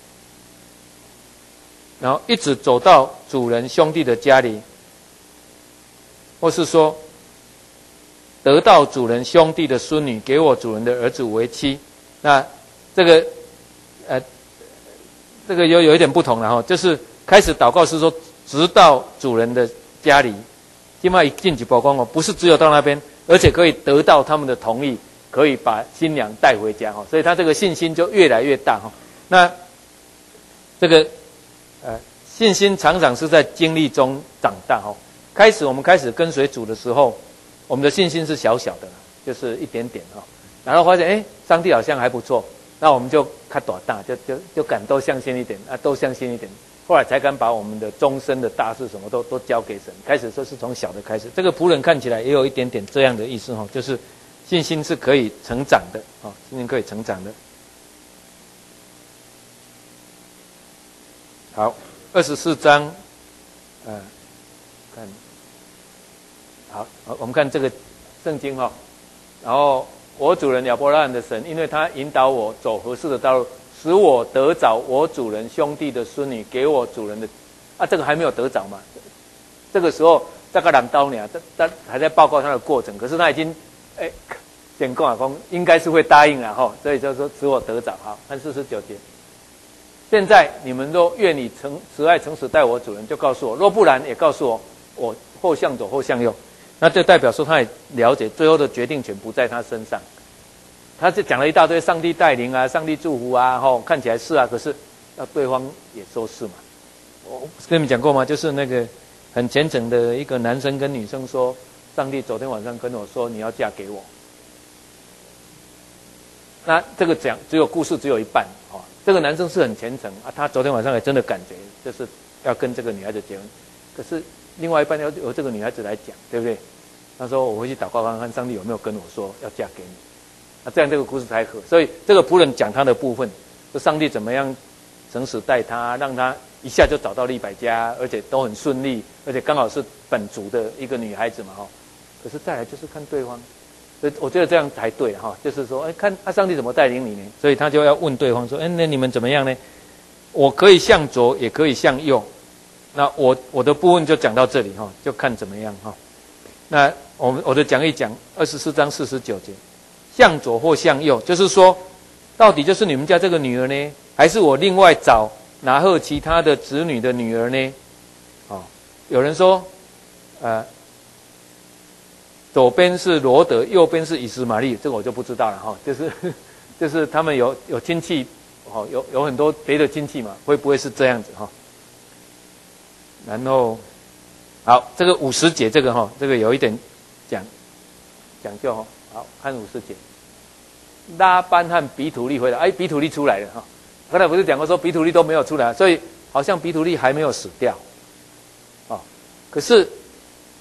Speaker 3: 然后一直走到主人兄弟的家里，或是说得到主人兄弟的孙女，给我主人的儿子为妻。那这个有一点不同了哈，就是开始祷告是说，直到主人的家里，另外一进去曝光哦，不是只有到那边，而且可以得到他们的同意，可以把新娘带回家哈，所以他这个信心就越来越大哈。那这个信心常常是在经历中长大哈。我们开始跟随主的时候，我们的信心是小小的，就是一点点哈。然后发现上帝好像还不错，那我们就看多大，就敢多相信一点多相信一点，后来才敢把我们的终身的大事什么都交给神。开始说是从小的开始，这个仆人看起来也有一点点这样的意思哈，就是信心是可以成长的啊，信心可以成长的。好，24章，看，好，我们看这个圣经哈，然后。我主人亚伯拉罕的神，因为他引导我走合适的道路，使我得着我主人兄弟的孙女，给我主人的这个还没有得着嘛。这个时候大概2刀呢，他还在报告他的过程，可是他已经先跟我说应该是会答应了哈，所以就说使我得着。好，看49节。现在你们若愿意慈爱诚实待我主人，就告诉我；若不然，也告诉我，我或向左或向右。那就代表说他也了解最后的决定权不在他身上，他就讲了一大堆上帝带领啊，上帝祝福啊，看起来是啊，可是要对方也说是嘛。我跟你们讲过吗？就是那个很虔诚的一个男生跟女生说，上帝昨天晚上跟我说你要嫁给我。那这个只有故事只有一半这个男生是很虔诚他昨天晚上也真的感觉就是要跟这个女孩子结婚，可是另外一半要由这个女孩子来讲，对不对？他说我回去祷告看看上帝有没有跟我说要嫁给你，这样这个故事才合。所以这个仆人讲他的部分，说上帝怎么样诚实待他，让他一下就找到利百加，而且都很顺利，而且刚好是本族的一个女孩子嘛可是再来就是看对方，所以我觉得这样才对就是说看上帝怎么带领你呢？所以他就要问对方说那你们怎么样呢？我可以向左也可以向右，那我的部分就讲到这里就看怎么样那我的讲义讲24章49节，向左或向右，就是说到底就是你们家这个女儿呢，还是我另外找拿赫其他的子女的女儿呢？有人说左边是罗德，右边是以实玛利，这个我就不知道了就是他们有亲戚有很多别的亲戚嘛，会不会是这样子然后好，这个50节这个这个有一点讲究好，看50节。拉班和比土利回来，比土利出来了刚才不是讲过说比土利都没有出来，所以好像比土利还没有死掉可是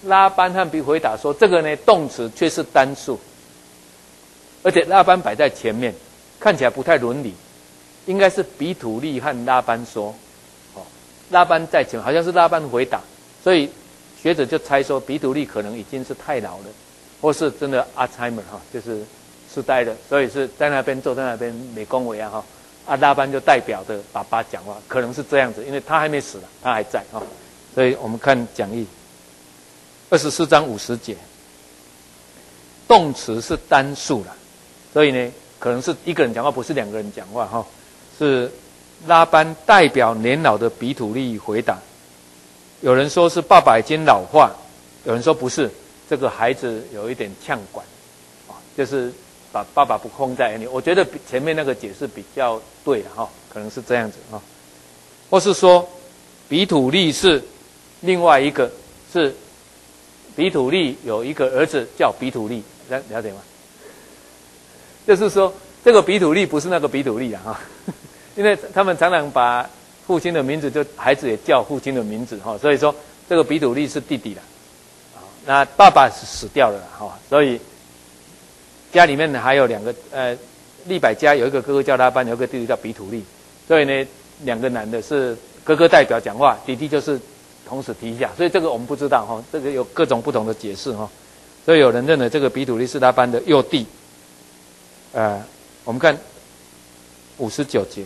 Speaker 3: 拉班和回答说，这个呢动词却是单数，而且拉班摆在前面，看起来不太伦理，应该是比土利和拉班说，拉班在前面，好像是拉班回答，所以学者就猜说比土利可能已经是太老了，或是真的阿兹海默就是痴呆了，所以是在那边坐在那边没恭维啊拉班就代表着爸爸讲话，可能是这样子，因为他还没死了，他还在所以我们看讲义24章50节，动词是单数了，所以呢可能是一个人讲话，不是两个人讲话是拉班代表年老的比土利回答。有人说是爸爸已经老化，有人说不是，这个孩子有一点呛管就是把爸爸不空在眼里。我觉得前面那个解释比较对了可能是这样子或是说比土利是另外一个，是比土利有一个儿子叫比土利，了解吗？就是说这个比土利不是那个比土利因为他们常常把父亲的名字就孩子也叫父亲的名字所以说这个比土利是弟弟了那爸爸死掉了所以家里面还有两个利百加有一个哥哥叫拉班，有一个弟弟叫比土利，所以呢两个男的是哥哥代表讲话，弟弟就是同时提一下，所以这个我们不知道这个有各种不同的解释所以有人认为这个比土利是拉班的幼弟。我们看59节，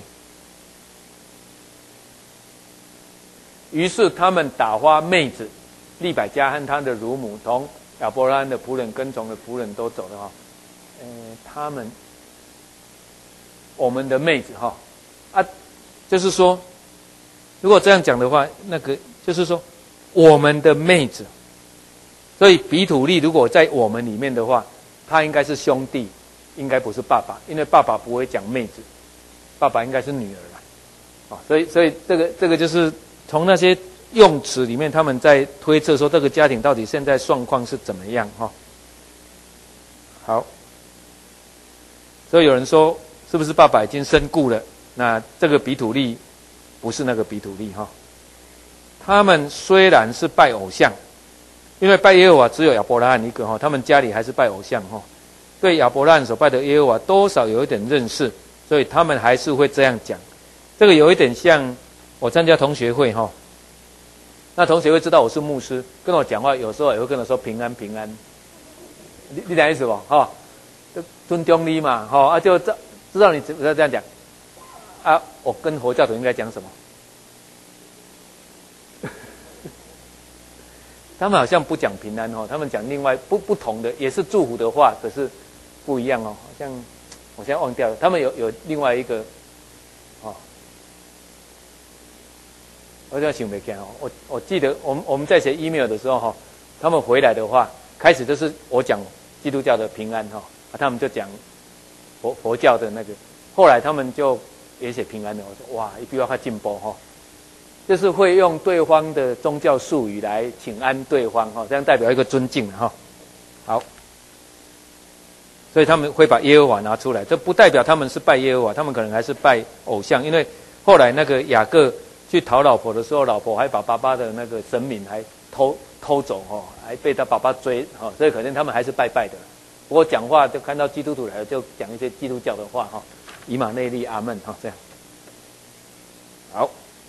Speaker 3: 于是他们打发妹子利百加和他的乳母同亚伯拉罕的仆人跟从的仆人都走了他们我们的妹子就是说如果这样讲的话，那个就是说我们的妹子，所以比土利如果在我们里面的话，他应该是兄弟，应该不是爸爸，因为爸爸不会讲妹子，爸爸应该是女儿啦所以这个就是从那些用词里面他们在推测说这个家庭到底现在状况是怎么样好，所以有人说是不是爸爸已经身故了，那这个比土利不是那个比土利他们虽然是拜偶像，因为拜耶和华只有亚伯拉罕一个他们家里还是拜偶像对亚伯拉罕所拜的耶和华多少有一点认识，所以他们还是会这样讲。这个有一点像我参加同学会那同学会知道我是牧师，跟我讲话有时候也会跟我说平安平安，你懂意思不尊重你嘛就知道你要这样讲我跟佛教徒应该讲什么他们好像不讲平安他们讲另外不同的，也是祝福的话，可是不一样好像我现在忘掉了，他们有另外一个我就想不起来我记得我们在写 email 的时候他们回来的话，开始就是我讲基督教的平安他们就讲佛教的那个，后来他们就也写平安的，我说哇，一句话较进步就是会用对方的宗教术语来请安对方这样代表一个尊敬好，所以他们会把耶和华拿出来，这不代表他们是拜耶和华，他们可能还是拜偶像，因为后来那个雅各去讨老婆的时候，老婆还把爸爸的那个神明还偷走还被他爸爸追所以可能他们还是拜拜的。不过讲话就看到基督徒来了，就讲一些基督教的话以马内利阿门这样。好，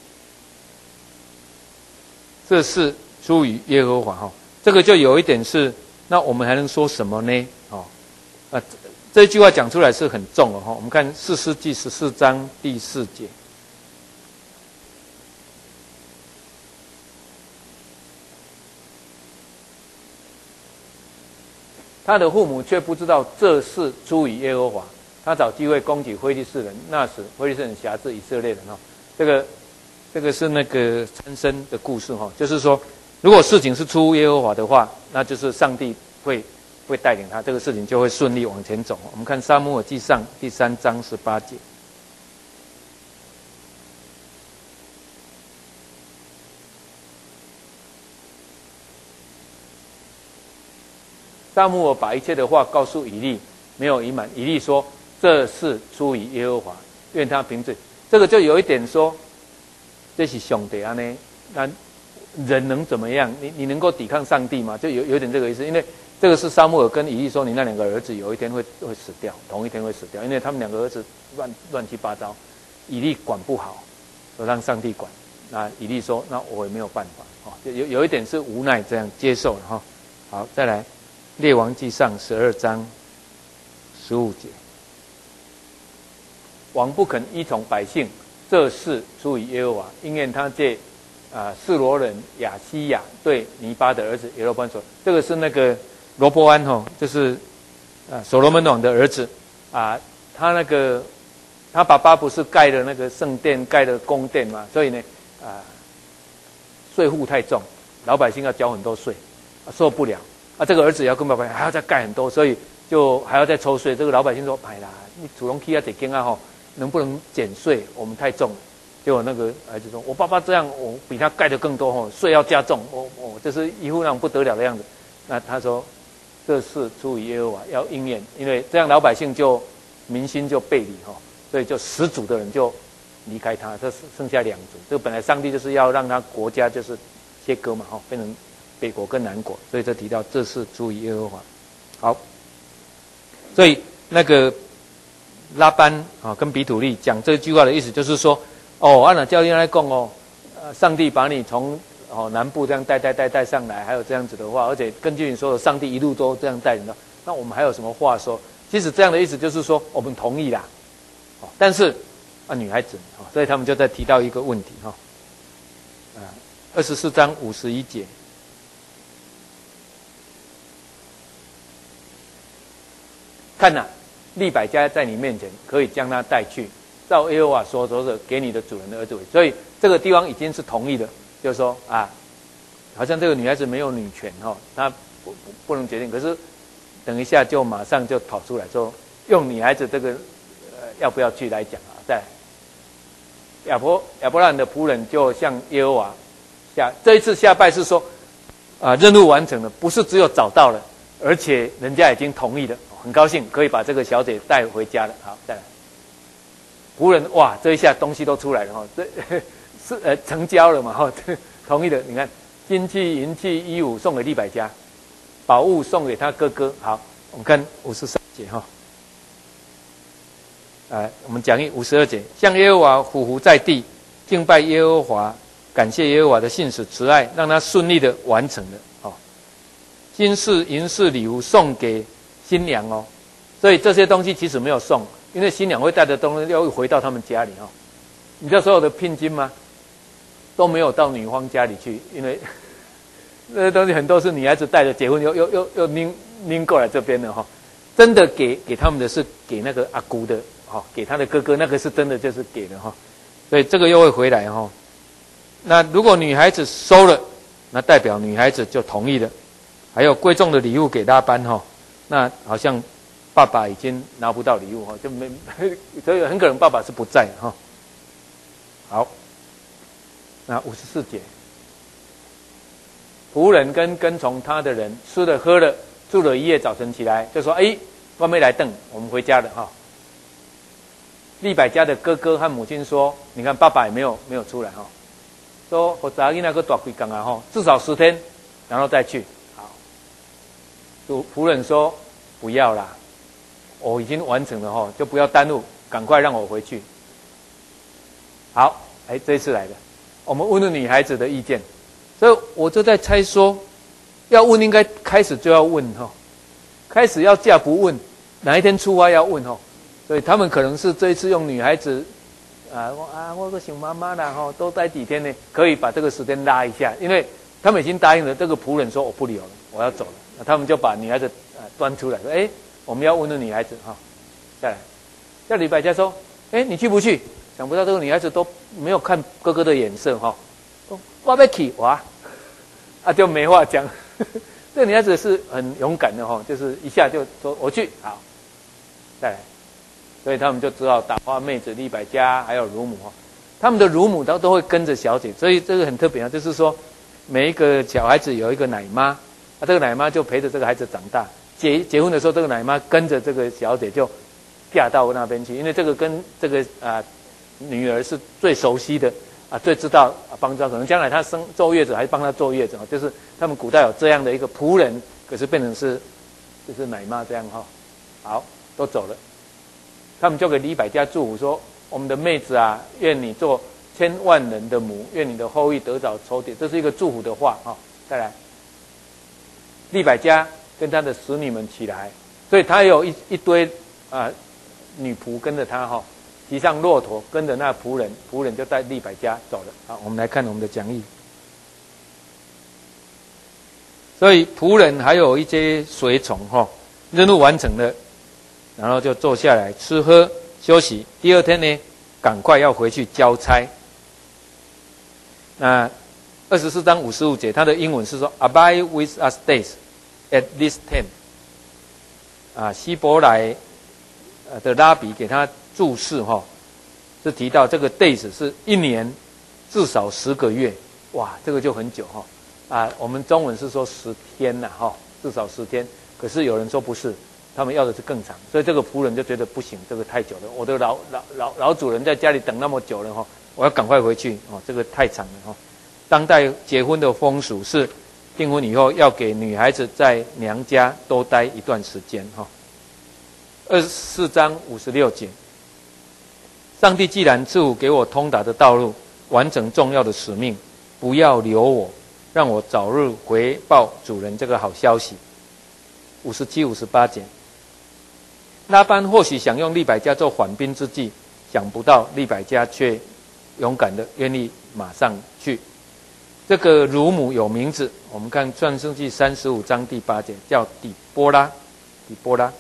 Speaker 3: 这是出于耶和华这个就有一点是，那我们还能说什么呢这句话讲出来是很重我们看士师记14章第4节，他的父母却不知道这是出于耶和华，他找机会攻击非利士人，那时非利士人辖制以色列人这个是那个参生的故事就是说如果事情是出耶和华的话，那就是上帝会带领他，这个事情就会顺利往前走。我们看撒母耳记上第3章18节，撒母耳把一切的话告诉以利，没有隐瞒。以利说这是出于耶和华，愿他凭罪。这个就有一点说这是上帝安尼， 人能怎么样？你能够抵抗上帝吗？就有点这个意思，因为这个是撒母耳跟以利说，你那两个儿子有一天会死掉，同一天会死掉，因为他们两个儿子乱七八糟，以利管不好，就让上帝管。那以利说，那我也没有办法，有一点是无奈这样接受了哈。好，再来列王纪上12章15节，王不肯依从百姓，这事出于耶和华，因为他借示罗人亚西亚对尼巴的儿子耶罗波安说，这个是那个罗波安就是所罗门王的儿子他爸爸不是盖了那个圣殿，盖了宫殿嘛，所以呢税负太重，老百姓要交很多税，受不了这个儿子也要跟爸爸还要再盖很多，所以就还要再抽税。这个老百姓说：“哎啦，你主动起啊，得跟能不能减税？我们太重了。”结果那个儿子说：“我爸爸这样，我比他盖的更多税要加重，这是一副那种不得了的样子。”那他说：“这事出于耶和华，要应验，因为这样老百姓就民心就背离所以就10族的人就离开他，这剩下2族。这本来上帝就是要让他国家就是切割嘛，变成北国跟南国，所以这提到这事出于耶和华。好，所以那个拉班跟比土利讲这句话的意思就是说，按照教练来讲上帝把你从南部这样带上来，还有这样子的话，而且根据你说的，上帝一路都这样带领的，那我们还有什么话说？其实这样的意思就是说，我们同意啦，但是女孩子所以他们就在提到一个问题24章51节。看呐，利百加在你面前，可以将他带去，照耶和华所说的给你的主人的儿子为。所以这个地方已经是同意的，就是说好像这个女孩子没有女权她不能决定。可是等一下就马上就跑出来说，用女孩子这个要不要去来讲再来，亚伯兰的仆人就向耶和华这一次下拜是说任务完成了，不是只有找到了，而且人家已经同意了。很高兴可以把这个小姐带回家了。好，再来，仆人哇，这一下东西都出来了这是成交了嘛同意了。你看，金器、银器、衣物送给利百加，宝物送给他哥哥。好，我们看53节我们讲52节，向耶和华俯伏在地，敬拜耶和华，感谢耶和华的信使慈爱，让他顺利的完成了。金饰、银饰、礼物送给新娘所以这些东西其实没有送，因为新娘会带着东西要回到他们家里你知道所有的聘金吗？都没有到女方家里去，因为那些东西很多是女孩子带着结婚又拎过来这边的真的给他们的是给那个阿姑的给他的哥哥，那个是真的就是给的所以这个又会回来那如果女孩子收了，那代表女孩子就同意了。还有贵重的礼物给拉班那好像爸爸已经拿不到礼物就没，所以很可能爸爸是不在好，那54节，仆人跟从他的人吃了喝了，住了一夜，早晨起来就说：“我没来等，我们回家了利百加的哥哥和母亲说：“你看爸爸也没有出来说我查囡那个大几天至少10天，然后再去。”好，仆人说。不要啦，我已经完成了就不要耽误，赶快让我回去。好，这一次来了，我们问了女孩子的意见，所以我就在猜说，要问应该开始就要问开始要嫁不问，哪一天出发要问所以他们可能是这一次用女孩子我都想妈妈啦都待几天呢，可以把这个时间拉一下，因为他们已经答应了。这个仆人说我不留了，我要走了，那他们就把女孩子端出来说：“我们要问的女孩子再来，叫利百加说：你去不去？想不到这个女孩子都没有看哥哥的眼色我要去哇，就没话讲。这个女孩子是很勇敢的就是一下就说我去。好，再来，所以他们就只好打发妹子利百加还有乳母他们的乳母都会跟着小姐，所以这个很特别就是说每一个小孩子有一个奶妈。这个奶妈就陪着这个孩子长大，结婚的时候，这个奶妈跟着这个小姐就嫁到那边去，因为这个跟这个女儿是最熟悉的， 最知道帮助他，可能将来他坐月子还帮他坐月子，就是他们古代有这样的一个仆人，可是变成是就是奶妈这样哈。好，都走了，他们就给李百家祝福说：我们的妹子啊，愿你做千万人的母，愿你的后裔得着抽屉，这是一个祝福的话哈。再来，李百家跟他的使女们起来，所以他有一堆女仆跟着他哈。骑上骆驼，跟着那仆人，仆人就带利百加走了。好，我们来看我们的讲义。所以仆人还有一些随从任务完成了，然后就坐下来吃喝休息。第二天呢，赶快要回去交差。那24章55节，它的英文是说 ：“Abide with us days at this time。”希伯来的拉比给他注释是提到这个 days 是一年至少10个月，哇，这个就很久我们中文是说10天呐至少10天，可是有人说不是，他们要的是更长，所以这个仆人就觉得不行，这个太久了，我的老主人在家里等那么久了我要赶快回去这个太长了当代结婚的风俗是订婚以后要给女孩子在娘家多待一段时间24章56节，上帝既然赐福给我通达的道路，完成重要的使命，不要留我，让我早日回报主人这个好消息。57、58节，拉班或许想用利百加做缓兵之计，想不到利百加却勇敢的愿意马上去。这个乳母有名字，我们看创世纪35章第8节，叫底波拉。底波拉。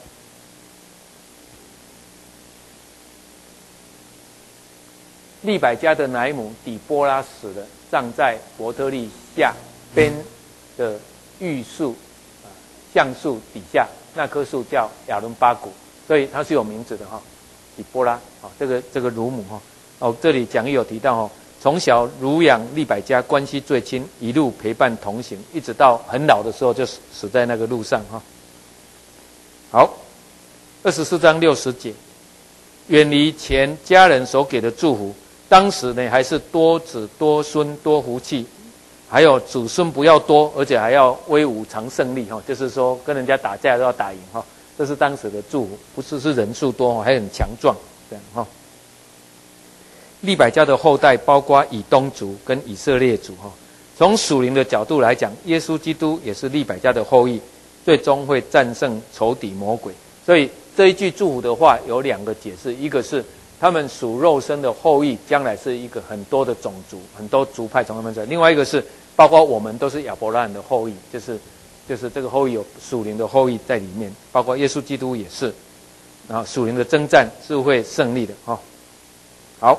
Speaker 3: 利百加的奶母底波拉死了，葬在伯特利下边的玉树橡树底下，那棵树叫亚伦巴谷，所以它是有名字的底波拉这个乳母这里讲义有提到从小乳养利百加，关系最亲，一路陪伴同行，一直到很老的时候就死在那个路上好，24章60节，远离前家人所给的祝福。当时呢，还是多子多孙多福气，还有子孙不要多，而且还要威武常胜利就是说跟人家打架都要打赢这是当时的祝福，不是人数多还很强壮这样利百加的后代包括以东族跟以色列族从属灵的角度来讲，耶稣基督也是利百加的后裔，最终会战胜仇敌魔鬼。所以这一句祝福的话有2个解释，一个是他们属肉身的后裔，将来是一个很多的种族，很多族派从他们出来。另外一个是，包括我们都是亚伯拉罕的后裔，就是这个后裔有属灵的后裔在里面，包括耶稣基督也是。然后属灵的征战是会胜利的好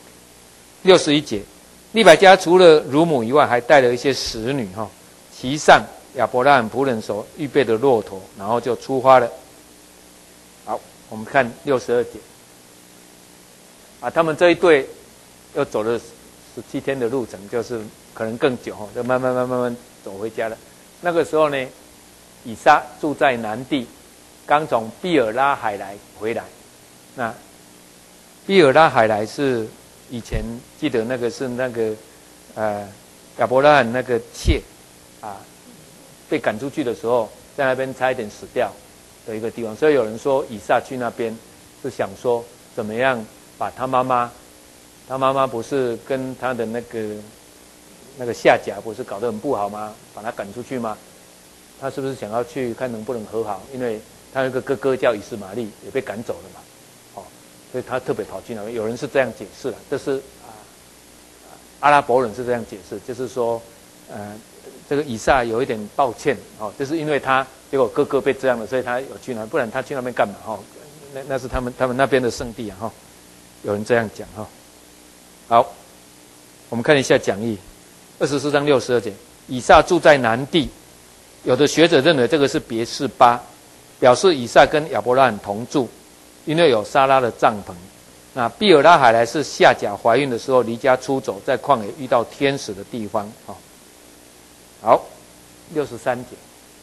Speaker 3: ，61节，利百加除了乳母以外，还带了一些使女骑上亚伯拉罕仆人所预备的骆驼，然后就出发了。好，我们看62节。他们这一队又走了17天的路程，就是可能更久就慢慢走回家了。那个时候呢，以撒住在南地，刚从毕尔拉海来回来。那毕尔拉海来是以前记得那个是那个亚伯拉罕那个妾被赶出去的时候，在那边差一点死掉的一个地方，所以有人说以撒去那边是想说怎么样把他妈妈不是跟他的那个下甲不是搞得很不好吗？把他赶出去吗？他是不是想要去看能不能和好？因为他有个哥哥叫以斯玛利，也被赶走了嘛，所以他特别跑去那边。有人是这样解释了，这是阿拉伯人是这样解释，就是说这个以撒有一点抱歉就是因为他结果哥哥被这样了，所以他有去那，不然他去那边干嘛那是他们那边的圣地有人这样讲好，我们看一下讲义24章62节，以撒住在南地，有的学者认为这个是别是巴，表示以撒跟亚伯拉罕同住，因为有撒拉的帐篷。那毕尔拉海来是夏甲怀孕的时候离家出走，在旷野遇到天使的地方好，63节，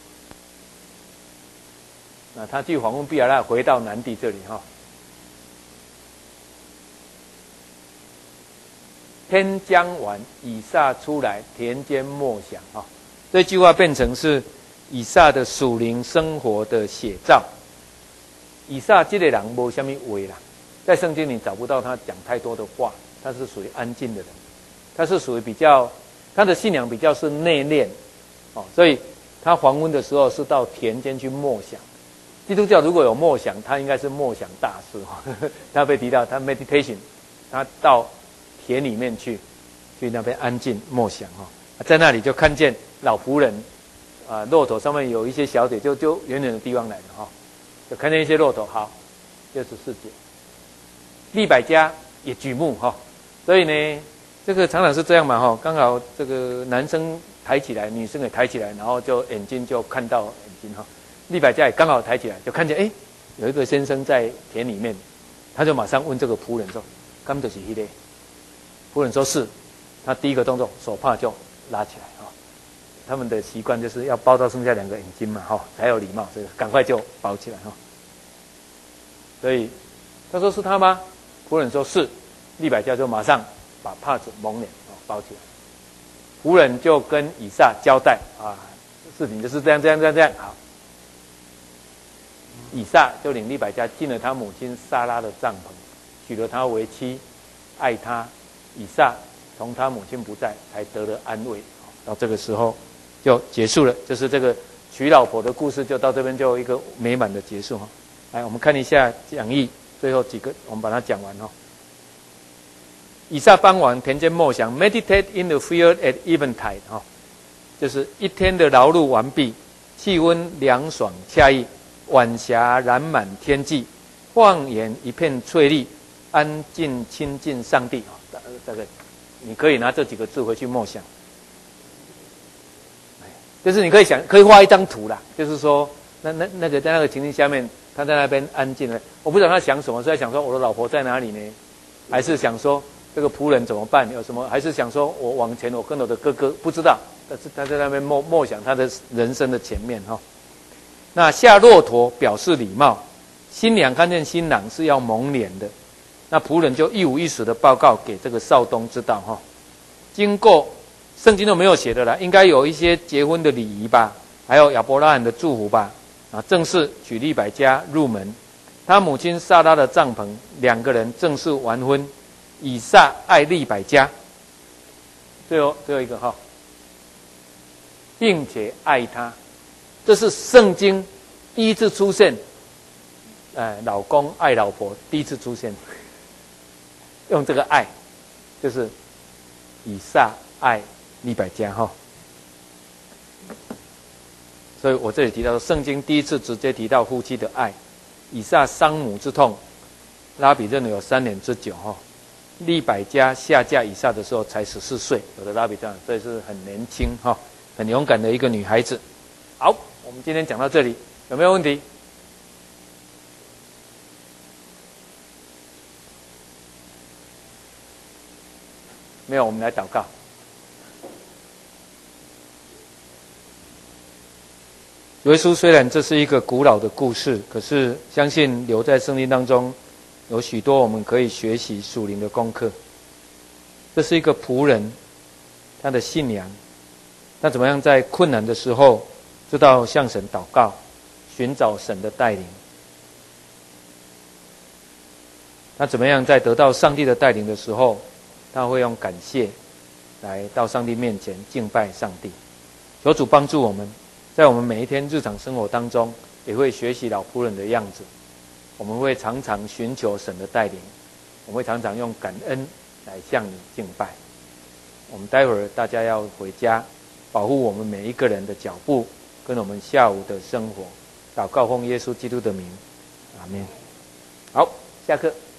Speaker 3: 那他去访问毕尔拉，回到南地这里天将晚，以撒出来，田间默想啊。这句话变成是以撒的属灵生活的写照。以撒这个人没什么话啦，在圣经里找不到他讲太多的话，他是属于安静的人，他是属于比较他的信仰比较是内敛哦，所以他黄昏的时候是到田间去默想。基督教如果有默想，他应该是默想大师哈。他被提到他 meditation， 他到田里面去那边安静默想哈，在那里就看见老仆人骆驼上面有一些小铁，就远远的地方来的哈，就看见一些骆驼。好，64节，利百加也举目哈，所以呢，这个常常是这样嘛哈，刚好这个男生抬起来，女生也抬起来，然后就眼睛就看到眼睛哈。利百加也刚好抬起来，就看见有一个先生在田里面，他就马上问这个仆人说：“刚就是那个？”仆人说是，他第一个动作手帕就拉起来哈。他们的习惯就是要包到剩下2个眼睛嘛哈，才有礼貌，所以赶快就包起来哈。所以他说是他吗？仆人说是，利百加就马上把帕子蒙脸包起来。仆人就跟以撒交代事情就是这样好。以撒就领利百加进了他母亲撒拉的帐篷，娶了她为妻，爱她。以撒从他母亲不在，才得了安慰。到这个时候就结束了，就是这个娶老婆的故事，就到这边就有一个美满的结束哈。来，我们看一下讲义最后几个，我们把它讲完哈。以撒傍晚田间默想 ，meditate in the field at eventide 哈，就是一天的劳碌完毕，气温凉爽惬意。晚霞染满天际，放眼一片翠绿，安静亲近上帝。这个你可以拿这几个字回去默想，就是你可以画一张图啦，就是说那个在那个情境下面，他在那边安静了，我不知道他想什么，是在想说我的老婆在哪里呢？还是想说这个仆人怎么办？有什么？还是想说我往前我跟我的哥哥不知道，但是他在那边默想他的人生的前面哈。那下骆驼表示礼貌，新娘看见新郎是要蒙脸的，那仆人就一五一十的报告给这个少东知道哈。经过圣经都没有写的啦，应该有一些结婚的礼仪吧，还有亚伯拉罕的祝福吧。正式娶利百加入门，他母亲撒拉的帐篷，2个人正式完婚。以撒爱利百加，最后一个哈，并且爱他。这是圣经第一次出现，老公爱老婆第一次出现，用这个爱，就是以撒爱利百加哈。所以我这里提到圣经第一次直接提到夫妻的爱。以撒伤母之痛，拉比认为有3年之久哈。利百加下嫁以撒的时候才14岁，有的拉比这样，所以是很年轻哈，很勇敢的一个女孩子。好，我们今天讲到这里，有没有问题？没有，我们来祷告。耶稣虽然这是一个古老的故事，可是相信留在圣经当中有许多我们可以学习属灵的功课。这是一个仆人，他的信仰，他怎么样在困难的时候知道向神祷告，寻找神的带领。他怎么样在得到上帝的带领的时候，他会用感谢来到上帝面前敬拜上帝。求主帮助我们，在我们每一天日常生活当中，也会学习老仆人的样子。我们会常常寻求神的带领，我们会常常用感恩来向你敬拜。我们待会儿大家要回家，保护我们每一个人的脚步，跟我们下午的生活。祷告奉耶稣基督的名，阿们。好，下课。